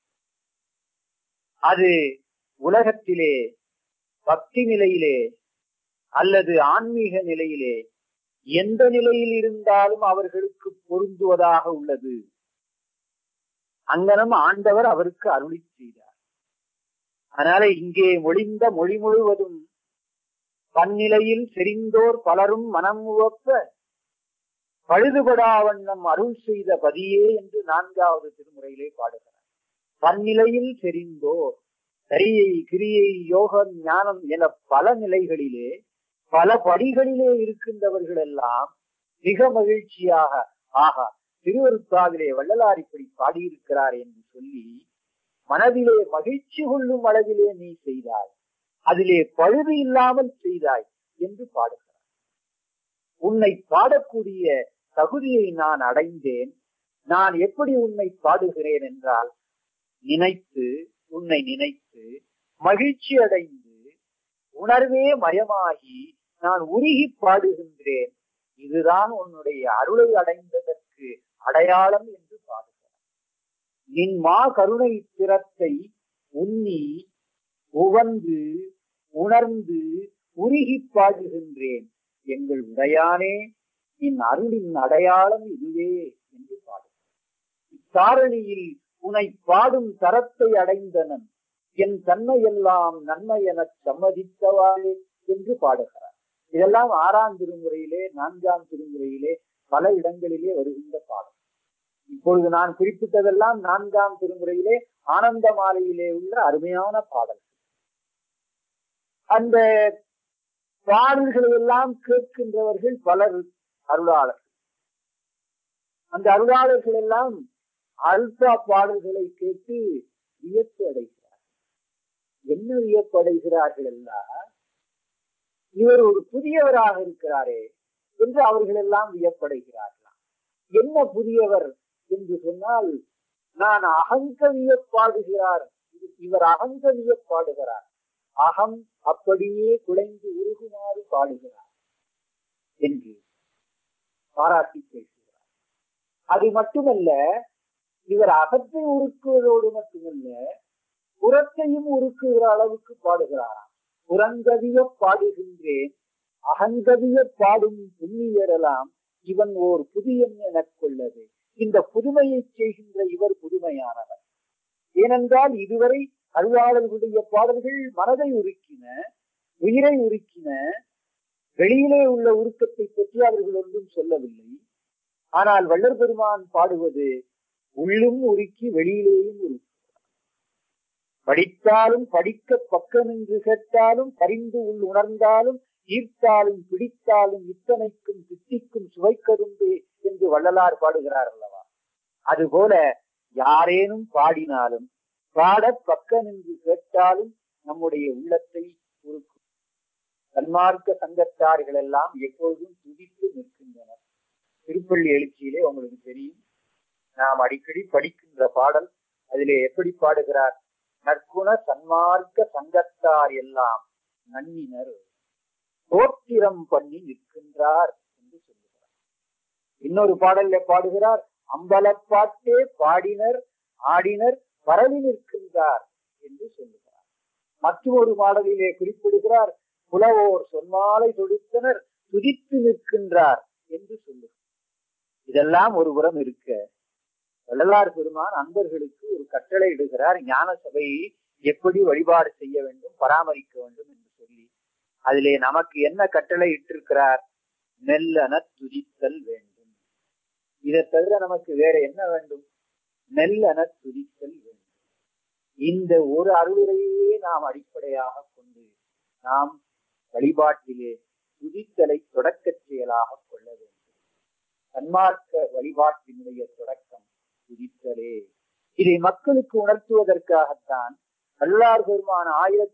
அது உலகத்திலே பக்தி நிலையிலே அல்லது ஆன்மீக நிலையிலே எந்த நிலையில் இருந்தாலும் அவர்களுக்கு பொருந்துவதாக உள்ளது. அங்கனம் ஆண்டவர் அவருக்கு அருளி செய்தார். அதனால இங்கே மொழிந்த மொழி முழுவதும் பன்னிலையில் செறிந்தோர் பலரும் மனம் உவப்ப பழுதுபடா வண்ணம் அருள் செய்த பதியே என்று 4வது திருமுறையிலே பாடுகிறார். பன்னிலையில் செறிந்தோர், சரியை கிரியை யோகம் ஞானம் என பல நிலைகளிலே பல படிகளிலே இருக்கின்றவர்கள் எல்லாம் மிக மகிழ்ச்சியாக, ஆகா திருவருட்பாவிலே வள்ளலார் இப்படி பாடியிருக்கிறார் என்று சொல்லி மனதிலே மகிழ்ச்சி கொள்ளும் அளவிலே நீ செய்தாய், அதிலே பழுது இல்லாமல் செய்தாய் என்று பாடுகிறார். உன்னை பாடக்கூடிய தகுதியை நான் அடைந்தேன். நான் எப்படி உன்னை பாடுகிறேன் என்றால், உன்னை நினைத்து மகிழ்ச்சி அடைந்து உணர்வே மயமாகி நான் உருகி பாடுகின்றேன். இதுதான் உன்னுடைய அருளை அடைந்ததற்கு அடையாளம் என்று பாடுகிறார். நின் மா கருணை திறத்தை உன்னி உவந்து உணர்ந்து உருகி பாடுகின்றேன். எங்கள் உடையானே, நின் அருளின் அடையாளம் இதுவே என்று பாடுகிறார். இத்தாரணியில் உன்னை பாடும் தரத்தை அடைந்தனன், என் தன்மையெல்லாம் நன்மை எனச் சம்மதித்தவாறே என்று பாடுகிறார். இதெல்லாம் 6ஆம் திருமுறையிலே 4ஆம் திருமுறையிலே பல இடங்களிலே வருகின்ற பாடல். இப்பொழுது நான் குறிப்பிட்டதெல்லாம் 4ஆம் திருமுறையிலே ஆனந்த மாலையிலே உள்ள அருமையான பாடல். அந்த பாடல்களை எல்லாம் கேட்கின்றவர்கள் பலர் அருளாளர்கள். அந்த அருளாளர்கள் எல்லாம் அல்பா பாடல்களை கேட்டு வியப்பு அடைகிறார். என்ன வியப்பு அடைகிறார்கள் எல்லாம், இவர் ஒரு புதியவராக இருக்கிறாரே என்று அவர்கள் எல்லாம் வியப்படைகிறார்களாம். என்ன புதியவர் என்று சொன்னால், நான் அகங்கவிய பாடுகிறார், இவர் அகங்கவிய பாடுகிறார், அகம் அப்படியே குலைந்து உருகுமாறு பாடுகிறார் என்று பாராட்டி பேசுகிறார். அது மட்டுமல்ல, இவர் அகத்தை உருக்குவதோடு மட்டுமல்ல, புறத்தையும் உருக்குகிற அளவுக்கு பாடுகிறாராம். புறங்கவிய பாடுகின்றேன், அகங்கவிய பாடும் புண்ணியரெல்லாம் இவன் ஓர் புதியன் எனக் கொள்ளது. இந்த புதுமையை செய்கின்ற இவர் புதுமையானவர். ஏனென்றால் இதுவரை அருளாளர்களுடைய பாடல்கள் மனதை உருக்கின, உயிரை உருக்கின, வெளியிலே உள்ள உருக்கத்தை பற்றி அவர்கள் ஒன்றும் சொல்லவில்லை. ஆனால் வள்ளல் பெருமான் பாடுவது உள்ளும் உருக்கி வெளியிலேயும் உருக்கி. படித்தாலும் படிக்க பக்கம் நின்று கேட்டாலும் பரிந்து உள் உணர்ந்தாலும் ஈர்த்தாலும் பிடித்தாலும் இத்தனைக்கும் தித்திக்கும் சுவைக்கரும்பே என்று வள்ளலார் பாடுகிறார் அல்லவா? அதுபோல யாரேனும் பாடினாலும் பாட பக்க நின்று கேட்டாலும் நம்முடைய உள்ளத்தை உருக்கும். சன்மார்க்க சங்கத்தார்கள் எல்லாம் எப்பொழுதும் துதித்து நிற்கின்றனர். திருப்பள்ளி எழுச்சியிலே உங்களுக்கு தெரியும், நாம் அடிக்கடி படிக்கின்ற பாடல். அதிலே எப்படி பாடுகிறார்? நற்குண சன்மார்க்க சங்கத்தார் எல்லாம் நன்னினர் தோத்திரம் பண்ணி நிற்கின்றார் என்று சொல்லுகிறார். இன்னொரு பாடல்ல பாடுகிறார், அம்பலப்பாட்டே பாடினர் ஆடினர் பரவி நிற்கின்றார் என்று சொல்லுகிறார். மற்றொரு பாடலிலே குறிப்பிடுகிறார், புலவோர் சொன்மாலை தொடுத்தனர் துதித்து நிற்கின்றார் என்று சொல்லுகிறார். இதெல்லாம் ஒரு புறம் இருக்க, வள்ளலார் பெருமான் அன்பர்களுக்கு ஒரு கட்டளை இடுகிறார். ஞான சபையை எப்படி வழிபாடு செய்ய வேண்டும், பராமரிக்க வேண்டும் என்று சொல்லி, அதிலே நமக்கு என்ன கட்டளை இட்டிருக்கிறார்? மெல்லன துதித்தல் வேண்டும். இதை தவிர நமக்கு வேற என்ன வேண்டும்? மெல்லன துதித்தல் வேண்டும். இந்த ஒரு அருளுரையே நாம் அடிப்படையாக கொண்டு நாம் வழிபாட்டிலே துதித்தலை தொடக்க செயலாக கொள்ள வேண்டும். சன்மார்க்க வழிபாட்டினுடைய தொடக்கம் துதித்தலே. இதை மக்களுக்கு உணர்த்துவதற்காகத்தான் வள்ளலார் பெருமான்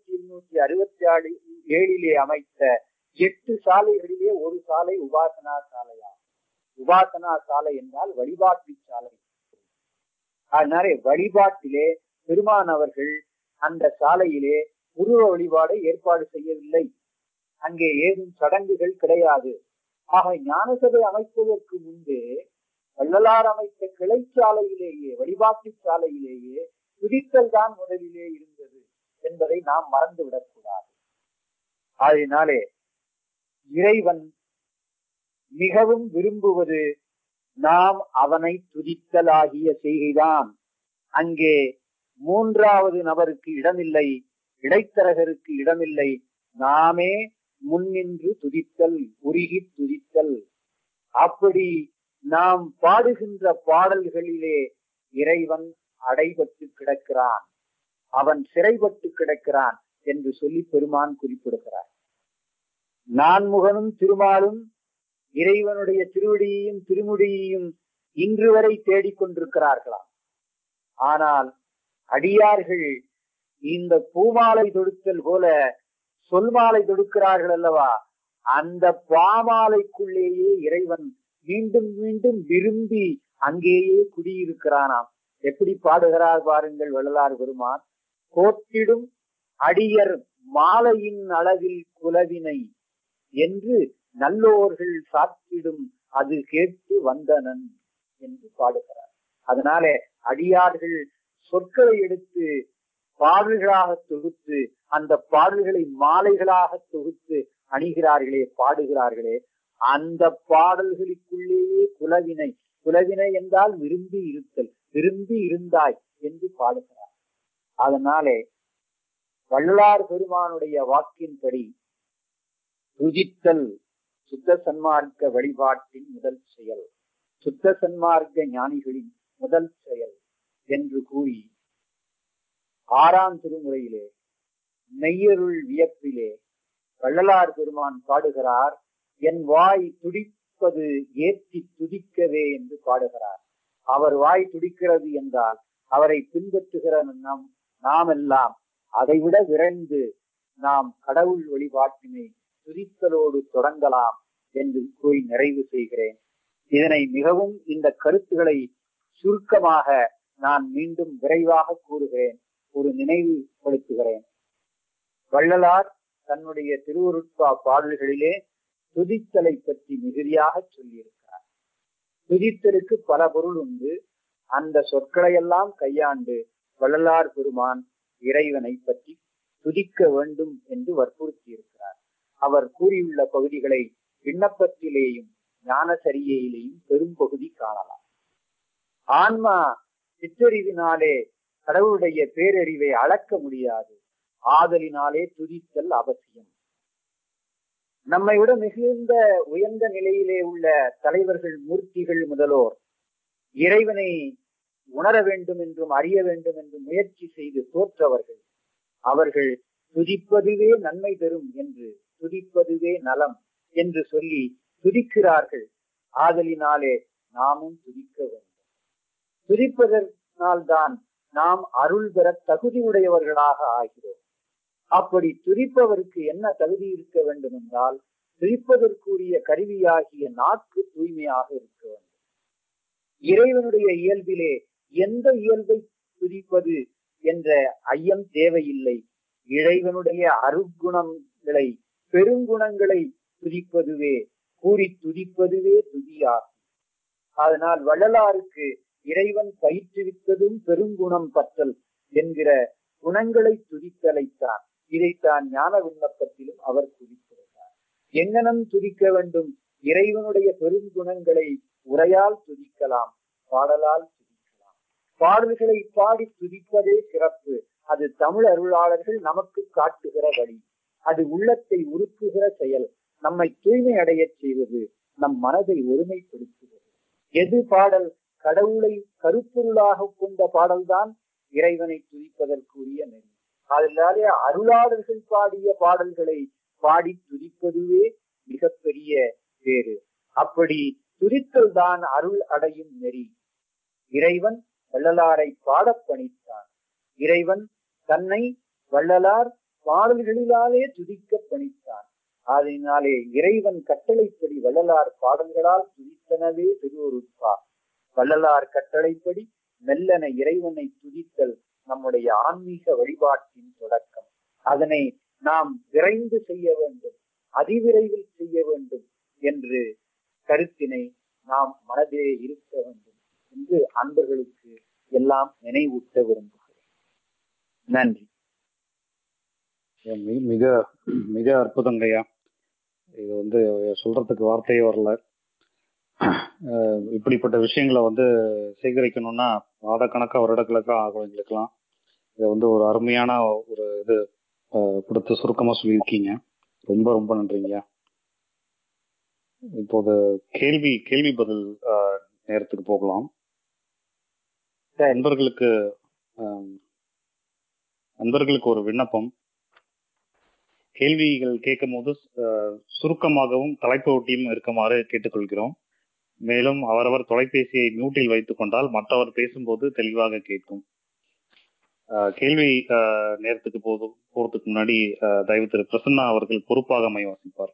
1767 அமைத்த 8 சாலைகளிலே ஒரு சாலை உபாசனா சாலையா. உபாசனா சாலை என்றால் வழிபாட்டு சாலை. அதனால வழிபாட்டிலே பெருமான் அவர்கள் அந்த சாலையிலே உருவ வழிபாடை ஏற்பாடு செய்யவில்லை. அங்கே ஏதும் சடங்குகள் கிடையாது. ஆக ஞானசபை அமைப்பதற்கு முன்பே வள்ளலார் அமைத்த கிளைச்சாலையிலேயே வழிபாட்டு சாலையிலேயே துதித்தல் தான் முதலிலே இருந்தது என்பதை நாம் மறந்துவிடக் கூடாது. அதனாலே இறைவன் மிகவும் விரும்புவது நாம் அவனை துதித்தலாகிய செய்கைதான். அங்கே மூன்றாவது நபருக்கு இடமில்லை, இடைத்தரகருக்கு இடமில்லை. நாமே முன்னின்று துதித்தல், உருகி துதித்தல். அப்படி நாம் பாடுகின்ற பாடல்களிலே இறைவன் அடைபட்டு கிடக்கிறான், அவன் சிறைப்பட்டு கிடக்கிறான் என்று சொல்லி பெருமான் குறிப்பிடுகிறார். நான்முகனும் திருமாலும் இறைவனுடைய திருவடியையும் திருமுடியையும் இன்று வரை தேடிக்கொண்டிருக்கிறார்களாம். ஆனால் அடியார்கள் இந்த பூமாலை தொடுத்தல் போல சொல்மாலை தொடுக்கிறார்கள் அல்லவா, அந்த பாமாலைக்குள்ளேயே இறைவன் மீண்டும் மீண்டும் விரும்பி அங்கேயே குடியிருக்கிறானாம். எப்படி பாடுகிறார் பாருங்கள் வள்ளலார் பெருமான். கோட்டிடும் அடியர் மாலையின் அளவில் குலவினை என்று நல்லோர்கள் சாத்திடும் அது கேட்டு வந்தனன் என்று பாடுகிறார். அதனால அடியார்கள் சொற்களை எடுத்து பாடல்களாக தொகுத்து அந்த பாடல்களை மாலைகளாக தொகுத்து அணிகிறார்களே, பாடுகிறார்களே, அந்த பாடல்களுக்குள்ளேயே குலவினை, குலவினை என்றால் விரும்பி இருத்தல், விரும்பி இருந்தாய் என்று பாடுகிறார். அதனாலே வள்ளலார் பெருமானுடைய வாக்கின்படி துதித்தல் சுத்த சன்மார்க்க வழிபாட்டின் முதல் செயல், சுத்த சன்மார்க்க ஞானிகளின் முதல் செயல் என்று கூறி 6ஆம் திருமுறையிலே மெய்யருள் வியப்பிலே வள்ளலார் பெருமான் பாடுகிறார், என் வாய் துடிப்பது ஏற்றி துதிக்கவே என்று பாடுகிறார். அவர் வாய் துடிக்கிறது என்றால் அவரை பின்பற்றுகிற நாம் எல்லாம் அதைவிட விரைந்து நாம் கடவுள் வழிபாட்டினை துதித்தலோடு தொடங்கலாம் என்று கூறி நிறைவு செய்கிறேன். இதனை மிகவும் இந்த கருத்துக்களை சுருக்கமாக நான் மீண்டும் விரைவாக கூறுகிறேன், ஒரு நினைவுபடுத்துகிறேன். வள்ளலார் தன்னுடைய திருவருட்பா பாடல்களிலே துதித்தலை பற்றி மிகுதியாக சொல்லியிருக்கிறார். துதித்தலுக்கு பல பொருள் உண்டு. அந்த சொற்களை எல்லாம் கையாண்டு வள்ளலார் பெருமான் இறைவனை பற்றி துதிக்க வேண்டும் என்று வற்புறுத்தி இருக்கிறார். அவர் கூறியுள்ள பகுதிகளை விண்ணப்பத்திலேயும் ஞானசரியிலேயும் பெரும்பகுதி காணலாம். ஆன்மா சிற்றறிவினாலே கடவுளுடைய பேரறிவை அளக்க முடியாது. ஆதலினாலே துதித்தல் அவசியம். நம்மை விட மிகுந்த உயர்ந்த நிலையிலே உள்ள தலைவர்கள், மூர்த்திகள் முதலோர் இறைவனை உணர வேண்டும் என்றும் அறிய வேண்டும் என்றும் முயற்சி செய்து தோற்றவர்கள். அவர்கள் துதிப்பதுவே நன்மை தரும் என்று, துதிப்பதுவே நலம் என்று சொல்லி துதிக்கிறார்கள். ஆதலினாலே நாமும் துதிக்க வேண்டும். துதிப்பதனால்தான் நாம் அருள் பெற தகுதி உடையவர்களாக ஆகிறோம். அப்படி துதிப்பவருக்கு என்ன தகுதி இருக்க வேண்டும் என்றால், துதிப்பதற்குரிய கருவியாகிய நாக்கு தூய்மையாக இருக்க வேண்டும். இறைவனுடைய இயல்பிலே எந்த இயல்பை துதிப்பது என்ற ஐயம் தேவையில்லை. இறைவனுடைய அருகுணங்களை, பெருங்குணங்களை துதிப்பதுவே, கூறி துதிப்பதுவே துதியாகும். அதனால் வள்ளலாருக்கு இறைவன் பயிற்றுவித்ததும் பெருங்குணம் பற்றல் என்கிற குணங்களை துதித்தலைத்தான். இதைத்தான் ஞான விண்ணப்பத்திலும் அவர் துதித்திருந்தார். எங்கனம் துதிக்க வேண்டும்? இறைவனுடைய பெருங்குணங்களை உரையால் துதிக்கலாம், பாடலால் துதிக்கலாம். பாடல்களை பாடி துதிப்பதே சிறப்பு. அது தமிழ் அருளாளர்கள் நமக்கு காட்டுகிற வழி. அது உள்ளத்தை உருக்குகிற செயல். நம்மை தூய்மை அடைய செய்வது, நம் மனதை ஒருமைப்படுத்துவது. எது பாடல்? கடவுளை கருப்பொருளாக கொண்ட பாடல்தான் இறைவனை துதிப்பதற்குரிய நெறி. அதனாலே அருளாளர்கள் பாடிய பாடல்களை பாடி துதிப்பதுவே மிகப்பெரிய பேரு. அப்படி துதித்தல் தான் அருள் அடையும் நெறி. இறைவன் வள்ளலாரை பாடப் பணித்தான். இறைவன் தன்னை வள்ளலார் பாடல்களிலாலே துதிக்க பணித்தான். அதனாலே இறைவன் கட்டளைப்படி வள்ளலார் பாடல்களால் துதித்தனவே திருவருட்பா. வள்ளலார் கட்டளைப்படி மெல்லன இறைவனை துதித்தல் நம்முடைய ஆன்மீக வழிபாட்டின் தொடக்கம். அதனை நாம் விரைந்து செய்ய வேண்டும், அதிவிரைவில் செய்ய வேண்டும் என்று கருத்தினை நாம் மனதே இருக்க வேண்டும் என்று அன்பர்களுக்கு எல்லாம் நினைவூட்ட விரும்புகிறேன். நன்றி. மிக மிக அற்புதங்கய்யா. இது சொல்றதுக்கு வார்த்தையே வரல. இப்படிப்பட்ட விஷயங்களை சேகரிக்கணும்னா மாதக்கணக்கா வருடக்கணக்கா ஆகும் எங்களுக்கெல்லாம். இதை ஒரு அருமையான ஒரு இது கொடுத்து சுருக்கமா சொல்லியிருக்கீங்க. ரொம்ப ரொம்ப நன்றிங்கய்யா. இப்போது கேள்வி பதில் நேரத்துக்கு போகலாம். நண்பர்களுக்கு ஒரு விண்ணப்பம். கேள்விகள் கேட்கும் போது சுருக்கமாகவும் தலைப்பு ஒட்டியும் இருக்குமாறு கேட்டுக்கொள்கிறோம். மேலும் அவரவர் தொலைபேசியை மியூட்டில் வைத்துக் கொண்டால் மற்றவர் பேசும்போது தெளிவாக கேட்கும். கேள்வி நேரத்துக்கு போறதுக்கு முன்னாடி தயவு திரு பிரசன்னா அவர்கள் பொறுப்பாக மை வாசிப்பார்.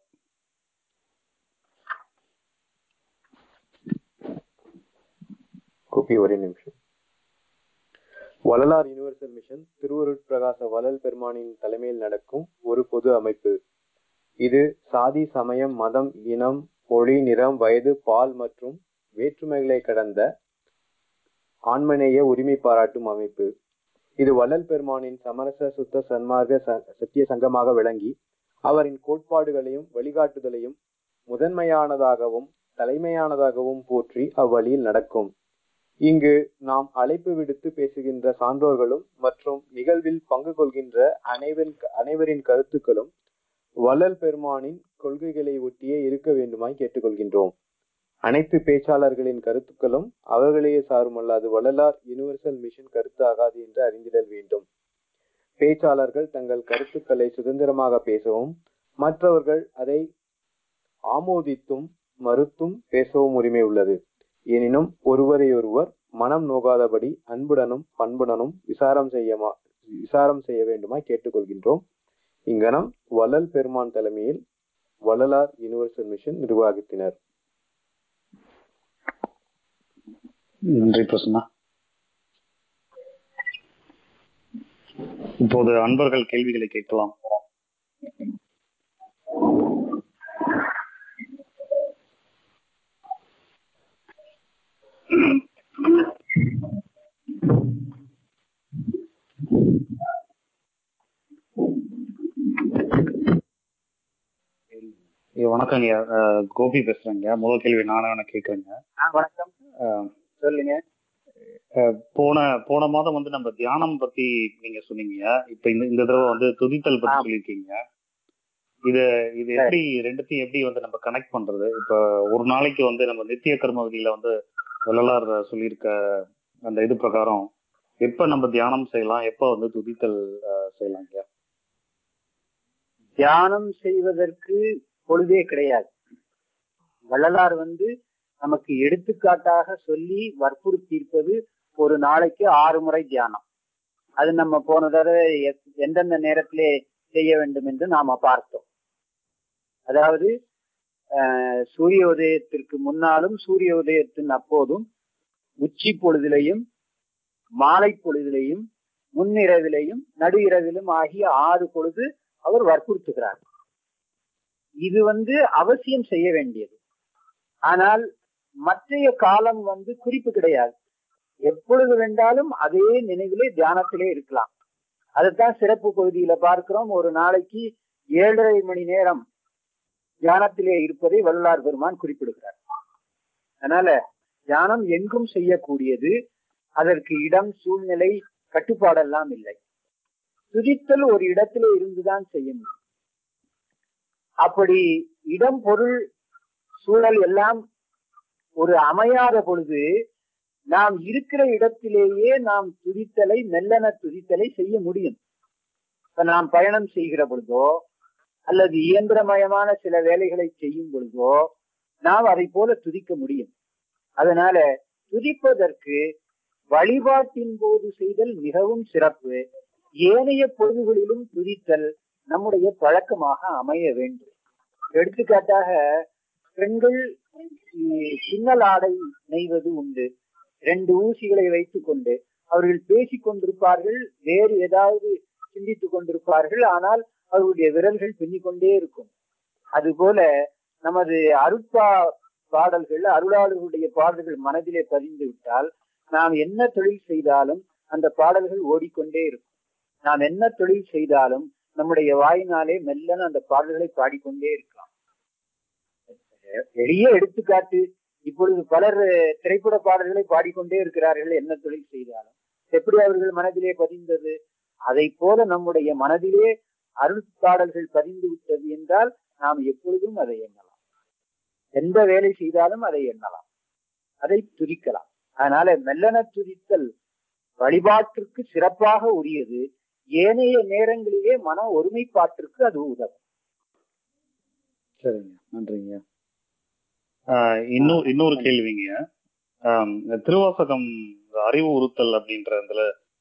ஒரே நிமிஷம். வள்ளலார் யுனிவர்சல் மிஷன் திருவருட்பிரகாச வள்ளல் பெருமானின் தலைமையில் நடக்கும் ஒரு பொது அமைப்பு. இது சாதி, சமயம், மதம், இனம், மொழி, நிறம், வயது, பால் மற்றும் வேற்றுமைகளை கடந்த ஆன்மநேய உரிமை பாராட்டும் அமைப்பு. இது வள்ளல் பெருமானின் சமரச சுத்த சன்மார்க்க சத்திய சங்கமாக விளங்கி அவரின் கோட்பாடுகளையும் வழிகாட்டுதலையும் முதன்மையானதாகவும் தலைமையானதாகவும் போற்றி அவ்வழியில் நடக்கும். இங்கு நாம் அழைப்பு விடுத்து பேசுகின்ற சான்றோர்களும் மற்றும் நிகழ்வில் பங்கு கொள்கின்ற அனைவரின் கருத்துக்களும் வள்ளல் பெருமானின் கொள்கைகளை ஒட்டியே இருக்க வேண்டுமாய் கேட்டுக்கொள்கின்றோம். அனைத்து பேச்சாளர்களின் கருத்துக்களும் அவர்களையே சாருமல்லாது வள்ளலார் யுனிவர்சல் மிஷன் கருத்து ஆகாது என்று அறிந்திடல் வேண்டும். பேச்சாளர்கள் தங்கள் கருத்துக்களை சுதந்திரமாக பேசவும் மற்றவர்கள் அதை ஆமோதித்தும் மறுத்தும் பேசவும் உரிமை உள்ளது. எனினும் ஒருவரையொருவர் மனம் நோகாதபடி அன்புடனும் பண்புடனும் விசாரம் செய்ய வேண்டுமாய் கேட்டுக்கொள்கின்றோம். இங்கனம் வள்ளல் பெருமான் தலைமையில் வள்ளலார் யுனிவர்சல் மிஷன் நிர்வாகத்தினர். நன்றி பிரசன்னா. இப்போது அன்பர்கள் கேள்விகளை கேட்கலாம். வணக்கங்க, கோபி பேசுறேங்க. முதல் கேள்வி நானே கேட்கறேங்க. வணக்கம், சொல்லுங்க. போன மாதம் நம்ம தியானம் பத்தி நீங்க சொன்னீங்க. இப்ப இந்த தடவை துதித்தல் பத்தி சொல்லியிருக்கீங்க. இது இது எப்படி ரெண்டுத்தையும் எப்படி வந்து நம்ம கனெக்ட் பண்றது? இப்ப ஒரு நாளைக்கு வந்து நம்ம நித்திய கர்ம விதியில வந்து வள்ளலார் சொல்லியிருக்க அந்த இது பிரகாரம் எப்ப நம்ம தியானம் செய்யலாம், எப்ப வந்து துதித்தல் செய்யலாம்? தியானம் செய்வதற்கு பொழுதே கிடையாது. வள்ளலார் நமக்கு எடுத்துக்காட்டாக சொல்லி வற்புறுத்தியிருப்பது ஒரு நாளைக்கு 6 முறை தியானம். அது நம்ம போன தடவை எந்தெந்த நேரத்திலே செய்ய வேண்டும் என்று நாம பார்த்தோம். அதாவது சூரிய உதயத்திற்கு முன்னாலும் சூரிய உதயத்தின் அப்போதும் உச்சி பொழுதிலையும் மாலை பொழுதிலையும் முன்னிரவிலையும் நடு இரவிலும் ஆகிய 6 பொழுது அவர் வற்புறுத்துகிறார். இது அவசியம் செய்ய வேண்டியது. ஆனால் மற்றைய காலம் குறிப்பு கிடையாது. எப்பொழுது வேண்டாலும் அதே நினைவிலே தியானத்திலே இருக்கலாம். அதுதான் சிறப்பு பகுதியில பார்க்கிறோம். ஒரு நாளைக்கு 7.5 மணி நேரம் தியானத்திலே இருப்பதை வள்ளலார் பெருமான் குறிப்பிடுகிறார். அதனால தியானம் எங்கும் செய்யக்கூடியது. அதற்கு இடம், சூழ்நிலை, கட்டுப்பாடெல்லாம் இல்லை. துதித்தல் ஒரு இடத்திலே இருந்துதான் செய்ய முடியும். அப்படி இடம், பொருள், சூழல் எல்லாம் ஒரு அமையாத பொழுது நாம் இருக்கிற இடத்திலேயே நாம் துதித்தலை, மெல்லன துதித்தலை செய்ய முடியும். இப்ப நாம் பயணம் செய்கிற பொழுதோ அல்லது இயந்திரமயமான சில வேலைகளை செய்யும் பொழுதோ நாம் அதை போல துதிக்க முடியும். அதனால துதிப்பதற்கு வழிபாட்டின் போது செய்தல் மிகவும் சிறப்பு. ஏனைய பொழுதுகளிலும் துதித்தல் நம்முடைய பழக்கமாக அமைய வேண்டும். எடுத்துக்காட்டாக பெண்கள் பின்னல் ஆடை நெய்வது உண்டு. 2 ஊசிகளை வைத்துக் கொண்டு அவர்கள் பேசிக் கொண்டிருப்பார்கள், வேறு ஏதாவது சிந்தித்துக் கொண்டிருப்பார்கள். ஆனால் அவருடைய விரல்கள் பின்னிக்கொண்டே இருக்கும். அதுபோல நமது பாடல்கள், அருளாளர்களுடைய பாடல்கள் மனதிலே பதிந்து விட்டால் நாம் என்ன தொழில் செய்தாலும் அந்த பாடல்கள் ஓடிக்கொண்டே இருக்கும். நாம் என்ன தொழில் செய்தாலும் நம்முடைய வாயினாலே மெல்லன அந்த பாடல்களை பாடிக்கொண்டே இருக்கலாம். எளிய எடுத்துக்காட்டு, இப்பொழுது பலர் திரைப்பட பாடல்களை பாடிக்கொண்டே இருக்கிறார்கள். என்ன தொழில் செய்தாலும் எப்படி அவர்கள் மனதிலே பதிந்தது? அதை போல நம்முடைய மனதிலே அருள் பாடல்கள் பதிந்து விட்டது என்றால் நாம் எப்பொழுதும் அதை எண்ணலாம். எந்த வேலை செய்தாலும் அதை எண்ணலாம், அதை துதிக்கலாம். அதனால மெல்லன துதித்தல் வழிபாட்டிற்கு சிறப்பாக உரியது. ஏனைய நேரங்களிலே மன ஒருமைப்பாட்டிற்கு அது உதவும். சரிங்க, நன்றிங்க. இன்னொரு கேள்விங்க. திருவாசகம் அறிவு உறுத்தல் அப்படின்ற இதுல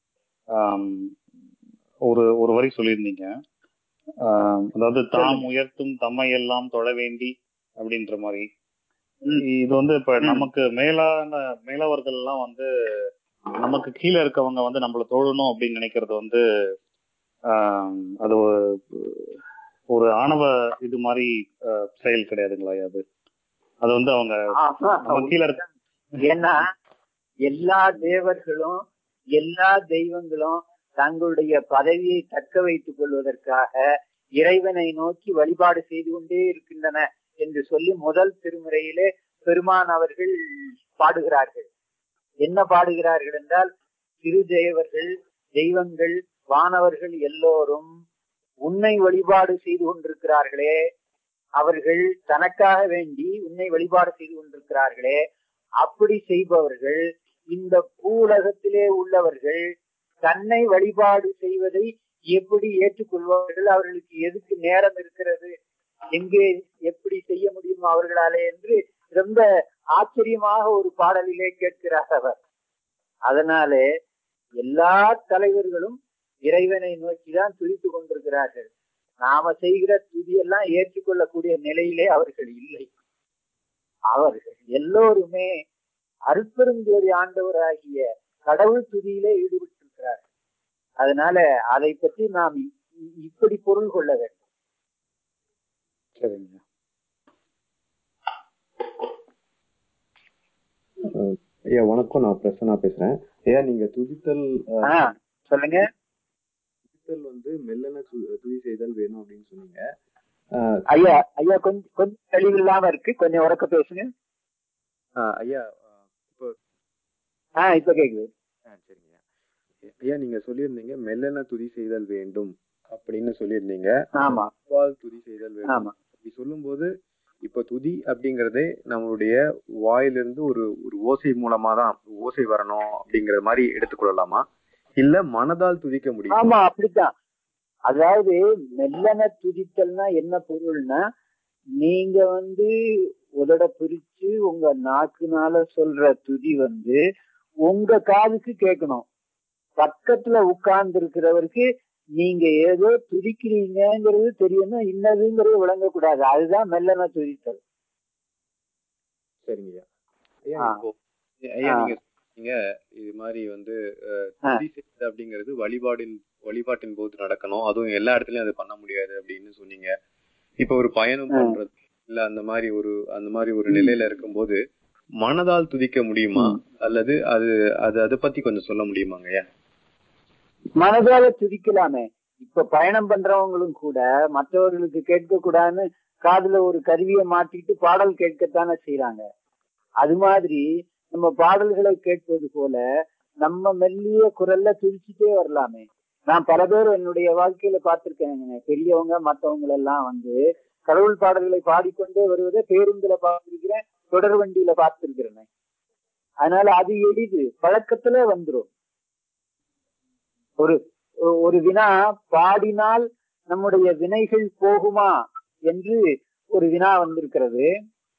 ஒரு வரி சொல்லியிருந்தீங்க. அதாவது தாம் உயர்த்தும் தம்மை எல்லாம் தொழ வேண்டி அப்படின்ற மாதிரி. இது இப்ப நமக்கு மேலவர்கள் எல்லாம் நமக்கு கீழே இருக்கவங்க நம்மள தோழணும் அப்படின்னு நினைக்கிறது அது ஒரு ஆணவ இது மாதிரி செயல் கிடையாதுங்களா? அது அவங்க கீழே இருக்க, ஏன்னா எல்லா தேவர்களும் எல்லா தெய்வங்களும் தங்களுடைய பதவியை தக்க வைத்துக் கொள்வதற்காக இறைவனை நோக்கி வழிபாடு செய்து கொண்டே இருக்கின்றன என்று சொல்லி முதல் திருமுறையிலே பெருமான் அவர்கள் பாடுகிறார்கள். என்ன பாடுகிறார்கள் என்றால், திரு தேவர்கள், தெய்வங்கள், வானவர்கள் எல்லோரும் உன்னை வழிபாடு செய்து கொண்டிருக்கிறார்களே, அவர்கள் தனக்காக வேண்டி உன்னை வழிபாடு செய்து கொண்டிருக்கிறார்களே, அப்படி செய்பவர்கள் இந்த பூலகத்திலே உள்ளவர்கள் தன்னை வழிபாடு செய்வதை எப்படி ஏற்றுக்கொள்வார்கள்? அவர்களுக்கு எதுக்கு நேரம் இருக்கிறது? எங்கே எப்படி செய்ய முடியும் அவர்களாலே என்று ரொம்ப ஆச்சரியமாக ஒரு பாடலிலே கேட்கிறார் அவர். அதனாலே எல்லா தலைவர்களும் இறைவனை நோக்கிதான் துதித்துக் கொண்டிருக்கிறார்கள். நாம செய்கிற துதியெல்லாம் ஏற்றுக்கொள்ளக்கூடிய நிலையிலே அவர்கள் இல்லை. அவர்கள் எல்லோருமே அருட்பெருஞ்சோதி ஆண்டவராகிய கடவுள் துதியிலே ஈடுபட்டிருக்கிறார்கள். அதனால அதை பற்றி நாம் இப்படி பொருள் கொள்ள வேண்டும். சரிங்க. ஐயா வணக்கம், நான் பிரசன்னா பேசுறேன். ஐயா நீங்க துதித்தல் சொல்லுங்க. துதித்தல் மெல்லன துதி செய்தல் வேணும் அப்படின்னு சொன்னீங்க. ஐயா கொஞ்சம் தெளிவு இல்லாம இருக்கு, கொஞ்சம் உரக்க பேசுங்க. ஐயா இப்ப கேக்குது. சரிங்க ஐயா, நீங்க சொல்லியிருந்தீங்க மெல்லன துதி செய்தல் வேண்டும் அப்படின்னு சொல்லியிருந்தீங்க. ஆமா அப்பால் துதி செய்தல் வேண்டும். ஆமா அப்படி சொல்லும்போது இப்ப துதி அப்படிங்கறதே நம்மளுடைய வாயிலிருந்து ஒரு ஒரு ஓசை மூலமா தான் ஓசை வரணும் அப்படிங்கிற மாதிரி எடுத்துக்கொள்ளலாமா, இல்ல மனதால் துதிக்க முடியுமா? ஆமா அப்படித்தான். அதாவது மெல்லன துதித்தல்னா என்ன பொருள்னா, நீங்க உதட பிரிச்சு உங்க நாக்குனால சொல்ற துதி உங்க காதுக்கு கேட்கணும். பக்கத்துல உட்கார்ந்து இருக்கிறவருக்கு நீங்க ஏதோ துதிக்கிறீங்கிறது தெரியணும், இன்னதுங்கிறது விளங்கக்கூடாது. அதுதான் மெல்லன துதித்தல். சரிங்க ஐயா. இப்போ ஐயா நீங்க சொன்னீங்க இது மாதிரி துதி செய்வது அப்படிங்கிறது வழிபாட்டின் போது நடக்கணும், அதுவும் எல்லா இடத்துலயும் அது பண்ண முடியாது அப்படின்னு சொன்னீங்க. இப்ப ஒரு பயணம் பண்றது இல்ல அந்த மாதிரி ஒரு நிலையில இருக்கும்போது மனதால் துதிக்க முடியுமா, அல்லது அது அது அதை பத்தி கொஞ்சம் சொல்ல முடியுமாங்க ஐயா? மனதால துதிக்கலாமே. இப்ப பயணம் பண்றவங்களும் கூட மற்றவர்களுக்கு கேட்க கூடாதுன்னு காதுல ஒரு கருவியை மாட்டிட்டு பாடல் கேட்கத்தானே செய்யறாங்க. அது மாதிரி நம்ம பாடல்களை கேட்பது போல நம்ம மெல்லிய குரல்ல துதிச்சுட்டே வரலாமே. நான் பல பேர் என்னுடைய வாழ்க்கையில பார்த்திருக்கேன். பெரியவங்க மற்றவங்க எல்லாம் கடவுள் பாடல்களை பாடிக்கொண்டே வருவதை பேருந்துல பார்த்திருக்கிறேன், தொடர் வண்டியில பார்த்திருக்கிறேன். அதனால அது எளிது, பழக்கத்துல வந்துரும். ஒரு ஒரு வினா, பாடினால் நம்முடைய வினைகள் போகுமா என்று ஒரு வினா வந்திருக்கிறது.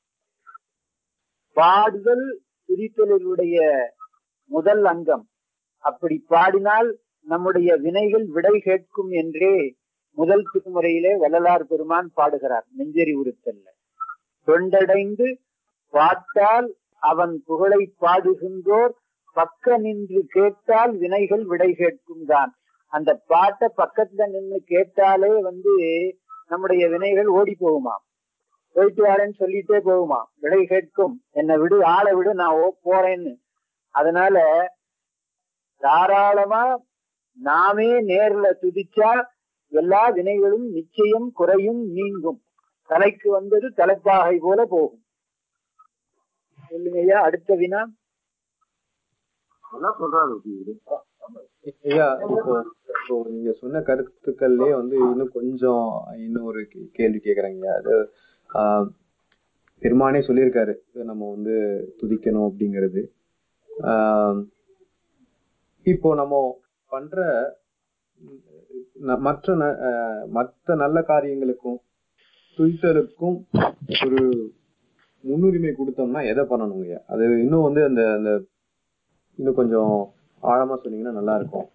பாடுதல் துதித்தலுடைய முதல் அங்கம். அப்படி பாடினால் நம்முடைய வினைகள் விடை கேட்கும் என்றே முதல் திருமுறையிலே வள்ளலார் பெருமான் பாடுகிறார். நெஞ்செறி உறுத்தல்ல தொண்டடைந்து பாட்டால் அவன் புகழை பாடுகின்றோர் பக்க நின்று கேட்டால் வினைகள் விடை கேட்கும் தான். அந்த பாட்டை பக்கத்துல நின்று கேட்டாலே நம்முடைய வினைகள் ஓடி போகுமாம். போயிட்டு வரேன்னு சொல்லிட்டே போகுமாம், விடை கேட்கும். என்னை விடு, ஆளை விடு, நான் போறேன்னு. அதனால தாராளமா நாமே நேர்ல துதிச்சா எல்லா வினைகளும் நிச்சயம் குறையும், நீங்கும். தலைக்கு வந்தது தலைப்பாகை போல போகும். சொல்லுங்கய்யா, அடுத்த வினா. ஐயா இப்போ நீங்க சொன்ன கருத்துக்கள்லயே இன்னும் ஒரு கேள்வி கேக்குறேங்க. அது பெருமானே சொல்லியிருக்காரு நம்ம துதிக்கணும் அப்படிங்கிறது. இப்போ நம்ம பண்ற மற்ற நல்ல காரியங்களுக்கும் துதித்தலுக்கும் ஒரு முன்னுரிமை கொடுத்தோம்னா எதை பண்ணணுங்க? அது இன்னும் அந்த அந்த இன்னும் கொஞ்சம் ஆழமா சொன்னீங்கன்னா நல்லா இருக்கும்.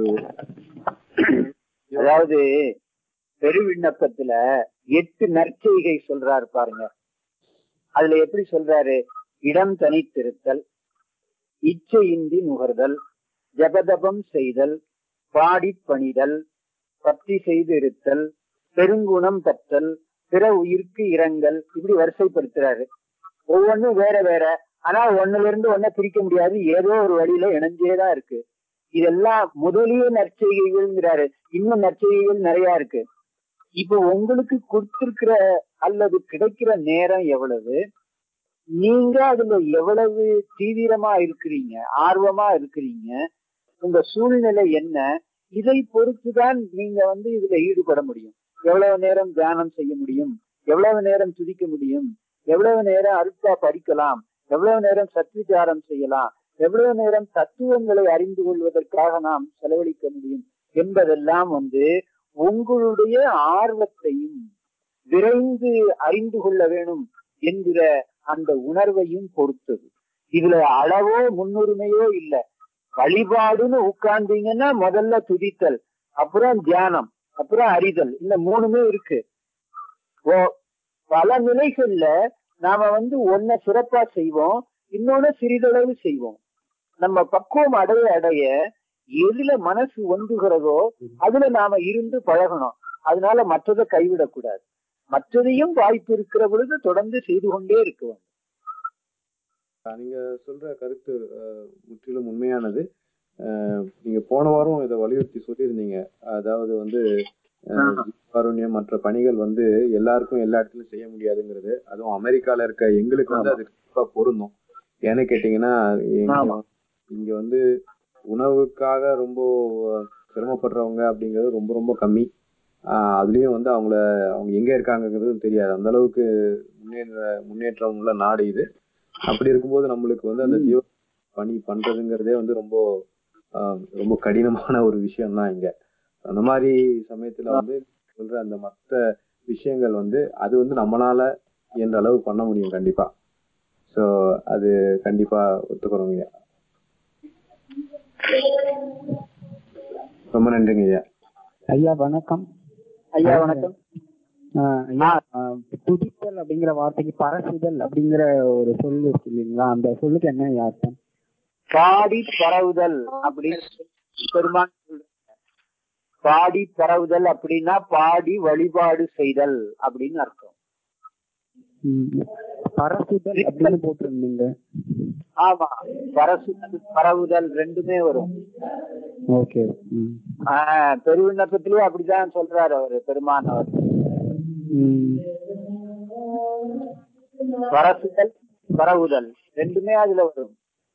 அதாவது பெருவிண்ணப்பத்துல 8 நற்செய்கை சொல்றாரு பாருங்க. அதுல எப்படி சொல்றாரு? இடம் தனித்திருத்தல், இச்சையின்றி நுகர்தல், ஜபதபம் செய்தல், பாடி பணிதல், பக்தி செய்து இருத்தல், பெருங்குணம் தத்தல், பிற உயிர்க்கு இரங்கல். இப்படி வரிசைப்படுத்துறாரு. ஒவ்வொன்றும் வேற வேற. ஆனா ஒண்ணுல இருந்து ஒன்ன பிரிக்க முடியாது, ஏதோ ஒரு வழியில இணைஞ்சேதான் இருக்கு. இதெல்லாம் முதலிய நற்செய்கைகள்ங்கிறாரு. இன்னும் நற்செய்கைகள் நிறைய இருக்கு. இப்ப உங்களுக்கு கொடுத்திருக்கிற அல்லது கிடைக்கிற நேரம் எவ்வளவு, நீங்க அதுல எவ்வளவு தீவிரமா இருக்கிறீங்க, ஆர்வமா இருக்கிறீங்க, உங்க சூழ்நிலை என்ன, இதை பொறுத்துதான் நீங்க இதுல ஈடுபட முடியும். எவ்வளவு நேரம் தியானம் செய்ய முடியும், எவ்வளவு நேரம் துதிக்க முடியும், எவ்வளவு நேரம் அருட்பா படிக்கலாம், எவ்வளவு நேரம் சத்விச்சாரம் செய்யலாம், எவ்வளவு நேரம் தத்துவங்களை அறிந்து கொள்வதற்காக நாம் செலவழிக்க முடியும் என்பதெல்லாம் உங்களுடைய ஆர்வத்தையும் விரைந்து அறிந்து கொள்ள வேணும் என்கிற அந்த உணர்வையும் பொறுத்தது. இதுல அளவோ முன்னுரிமையோ இல்லை. வழிபாடுன்னு உட்கார்ந்தீங்கன்னா முதல்ல துதித்தல், அப்புறம் தியானம், அப்புறம் அறிதல். இந்த மூணுமே இருக்கு. பல நிலைகள்ல நாம ஒன்ன சிறப்பா செய்வோம், இன்னொன்னு சிறிதளவு செய்வோம். நம்ம பக்குவம் அடைய அடைய எதுல மனசு ஒன்றுகிறதோ அதுல நாம இருந்து பழகணும். அதனால மற்றதை கைவிடக்கூடாது. மற்றதையும் வாய்ப்பு இருக்கிற பொழுது தொடர்ந்து செய்து கொண்டே இருக்குவோம். நீங்க சொல்ற கருத்து முற்றிலும் உண்மையானது. நீங்க போன வாரம் இதை வலியுறுத்தி சொல்லியிருந்தீங்க. அதாவது காருண்யம் மற்ற பணிகள் எல்லாருக்கும் எல்லா இடத்துலயும் செய்ய முடியாதுங்கிறது. அதுவும் அமெரிக்கால இருக்க எங்களுக்கு அது கண்டிப்பா பொருந்தும். ஏன்னு கேட்டீங்கன்னா இங்க உணவுக்காக ரொம்ப சிரமப்படுறவங்க அப்படிங்கிறது ரொம்ப ரொம்ப கம்மி. அதுலயும் வந்து அவங்க எங்க இருக்காங்கிறது தெரியாது. அந்த அளவுக்கு முன்னேற்றம் உள்ள நாடு இது. அப்படி இருக்கும்போது நம்மளுக்கு வந்து அந்த ஜீவ பணி பண்றதுங்கிறதே வந்து ரொம்ப ரொம்ப கடினமான ஒரு விஷயம் தான் இங்க. அந்த மாதிரி சமயத்துல வந்து சொல்ற அந்த மற்ற விஷயங்கள் வந்து அது வந்து நம்மளால எந்த அளவு பண்ண முடியும் கண்டிப்பா. சோ அது கண்டிப்பா ஒத்துக்கிறோங்க. ரொம்ப நன்றிங்க ஐயா. ஐயா வணக்கம். ஐயா வணக்கம். ஐயா, துதித்தல் அப்படிங்கிற வார்த்தைக்கு பரசுதல் அப்படிங்கிற ஒரு சொல் இருக்கு இல்லைங்களா? அந்த சொல்லுக்கு என்ன அர்த்தம்? பாடி பரவுதல் அப்படின்னு பெருமான் சொல்றாங்க. பாடி பரவுதல் அப்படின்னா பாடி வழிபாடு செய்தல் அப்படின்னு அர்த்தம். பரசுதல் அப்படின்னு போட்டிருந்தீங்க. ஆமா, பரசுதல் பரவுதல் ரெண்டுமே வரும். ஓகே. பெருவிண்ணப்பத்திலேயே அப்படிதான் சொல்றாரு அவரு பெருமான் அவர். பரசுதல் பரவுதல் ரெண்டுமே அதுல வரும்.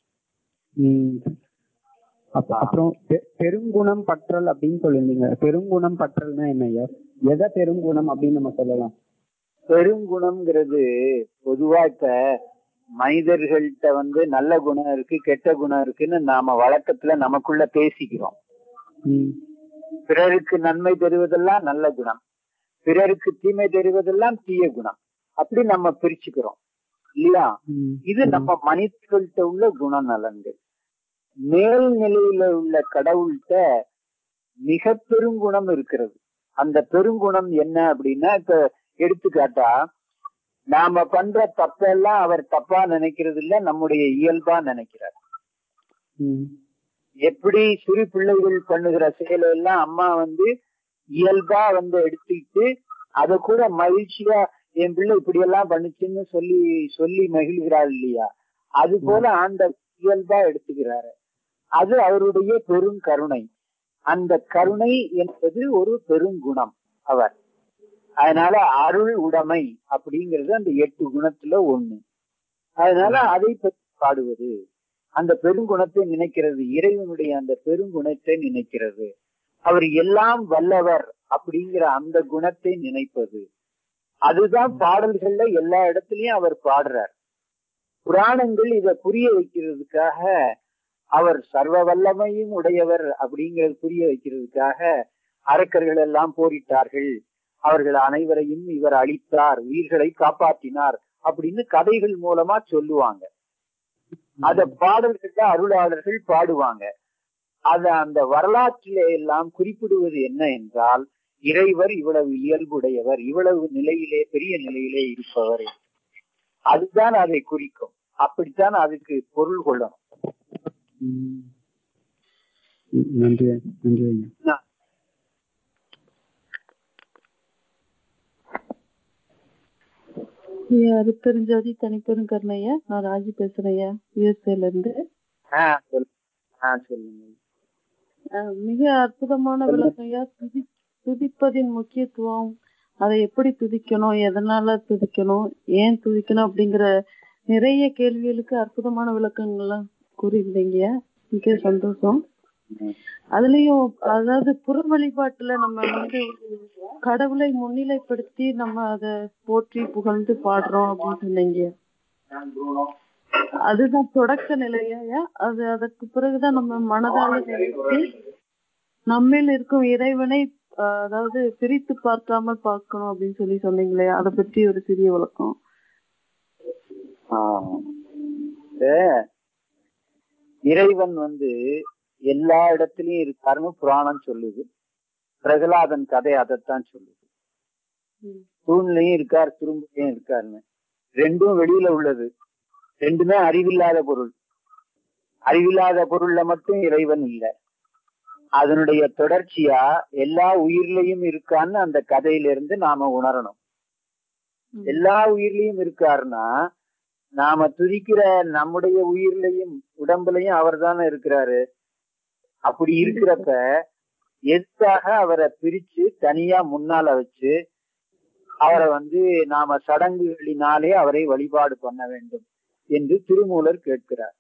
அப்புறம் பெருங்குணம் பற்றல் அப்படின்னு சொல்லிருந்தீங்க. பெருங்குணம் பற்றல்னா என்ன? எதை பெருங்குணம் அப்படின்னு நம்ம சொல்லலாம்? பெருங்குணம்ங்கிறது பொதுவா இப்ப மனிதர்கள்ட்ட வந்து நல்ல குணம் இருக்கு, கெட்ட குணம் இருக்குன்னு நாம வழக்கத்துல நமக்குள்ள பேசிக்கிறோம். பிறருக்கு நன்மை தருவதெல்லாம் நல்ல குணம், பிறருக்கு தீமை தருவதெல்லாம் தீய குணம், அப்படி நம்ம பிரிச்சுக்கிறோம் இல்லையா? இது நம்ம மனிதர்கள்ட்ட உள்ள குணநலன்கள். மேல்நிலையில உள்ள கடவுள்கிட்ட மிக பெருங்குணம் இருக்கிறது. அந்த பெருங்குணம் என்ன அப்படின்னா, இப்ப எடுத்துக்காட்டா நாம பண்ற தப்பெல்லாம் அவர் தப்பா நினைக்கிறது இல்ல, நம்முடைய இயல்பா நினைக்கிறார். எப்படி சிறு பிள்ளைகள் பண்ணுகிற செயலெல்லாம் அம்மா வந்து இயல்பா வந்து எடுத்துக்கிட்டு அதை கூட மகிழ்ச்சியா என் பிள்ளை இப்படி எல்லாம் பண்ணுச்சுன்னு சொல்லி சொல்லி மகிழ்கிறார் இல்லையா? அது போல ஆண்ட இயல்பா எடுத்துக்கிறாரு. அது அவருடைய பெரும் கருணை. அந்த கருணை என்பது ஒரு பெருங்குணம் அவர். அதனால அருள் உடைமை அப்படிங்கிறது அந்த 8 குணத்துல ஒண்ணு. அதனால அதை பற்றி பாடுவது, அந்த பெருங்குணத்தை நினைக்கிறது, இறைவனுடைய அந்த பெருங்குணத்தை நினைக்கிறது, அவர் எல்லாம் வல்லவர் அப்படிங்கிற அந்த குணத்தை நினைப்பது. அதுதான் பாடல்கள்ல எல்லா இடத்துலயும் அவர் பாடுறார். புராணங்கள் இதை புரிய வைக்கிறதுக்காக, அவர் சர்வ வல்லமையும் உடையவர் அப்படிங்கிறது புரிய வைக்கிறதுக்காக அரக்கர்கள் எல்லாம் போரிட்டார்கள், அவர்கள் அனைவரையும் இவர் அழித்தார், உயிர்களை காப்பாற்றினார் அப்படின்னு கதைகள் மூலமா சொல்லுவாங்க. அத பாடல்கள்ல அருளாளர்கள் பாடுவாங்க. அத அந்த வரலாற்றிலே எல்லாம் குறிப்பிடுவது என்ன என்றால், இறைவர் இவ்வளவு இயல்புடையவர், இவ்வளவு நிலையிலே பெரிய நிலையிலே இருப்பவர், அதுதான் அதை குறிக்கும். அப்படித்தான் அதுக்கு பொருள் கொள்ளணும். நன்றி நன்றி. அருட்பெருஞ்சோதி தனிப்பெரும் கருணையா, நான் ராஜி பேசுறேன் யூஎஸ்ஏல இருந்து. மிக அற்புதமான விளக்கையா. துதிப்பதின் முக்கியத்துவம், அதை எப்படி துதிக்கணும், எதனால துதிக்கணும், ஏன் துதிக்கணும் அப்படிங்கிற நிறைய கேள்விகளுக்கு அற்புதமான விளக்கங்கள்லாம் கூறியிருந்தீங்க. மிக சந்தோஷம். அதுலயும் அதாவது புற வழிபாட்டுல நம்ம வந்து கடவுளை முன்னிலைப்படுத்தி நம்ம அதை போற்றி புகழ்ந்து பாடுறோம் அப்படின்னு சொன்னீங்க. அதுதான் தொடக்க நிலையா? அது அதற்கு பிறகுதான் நம்ம மனதால நினைத்து நம்மில் இருக்கும் இறைவனை அதாவது பிரித்து பார்க்காமல் பார்க்கணும் அப்படின்னு சொல்லி சொன்னீங்களே, அதை பற்றி ஒரு சிறிய விளக்கம். இறைவன் வந்து எல்லா இடத்துலயும் இருக்காருன்னு புராணம் சொல்லுது. பிரகலாதன் கதை அதைத்தான் சொல்லுது. தூண்லையும் இருக்கார், துரும்புலையும் இருக்காருன்னு. ரெண்டும் வெளியில உள்ளது, ரெண்டுமே அறிவில்லாத பொருள். அறிவில்லாத பொருள்ல மட்டும் இறைவன் இல்லை, அதனுடைய தொடர்ச்சியா எல்லா உயிர்லையும் இருக்கான்னு அந்த கதையிலிருந்து நாம உணரணும். எல்லா உயிர்லையும் இருக்காருன்னா நாம துதிக்கிற நம்முடைய உயிர்லையும் உடம்புலையும் அவர் தானே இருக்கிறாரு. அப்படி இருக்கிறப்ப எதுக்காக அவரை பிரிச்சு தனியா முன்னால வச்சு அவரை வந்து நாம சடங்குகளினாலே அவரை வழிபாடு பண்ண வேண்டும் என்று திருமூலர் கேட்கிறார்.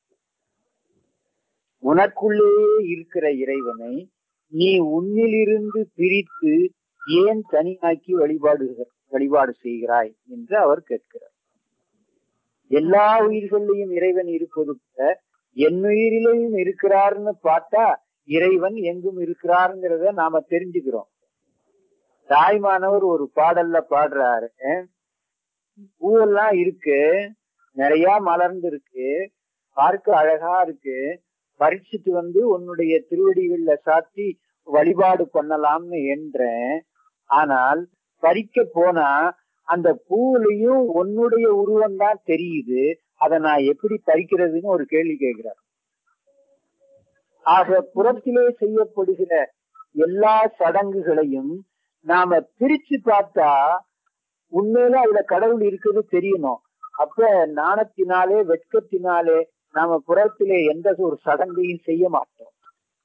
உனக்குள்ளேயே இருக்கிற இறைவனை நீ உன்னிலிருந்து பிரித்து ஏன் தனியாக்கி வழிபாடு செய்கிறாய் என்று அவர் கேட்கிறார். எல்லா உயிர்களிலையும் இறைவன் இருப்பது போல என் உயிரிலையும் இருக்கிறார்னு பார்த்தா இறைவன் எங்கும் இருக்கிறாருங்கிறத நாம தெரிஞ்சுக்கிறோம். தாய்மானவர் ஒரு பாடல்ல பாடுறாரு, பூவெல்லாம் இருக்கு, நிறைய மலர்ந்து இருக்கு, பார்க்க அழகா இருக்கு, பறிச்சுட்டு வந்து உன்னுடைய திருவடிகள்ல சாத்தி வழிபாடு பண்ணலாம்னு என்றேன். ஆனால் பறிக்க போனா அந்த பூவிலையும் உன்னுடைய உருவம் தான் தெரியுது, அதை நான் எப்படி பறிக்கிறதுன்னு ஒரு கேள்வி கேட்கிறார். ஆக புறத்திலே செய்யப்படுகிற எல்லா சடங்குகளையும் நாம பிரிச்சு பார்த்தா உண்மையில அதுல கடவுள் இருக்குது தெரியணும். அப்ப நாணத்தினாலே வெட்கத்தினாலே நாம புறத்திலே எந்த ஒரு சடங்கையும் செய்ய மாட்டோம்.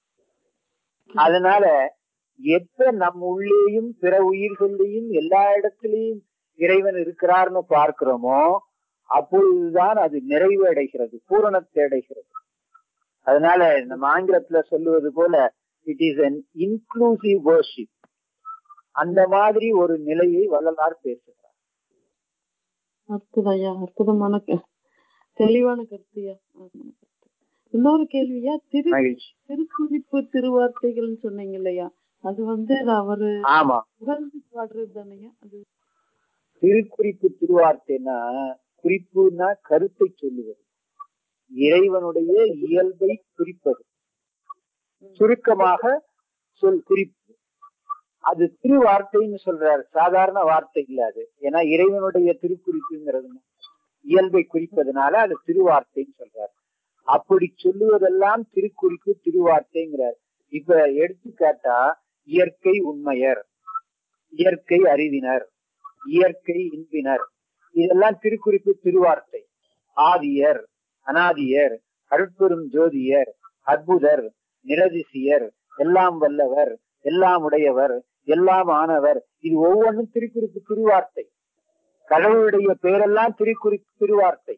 அதனால எப்ப நம் உள்ளேயும் பிற உயிர்களையும் எல்லா இடத்திலையும் இறைவன் இருக்கிறார்னு பார்க்கிறோமோ அப்பொழுதுதான் அது நிறைவு அடைகிறது, பூரணத்தை அடைகிறது. அதனால நம்ம ஆங்கிலத்துல சொல்லுவது போல it is an inclusive worship. அந்த மாதிரி ஒரு நிலையை வள்ளலார் பேசுகிறார். அற்புதையா, அற்புதமான தெளிவான கருத்துயா. இன்னொரு கேள்வியா, திருக்குறிப்பு திருவார்த்தைகள் சொன்னீங்க இல்லையா, அது அவரு புகழ்ந்து பாடுறது தானையா? அது திருக்குறிப்பு திருவார்த்தைனா, குறிப்புனா கருத்தை சொல்லுவது, இறைவனுடைய இயல்பை குறிப்பது, சுருக்கமாக சொல் குறிப்பு. அது திருவார்த்தைன்னு சொல்றாரு, சாதாரண வார்த்தை இல்ல அது. ஏன்னா இறைவனுடைய திருக்குறிப்புங்கிறது இயல்பை குறிப்பதனால அது திருவார்த்தைன்னு சொல்றாரு. அப்படி சொல்லுவதெல்லாம் திருக்குறிப்பு திருவார்த்தைங்கிறார். இப்ப எடுத்துக்காட்டா இயற்கை உண்மையர், இயற்கை அறிவினர், இயற்கை இன்பினர், இதெல்லாம் திருக்குறிப்பு திருவார்த்தை. ஆதியர், அனாதியர், அருட்பெரும் ஜோதியர், அற்புதர், நிரதிசியர், எல்லாம் வல்லவர், எல்லாம் உடையவர், எல்லாம் ஆனவர், இது ஒவ்வொன்றும் திருக்குறிப்பு திருவார்த்தை. கடவுளுடைய பேரெல்லாம் திருக்குறிப்பு திருவார்த்தை.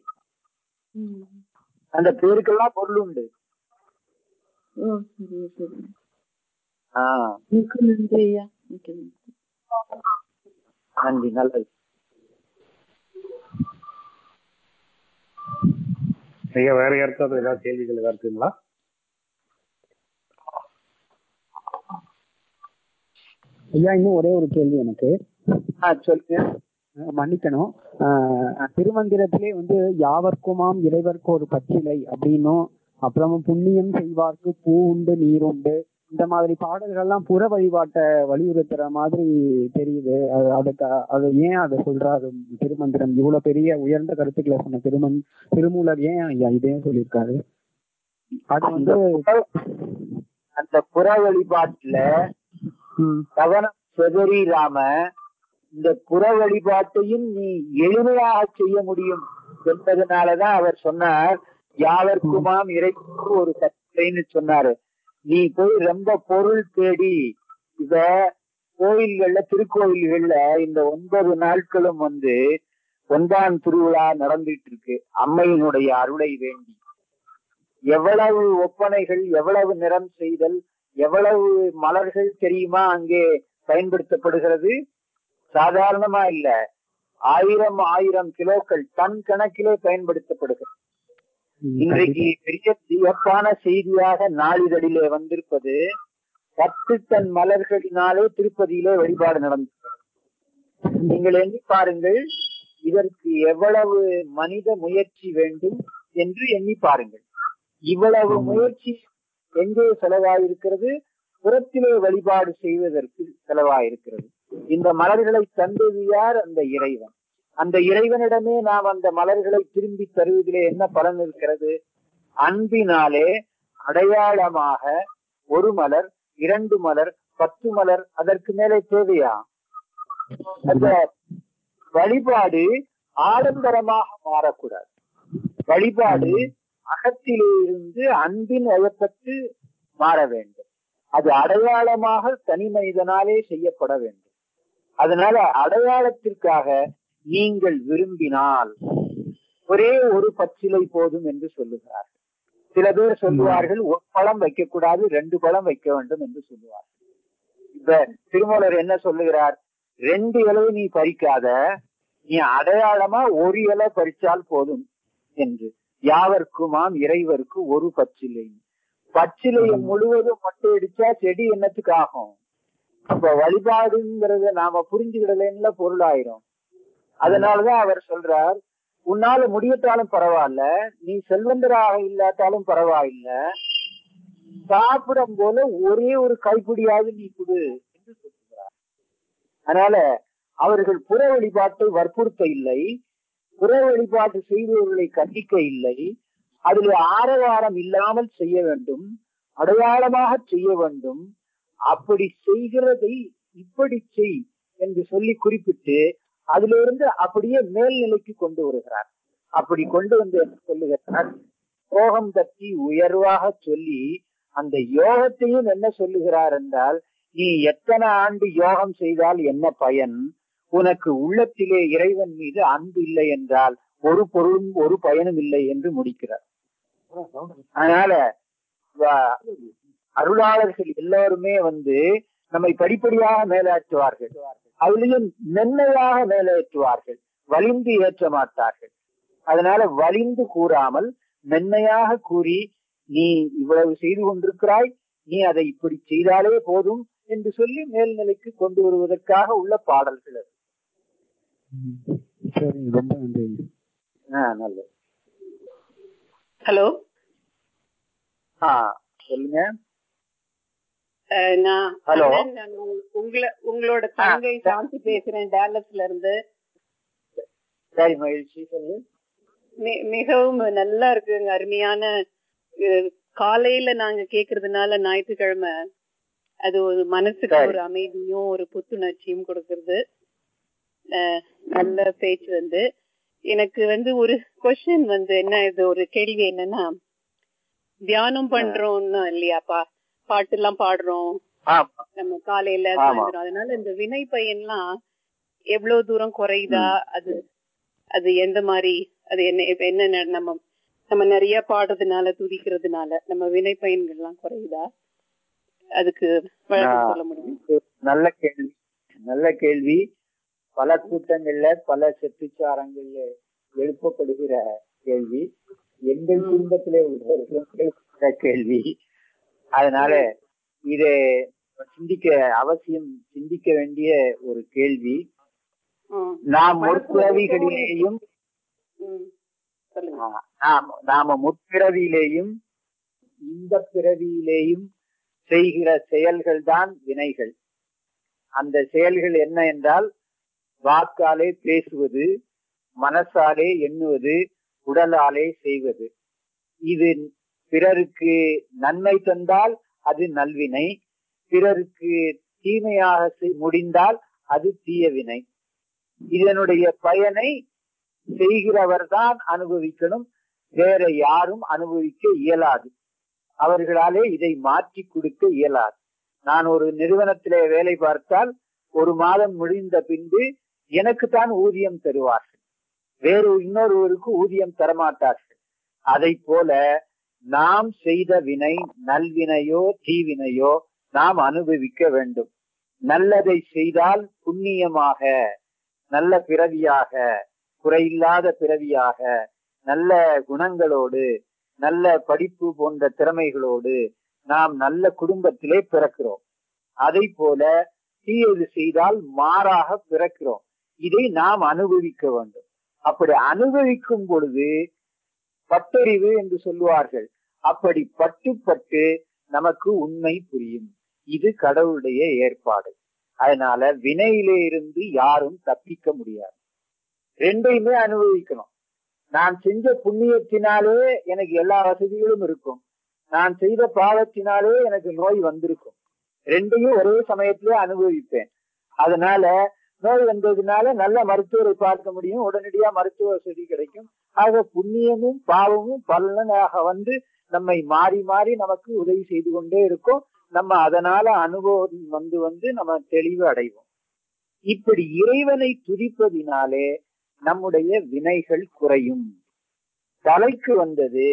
அந்த பேருக்கெல்லாம் பொருள் உண்டு. நன்றி, நல்லது. ஐயா, வேற யாருக்காவது ஏதாவது கேள்விகள் ஏதாவது இருக்குங்களா? ஐயா, இன்னும் ஒரே ஒரு கேள்வி எனக்கு. சொல்லுங்க. மன்னிக்கணும். திருமந்திரத்திலே யாவர்க்குமாம் இறைவர்க்கு ஒரு பச்சிலை அப்படின்னும், அப்புறமும் புண்ணியம் செய்வார்க்கு பூ உண்டு நீர் உண்டு, இந்த மாதிரி பாடல்கள்லாம் புற வழிபாட்டை வலியுறுத்துற மாதிரி தெரியுது. அது ஏன் அதை சொல்றாரு திருமந்திரம்? இவ்வளவு பெரிய உயர்ந்த கருத்துக்களை சொன்ன திருமூலர் ஏன் ஐயா இதையும் சொல்லியிருக்காரு? அது அந்த புற வழிபாட்டுல கவனம் செதறிடாம இந்த புற வழிபாட்டையும் நீ எளிமையாக செய்ய முடியும் என்பதனாலதான் அவர் சொன்னார், யாவர்க்குமாம் இறைவனுக்கு ஒரு கட்டளைன்னு சொன்னாரு. நீ போய் ரொம்ப பொருள் தேடி இத கோயில்கள்ல, திருக்கோயில்கள்ல இந்த 9 நாட்களும் 9ஆம் திருவிழா நடந்துட்டு இருக்கு. அம்மையினுடைய அருளை வேண்டி எவ்வளவு ஒப்பனைகள், எவ்வளவு நிறம் செய்தல், எவ்வளவு மலர்கள் தெரியுமா அங்கே பயன்படுத்தப்படுகிறது? சாதாரணமா இல்ல, 1000 கிலோக்கள், டன் கணக்கிலே பயன்படுத்தப்படுகிறது. இன்றைக்கு பெரிய சிறப்பான செய்தியாக நாளிதழிலே வந்திருப்பது 10 டன் மலர்களினாலே திருப்பதியிலே வழிபாடு நடந்தது. நீங்கள் எண்ணி பாருங்கள், இதற்கு எவ்வளவு மனித முயற்சி வேண்டும் என்று எண்ணி பாருங்கள். இவ்வளவு முயற்சி எங்கே செலவாயிருக்கிறது? புறத்திலே வழிபாடு செய்வதற்கு செலவாயிருக்கிறது. இந்த மலர்களை தந்தது யார்? அந்த இறைவன். அந்த இறைவனிடமே நாம் அந்த மலர்களை திரும்பி தருவதிலே என்ன பலன் இருக்கிறது? அன்பினாலே அடையாளமாக 1 மலர், 2 மலர், 10 மலர், அதற்கு மேலே தேவையா? அந்த வழிபாடு ஆடம்பரமாக மாறக்கூடாது. வழிபாடு அகத்திலே இருந்து அன்பின் வயப்பட்டு மாற வேண்டும். அது அடையாளமாக தனி மனிதனாலே செய்யப்பட வேண்டும். அதனால அடையாளத்திற்காக நீங்கள் விரும்பினால் ஒரே ஒரு பச்சிலை போதும் என்று சொல்லுகிறார்கள். சில பேர் சொல்லுவார்கள் 1 பழம் வைக்க கூடாது, 2 பழம் வைக்க வேண்டும் என்று சொல்லுவார்கள். இப்ப திருமூலர் என்ன சொல்லுகிறார்? 2 இலை நீ பறிக்காத, நீ அடையாளமா ஒரு இலை பறிச்சால் போதும் என்று. யாவர்க்குமாம் இறைவருக்கு ஒரு பச்சிலை. பச்சிலையை முழுவதும் மொட்டை அடிச்சா செடி என்னத்துக்கு ஆகும்? அப்ப வழிபாடுங்கிறத நாம புரிஞ்சுக்கிடலன்னு பொருளாயிரும். அதனாலதான் அவர் சொல்றார், உன்னால முடியட்டாலும் பரவாயில்ல, நீ செல்வந்தராக இல்லாட்டாலும் பரவாயில்ல, சாப்பிடும் போல ஒரே ஒரு கைப்பிடியாவது நீ கொடு என்று சொல்லுகிறார். அதனால அவர்கள் புற வழிபாட்டை வற்புறுத்த இல்லை, புற வழிபாட்டு செய்பவர்களை கண்டிக்க இல்லை, அதில் ஆரவாரம் இல்லாமல் செய்ய வேண்டும், அடையாளமாக செய்ய வேண்டும். அப்படி செய்கிறதை இப்படி செய் என்று சொல்லி குறிப்பிட்டு அதிலிருந்து அப்படியே மேல்நிலைக்கு கொண்டு வருகிறார். அப்படி கொண்டு வந்து என்ன சொல்லுகிறார்? யோகம் பற்றி உயர்வாக சொல்லி அந்த யோகத்தையும் என்ன சொல்லுகிறார் என்றால், நீ எத்தனை ஆண்டு யோகம் செய்தால் என்ன பயன்? உனக்கு உள்ளத்திலே இறைவன் மீது அன்பு இல்லை என்றால் ஒரு பொருளும் ஒரு பயனும் இல்லை என்று முடிக்கிறார். அதனால அருளாளர்கள் எல்லாருமே நம்மை படிப்படியாக மேலேற்றுவார்கள், அதுலயும் மென்மையாக மேலேற்றுவார்கள், வலிந்து ஏற்ற மாட்டார்கள். அதனால வலிந்து கூறாமல் மென்மையாக கூறி, நீ இவ்வளவு செய்து கொண்டிருக்கிறாய், நீ அதை இப்படி செய்தாலே போதும் என்று சொல்லி மேல்நிலைக்கு கொண்டு வருவதற்காக உள்ள பாடல்கள் அது. சரி, ரொம்ப நன்றி. நல்லது. ஹலோ, சொல்லுங்க. உங்களோட தங்கை சாந்தி பேசுறேன், டாலஸ்ல இருந்து. சரி, மகிழ்ச்சி. சொல்லு. மிகவும் நல்லா இருக்குங்க, அருமையான. காலையில நாங்க கேக்குறதுனால ஞாயிற்றுக்கிழமை அது ஒரு மனசுக்கு ஒரு அமைதியும் ஒரு புத்துணர்ச்சியும் கொடுக்கறது. நல்ல பேச்சு. எனக்கு ஒரு கொஸ்டின் என்ன, இது ஒரு கேள்வி என்னன்னா, தியானம் பண்றோம்னா இல்லையாப்பா, பாட்டு எல்லாம் பாடுறோம் நம்ம காலையில சாயந்தரம், அதனால இந்த வினை பயன்லாம் எவ்வளவு தூரம் குறையுதா? அது எந்த மாதிரி, அது என்ன நம்ம நிறைய பாடுறதுனால துதிக்கிறதுனால நம்ம வினை பயன்கள்லாம் குறையுதா? அதுக்கு சொல்ல முடியும்? நல்ல கேள்வி, நல்ல கேள்வி. பல கூட்டங்கள்ல பல செத்துச்சாரங்கள்ல எழுப்பப்படுகிற கேள்வி, எங்கள் குடும்பத்திலே உள்ள கேள்வி. அதனால இதை அவசியம் சிந்திக்க வேண்டிய ஒரு கேள்வி. நாம் முற்பிறவிகளிலேயும் நாம முற்பிறவியிலேயும் இந்த பிறவியிலேயும் செய்கிற செயல்கள் தான் வினைகள். அந்த செயல்கள் என்ன என்றால், வாக்காலே பேசுவது, மனசாலே எண்ணுவது, உடலாலே செய்வது. இது பிறருக்கு நன்மை தந்தால் அது நல்வினை, பிறருக்கு தீமையாக முடிந்தால் அது தீய வினை. இதனுடைய பயனை செய்கிறவர் தான் அனுபவிக்கணும், வேற யாரும் அனுபவிக்க இயலாது. அவர்களாலே இதை மாற்றி கொடுக்க இயலாது. நான் ஒரு நிறுவனத்திலே வேலை பார்த்தால் 1 மாதம் முடிந்த பின்பு எனக்கு தான் ஊதியம் தருவார்கள், வேறு இன்னொருவருக்கு ஊதியம் தரமாட்டார்கள். அதை போல நாம் செய்த வினை நல்வினையோ தீவினையோ நாம் அனுபவிக்க வேண்டும். நல்லதை செய்தால் புண்ணியமாக, நல்ல பிறவியாக, குறையில்லாத பிறவியாக, நல்ல குணங்களோடு, நல்ல படிப்பு போன்ற திறமைகளோடு நாம் நல்ல குடும்பத்திலே பிறக்கிறோம். அதை போல தீயது செய்தால் மாறாக பிறக்கிறோம். இதை நாம் அனுபவிக்க வேண்டும். அப்படி அனுபவிக்கும் பொழுது பட்டறிவு என்று சொல்லுவார்கள். அப்படி பட்டு நமக்கு உண்மை புரியும். இது கடவுளுடைய ஏற்பாடு. அதனால வினையிலே இருந்து யாரும் தப்பிக்க முடியாது. ரெண்டையுமே அனுபவிக்கணும். நான் செஞ்ச புண்ணியத்தினாலே எனக்கு எல்லா வசதிகளும் இருக்கும், நான் செய்த பாவத்தினாலே எனக்கு நோய் வந்திருக்கும். ரெண்டையும் ஒரே சமயத்திலே அனுபவிப்பேன். அதனால நோய் வந்ததுனால நல்ல மருத்துவரை பார்க்க முடியும், உடனடியா மருத்துவ வசதி கிடைக்கும். ஆக புண்ணியமும் பாவமும் பலனாக நம்மை மாறி மாறி நமக்கு உதவி செய்து கொண்டே இருக்கும். நம்ம அதனால அனுபவம் நம்ம தெளிவு அடைவோம். இப்படி இறைவனை துதிப்பதினாலே நம்முடைய வினைகள் குறையும். தலைக்கு வந்தது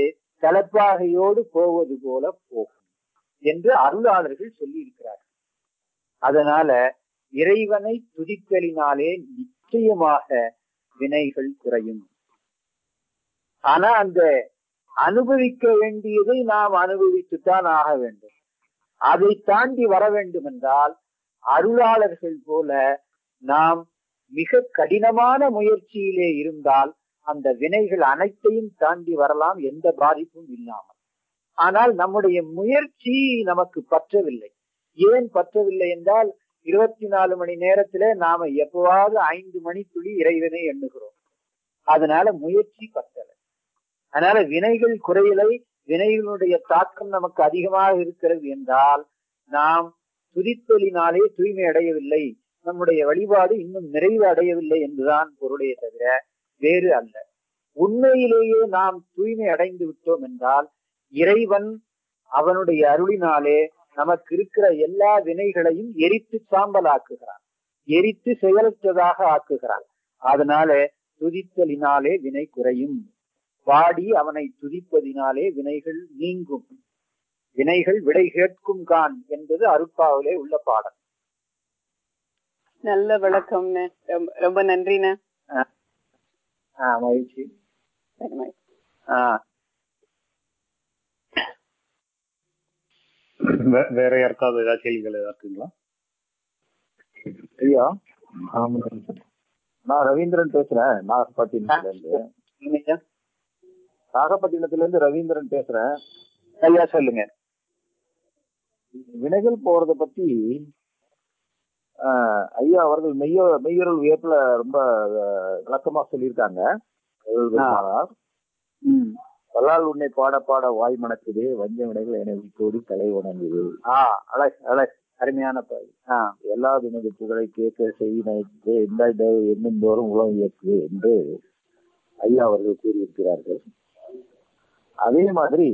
தலைப்பாகையோடு போவது போல போகும் என்று அருளாளர்கள் சொல்லி இருக்கிறார்கள். அதனால இறைவனை துதித்தலினாலே நிச்சயமாக வினைகள் குறையும். ஆனா அந்த அனுபவிக்க வேண்டியதை நாம் அனுபவித்துத்தான் ஆக வேண்டும். அதை தாண்டி வர வேண்டும் என்றால் அருளாளர்கள் போல நாம் மிக கடினமான முயற்சியிலே இருந்தால் அந்த வினைகள் அனைத்தையும் தாண்டி வரலாம், எந்த பாதிப்பும் இல்லாமல். ஆனால் நம்முடைய முயற்சி நமக்கு பற்றவில்லை. ஏன் பற்றவில்லை என்றால் 24 மணி நேரத்துல நாம எப்பவாவது 5 மணித்துளி இறைவனை எண்ணுகிறோம். அதனால முயற்சி பற்றலை. அதனால வினைகள் குறையலை, வினைகளுடைய தாக்கம் நமக்கு அதிகமாக இருக்கிறது என்றால் நாம் துதித்தலினாலே தூய்மை அடையவில்லை, நம்முடைய வழிபாடு இன்னும் நிறைவு அடையவில்லை என்றுதான் பொருளே தவிர வேறு அல்ல. உண்மையிலேயே நாம் தூய்மை அடைந்து விட்டோம் என்றால் இறைவன் அவனுடைய அருளினாலே நமக்கு இருக்கிற எல்லா வினைகளையும் எரித்து சாம்பலாக்குகிறான், எரித்து செயலற்றதாக ஆக்குகிறான். அதனால துதித்தலினாலே வினை குறையும், பாடி அவனை துதிப்பதினாலே வினைகள் நீங்கும், வினைகள் விடை கேட்கும் கான் என்பது அருட்பாவிலே உள்ள பாடல். நல்ல விளக்கம். ரொம்ப நன்றிண்ணே. மகிழ்ச்சி. வேற யாருக்காவது ஏதாவது கேள்விகள் ஏதாவது இருக்குங்களா? ஐயா, நான் ரவீந்திரன் பேசுறேன், நாகப்பட்டினத்துல இருந்து ரவீந்திரன் பேசுறேன். ஐயா சொல்லுங்க. வினைகள் போறத பத்தி ஐயா அவர்கள் மெய்யுறல் வியப்புல ரொம்ப விளக்கமா சொல்லியிருக்காங்க. வல்லால் உன்னை பாட பாட வாய் மணக்குது, வஞ்ச வினைகள் என விட்டோடி தலை உணங்குது. அருமையான பாய். எல்லா வினைகள் புகழை கேட்க செய்து எண்ணும் தோறும் உலகம் இயக்குது என்று ஐயா அவர்கள் கூறியிருக்கிறார்கள். அதே மாதிரி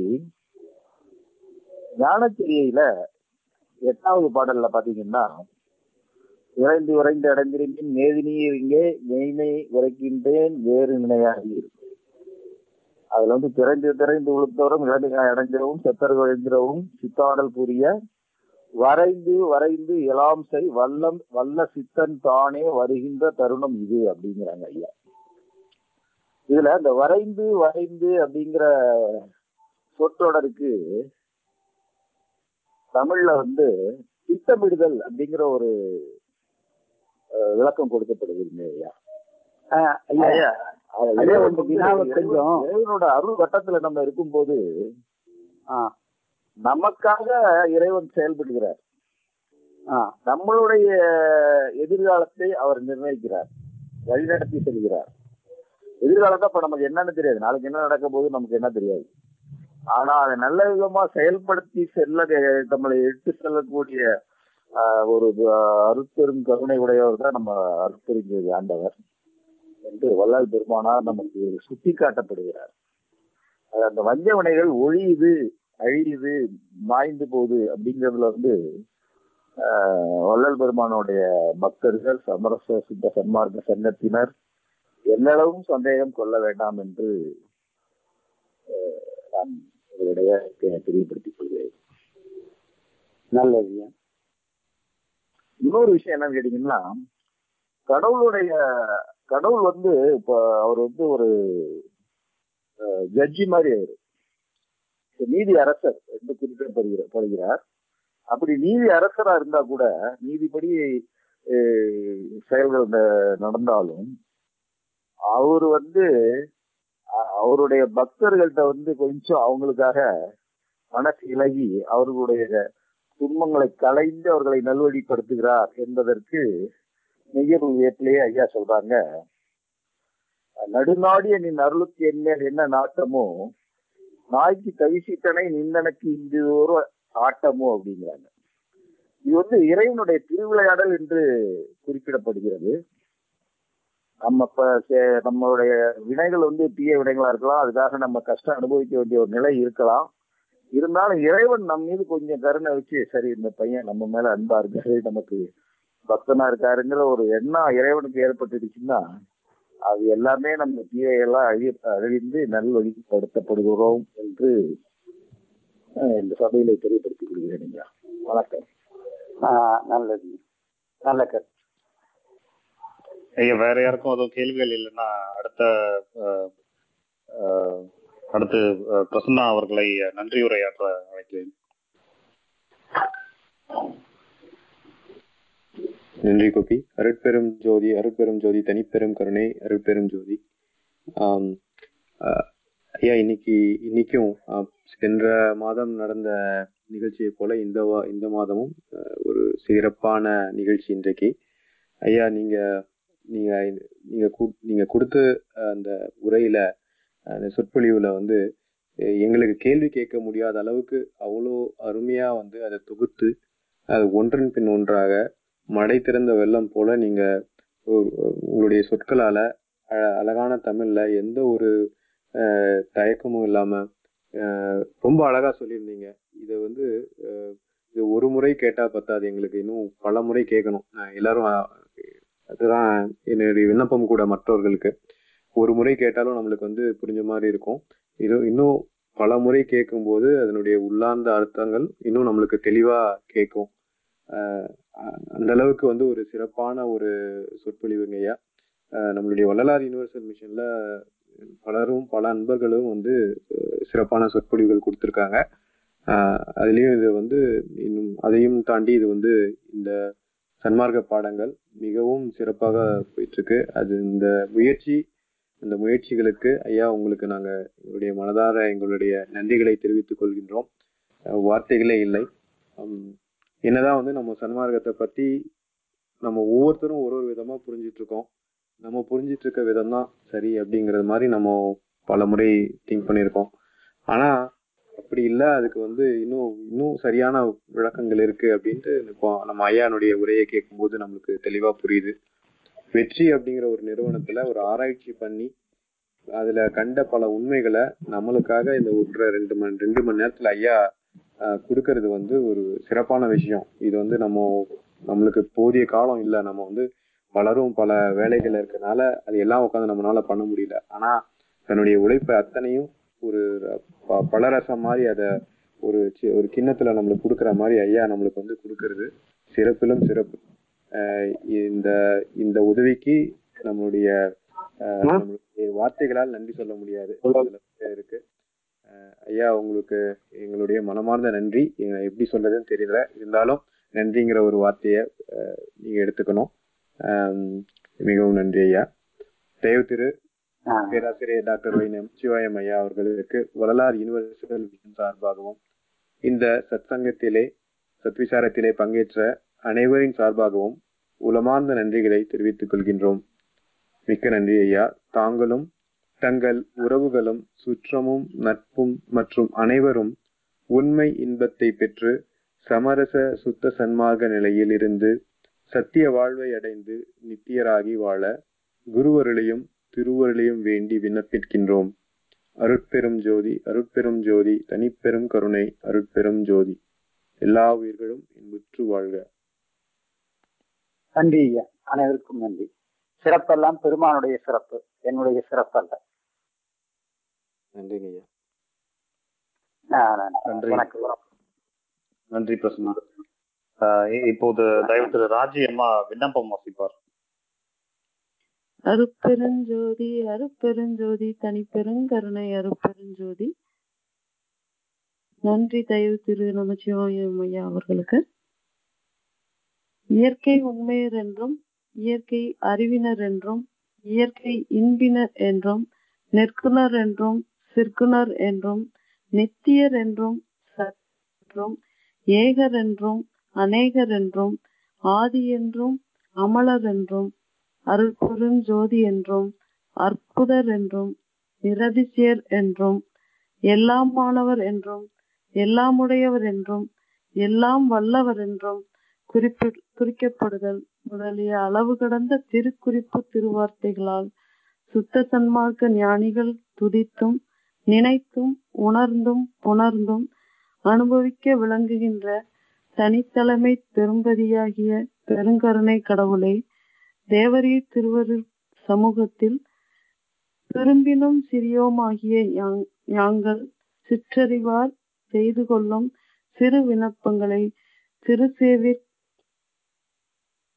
ஞானச்செரியில 8வது பாடல்ல பாத்தீங்கன்னா, விரைந்து விரைந்து அடைந்திருந்தேன் மேதினியர் இங்கே மெய்மை உரைக்கின்றேன் வேறு நினையாகி இருக்கு. அதுல திரைந்து திரைந்து உளுத்தோறும் இளமையாய் அடைஞ்சிடவும் செத்தர்கள் எழுந்திரவும் சித்தாடல் புரிய வரைந்து வரைந்து எலாம் செய் வல்ல சித்தன் தானே வருகின்ற தருணம் இது அப்படிங்கிறாங்க ஐயா. இதுல இந்த வரைந்து வரைந்து அப்படிங்கிற சொற்றொடருக்கு தமிழ்ல திட்டமிடுதல் அப்படிங்கிற ஒரு விளக்கம் கொடுக்கப்படுது ஐயா. இறைவனோட அருள் வட்டத்துல நம்ம இருக்கும்போது நமக்காக இறைவன் செயல்படுகிறார். நம்மளுடைய எதிர்காலத்தை அவர் நிர்ணயிக்கிறார், வழிநடத்தி செல்கிறார். எதிர்காலத்தை இப்ப நமக்கு என்னன்னு தெரியாது, நாளைக்கு என்ன நடக்க போது நமக்கு என்ன தெரியாது. ஆனா அதை நல்ல விதமா செயல்படுத்தி நம்மளை எடுத்து செல்லக்கூடிய ஒரு அருட்பெரும் கருணை உடையவர் தான் நம்ம அருட்பெருஞ்சோதி ஆண்டவர் என்று வல்லால் பெருமானார் நமக்கு சுட்டி காட்டப்படுகிறார். அந்த வஞ்ச வினைகள் ஒழியுது, அழியுது, மாய்ந்து போகுது அப்படிங்கிறதுல வள்ளல் பெருமானுடைய பக்தர்கள் சமரச சுத்த சன்மார்க்க சங்கத்தினர் எல்லளவும் சந்தேகம் கொள்ள வேண்டாம் என்று நான் உங்களுடைய தெரியப்படுத்திக் கொள்கிறேன். நல்லது. இன்னொரு விஷயம் என்னன்னு கேட்டீங்கன்னா, கடவுள் இப்ப அவர் ஒரு ஜட்ஜி மாதிரி ஆயிரு, நீதி அரசர் என்று குறிப்பிடப்படுகிறார். அப்படி நீதி அரசரா இருந்தா கூட நீதிப்படி செயல்கள் நடந்தாலும் அவரு அவருடைய பக்தர்கள்ட்ட கொஞ்சம் அவங்களுக்காக மனசு இலகி அவர்களுடைய துன்பங்களை களைந்து அவர்களை நல்வழிப்படுத்துகிறார் என்பதற்கு மெய்யருள் வியப்பிலேயே ஐயா சொல்றாங்க, நடுநாடிய நின் அருளுக்கு என்மேல் என்ன நாட்டமோ நாய்க்கு தவிசித்தனை நிந்தனக்கு இந்தோறு ஆட்டமோ அப்படிங்கிறாங்க. இது இறைவனுடைய திருவிளையாடல் என்று குறிப்பிடப்படுகிறது. நம்மளுடைய வினைகள் தீய வினைகளா இருக்கலாம், அதுக்காக நம்ம கஷ்டம் அனுபவிக்க வேண்டிய ஒரு நிலை இருக்கலாம். இருந்தாலும் இறைவன் நம் மீது கொஞ்சம் கருணை வச்சு, சரி இந்த பையன் நம்ம மேல அன்பா இருக்காரு, நமக்கு பக்தனா இருக்காருங்கிற ஒரு எண்ணம் இறைவனுக்கு ஏற்பட்டுடுச்சுன்னா அது எல்லாமே நம்ம தீயெல்லாம் அழிந்து நல்லது, நல்ல கருத்து. ஐயா, வேற யாருக்கும் அதுவும் கேள்விகள் இல்லைன்னா அடுத்து பிரசன்னா அவர்களை நன்றியுரையாற்ற அழைக்கிறேன். நன்றி கோபி. அருட்பெரும் ஜோதி, அருட்பெரும் ஜோதி, தனிப்பெரும் கருணை, அருட்பெரும் ஜோதி. ஐயா, இன்னைக்கும் சென்ற மாதம் நடந்த நிகழ்ச்சியை போல இந்த மாதமும் ஒரு சிறப்பான நிகழ்ச்சி இன்றைக்கு. ஐயா, நீங்க கொடுத்த அந்த உரையில, அந்த சொற்பொழிவுல எங்களுக்கு கேள்வி கேட்க முடியாத அளவுக்கு அவ்வளோ அருமையா அதை தொகுத்து அது ஒன்றன் பின் ஒன்றாக மடை திறந்த வெள்ளம் போல நீங்க உங்களுடைய சொற்களால அழகான தமிழ்ல எந்த ஒரு தயக்கமும் இல்லாம ரொம்ப அழகா சொல்லியிருந்தீங்க. இதை இது ஒரு முறை கேட்டா பத்தாது, எங்களுக்கு இன்னும் பல முறை கேட்கணும். எல்லாரும் அதுதான் என்னுடைய விண்ணப்பம் கூட மற்றவர்களுக்கு. ஒரு முறை கேட்டாலும் நம்மளுக்கு புரிஞ்ச மாதிரி இருக்கும். இன்னும் பல முறை கேட்கும் போது அதனுடைய உள்ளார்ந்த அர்த்தங்கள் இன்னும் நம்மளுக்கு தெளிவா கேட்கும். அந்த அளவுக்கு ஒரு சிறப்பான ஒரு சொற்பொழிவுங்க ஐயா. நம்மளுடைய வள்ளலார் யுனிவர்சல் மிஷன்ல பலரும் பல அன்பர்களும் சிறப்பான சொற்பொழிவுகள் கொடுத்திருக்காங்க. அதுலயும் இது இன்னும் அதையும் தாண்டி இது இந்த சன்மார்க்க பாடங்கள் மிகவும் சிறப்பாக போயிட்டு இருக்கு. அது இந்த முயற்சிகளுக்கு ஐயா உங்களுக்கு நாங்க எங்களுடைய மனதார எங்களுடைய நன்றிகளை தெரிவித்துக் கொள்கின்றோம். வார்த்தைகளே இல்லை. என்னதான் நம்ம சன்மார்க்கத்தை பத்தி நம்ம ஒவ்வொருத்தரும் ஒரு விதமா புரிஞ்சிட்டு இருக்கோம். நம்ம புரிஞ்சிட்டு இருக்க விதம் தான் சரி அப்படிங்கறது மாதிரி நம்ம பல முறை திங்க் பண்ணியிருக்கோம். ஆனா அப்படி இல்லை, அதுக்கு இன்னும் சரியான விளக்கங்கள் இருக்கு அப்படின்ட்டு இப்போ நம்ம ஐயானுடைய உரையை கேட்கும் போது நம்மளுக்கு தெளிவா புரியுது. வெற்றி அப்படிங்கிற ஒரு நிறுவனத்துல ஒரு ஆராய்ச்சி பண்ணி அதுல கண்ட பல உண்மைகளை நம்மளுக்காக இந்த 2 மணி நேரத்துல ஐயா கொடுக்கறது ஒரு சிறப்பான விஷயம். இது நம்மளுக்கு போதிய காலம் இல்லை. நம்ம பலரும் பல வேலைகள் இருக்கனால அது எல்லாம் உட்காந்து நம்மளால பண்ண முடியல. ஆனா தன்னுடைய உழைப்பை அத்தனையும் ஒரு பலரசம் மாதிரி அதை ஒரு கிண்ணத்துல நம்மளுக்கு கொடுக்குற மாதிரி ஐயா நம்மளுக்கு கொடுக்கறது சிறப்பிலும் சிறப்பு. இந்த உதவிக்கு நம்மளுடைய வார்த்தைகளால் நன்றி சொல்ல முடியாது இருக்கு. ஐயா, உங்களுக்கு எங்களுடைய மனமார்ந்த நன்றி. எப்படி சொல்றதுன்னு தெரியல, இருந்தாலும் நன்றிங்கிற ஒரு வார்த்தைய நீங்க எடுத்துக்கணும். மிகவும் நன்றி ஐயா. தயவு திரு பேராசிரியர் டாக்டர் வை நமச்சிவாயம் ஐயா அவர்களுக்கு வள்ளலார் யுனிவர்சல் மிஷன் சார்பாகவும் இந்த சத்விசாரத்திலே பங்கேற்ற அனைவரின் சார்பாகவும் உளமார்ந்த நன்றிகளை தெரிவித்துக் கொள்கின்றோம். மிக்க நன்றி ஐயா. தாங்களும் தங்கள் உறவுகளும் சுற்றமும் நட்பும் மற்றும் அனைவரும் உண்மை இன்பத்தை பெற்று சமரச சுத்த சன்மார்க்க நிலையில் இருந்து சத்திய வாழ்வை அடைந்து நித்தியராகி வாழ குருவருளையும் திருவருளையும் வேண்டி விண்ணப்பிக்கின்றோம். அருட்பெரும் ஜோதி, அருட்பெரும் ஜோதி, தனிப்பெரும் கருணை, அருட்பெரும் ஜோதி. எல்லா உயிர்களும் இன்புற்று வாழ்க. நன்றி ஐயா, அனைவருக்கும் நன்றி. சிறப்பெல்லாம் பெருமானுடைய சிறப்பு, என்னுடைய சிறப்பு அல்ல. நன்றிங்க ஐயா. நன்றி பிரசன்னா. இப்போது தயவு திரு ராஜி அம்மா விண்ணப்பம் வாசிப்பார். அருட்பெருஞ்சோதி, அருட்பெருஞ்சோதி, தனிப்பெருங்கருணை, அருட்பெருஞ்சோதி. நன்றி தயவு திரு நமச்சிவாயம் ஐயா அவர்களுக்கு. இயற்கை உண்மையர் என்றும், இயற்கை அறிவினர் என்றும், இயற்கை இன்பினர் என்றும், நிற்குணர் என்றும், சிற்குணர் என்றும், நித்தியர் என்றும், சற்றும், ஏகர் என்றும், அநேகர் என்றும், ஆதி என்றும், அமலர் என்றும், அருட்பெரும் ஜோதி என்றும், அற்புதர் என்றும், நிரதிசயர் என்றும், எல்லாம் மாணவர் என்றும், எல்லாமுடையவர் என்றும், எல்லாம் வல்லவர் என்றும் குறிக்கப்படுதல் முதலிய அளவு கடந்த திருக்குறிப்பு திருவார்த்தைகளால் சுத்த சன்மார்க்க ஞானிகள் துதித்தும் நினைத்தும் உணர்ந்தும் புணர்ந்தும் அனுபவிக்க விளங்குகின்ற தனித்தலைமை பெரும்பதியாகிய பெருங்கருணை கடவுளே, தேவரீர் திருவருள் சமூகத்தில் திரும்பினும் சிறியோமாகிய யாங்கள் சிற்றறிவார் செய்து கொள்ளும் சிறு விண்ணப்பங்களை திருசேவிற்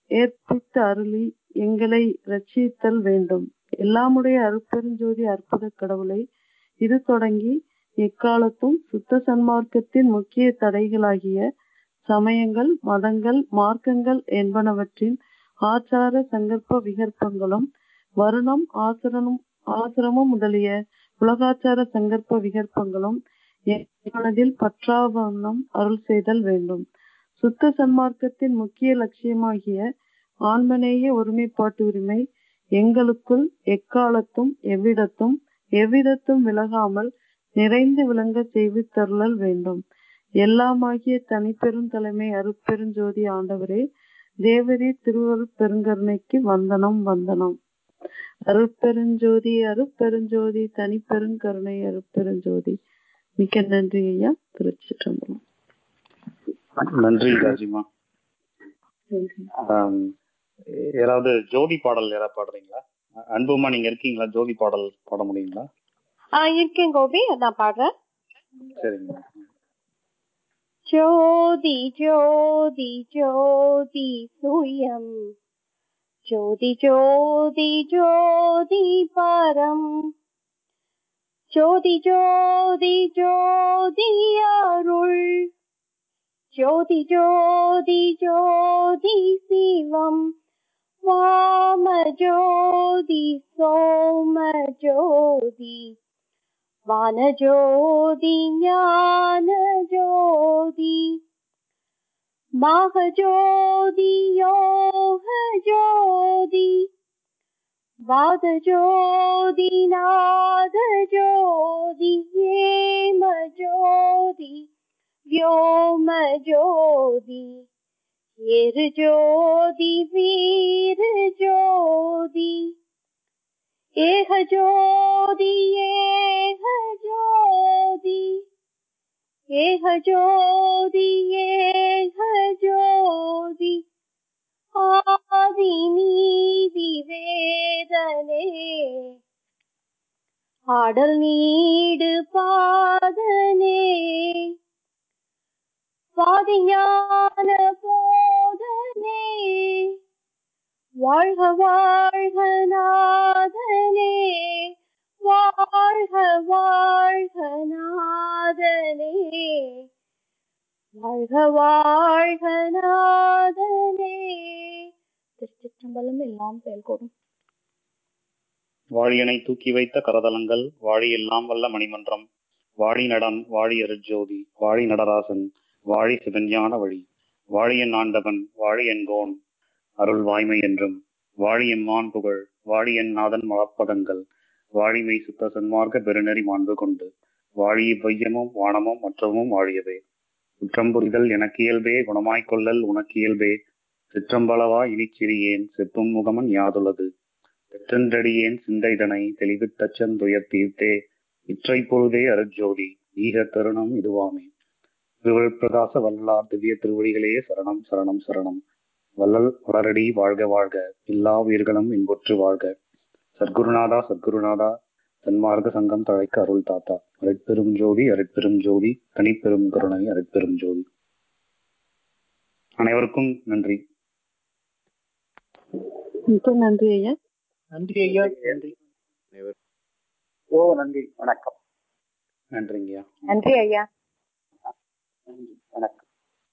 ஏற்பித்து அருளி எங்களை ரட்சித்தல் வேண்டும். எல்லாமுடைய அருட்பெருஞ்சோதி அற்புத கடவுளை இது தொடங்கி எக்காலத்தும் சுத்த சன்மார்க்கத்தின் முக்கிய தடைகளாகிய சமயங்கள், மதங்கள், மார்க்கங்கள் என்பனவற்றின் ஆச்சார சங்கற்ப விகற்பங்களும் வருணம், ஆசிரமம் முதலிய உலகாச்சார சங்கற்ப விகற்பங்களும் மனதில் பற்றாவண்ணம் அருள் செய்தல் வேண்டும். சுத்த சன்மார்க்கத்தின் முக்கிய லட்சியமாகிய ஆன்மநேய ஒருமைப்பாட்டு உரிமை எங்களுக்குள் எக்காலத்தும் எவ்விடத்தும் விலகாமல் நிறைந்து விளங்க செய்து தருளல் வேண்டும். எல்லாமாகிய தனிப்பெரும் தலைமை அருட்பெருஞ்சோதி ஆண்டவரே, தேவரே திருவருட் பெருங்கருணைக்கு வந்தனம் வந்தனம். அருட்பெருஞ்சோதி அருட்பெருஞ்சோதி தனிப்பெருங்கருணை அருட்பெருஞ்சோதி. மிக்க நன்றி ஐயா. திருச்சிற்றம்பலம். நன்றி ராஜிமா. யாராவது ஜோதி பாடல் யாராவது பாடுறீங்களா? அன்புமா நீங்க இருக்கீங்களா? ஜோதி பாடல் பாட முடியுங்களா? இருக்கேன் கோபி, நான் பாடுறேன். சரிங்க. ஜோதி ஜோதி ஜோதி சுயம், ஜோதி ஜோதி ஜோதி பரம், ஜோதி ஜோதி ஜோதி அருள், ஜோதி ஜோதி ஜோதி சிவம், வாம ஜோதி சோம ஜோதி, வான ஜோதி ஞான ஜோதி, மாக ஜோதி யோக ஜோதி, வாத ஜோதி நாத ஜோதி, ஏம ஜோதி व्योम ज्योति, येर ज्योति वीर ज्योति, एह ज्योति एह ज्योति, एह ज्योति एह ज्योति, आदि नीति वेदने, आडल नीड पादने, स्वादिஞான போதனே, வாழ்க வாழ்க நாதனே, வாழ்க வாழ்க நாதனே, வாழ்க வாழ்க நாதனே. திருச்சிற்றம்பலம். எல்லாம் செயல்கூடும். வாழியனை தூக்கி வைத்த கரதலங்கள், வாழி எல்லாம் வல்ல மணிமன்றம், வாழி நடம் வாழி அருட்ஜோதி, வாழி நடராசன் வாழி சிவஞான வழி, வாழியன் ஆண்டவன் வாழி என்கோன் அருள் வாய்மை என்றும், வாழி எம்மான் புகழ் வாழி என் நாதன் மலப்பதங்கள், வாழிமை சுத்த சன்மார்க்க பெருநெறி மாண்பு கொண்டு, வாழி வையமும் வானமும் மற்றமும் வாழியவே. குற்றம்புரிதல் எனக்கியல்பே, குணமாய்க்கொள்ளல் உனக்கியல்பே, சிற்றம்பளவா இனிச்சிறியேன் செப்பும் முகமன் யாதுள்ளது, தெற்றென்றடியேன் சிந்தைதனை தெளிவித்தச்சன் துயர் தீர்த்தே, இற்றை பொழுதே அருட்ஜோதி ஈக தருணம் இதுவாமே. திருவருட்பிரகாச வல்லார் திவ்ய திருவடிகளே சரணம் சரணம் சரணம். வள்ளல் வளரடி வாழ்க வாழ்க, எல்லா உயிர்களும் இன்புற்று வாழ்க. சத்குருநாதா சத்குருநாதா, சன்மார்க்க சங்கம் தழைக்க அருள் தாத்தா. அருட்பெரும் ஜோதி அருட்பெரும் ஜோதி, தனிப்பெரும் கருணை அருட்பெரும் ஜோதி. அனைவருக்கும் நன்றி. மிக்க நன்றி ஐயா. நன்றி ஐயா. நன்றி. நன்றி. வணக்கம். நன்றிங்கய்யா. நன்றி ஐயா. வணக்கம்.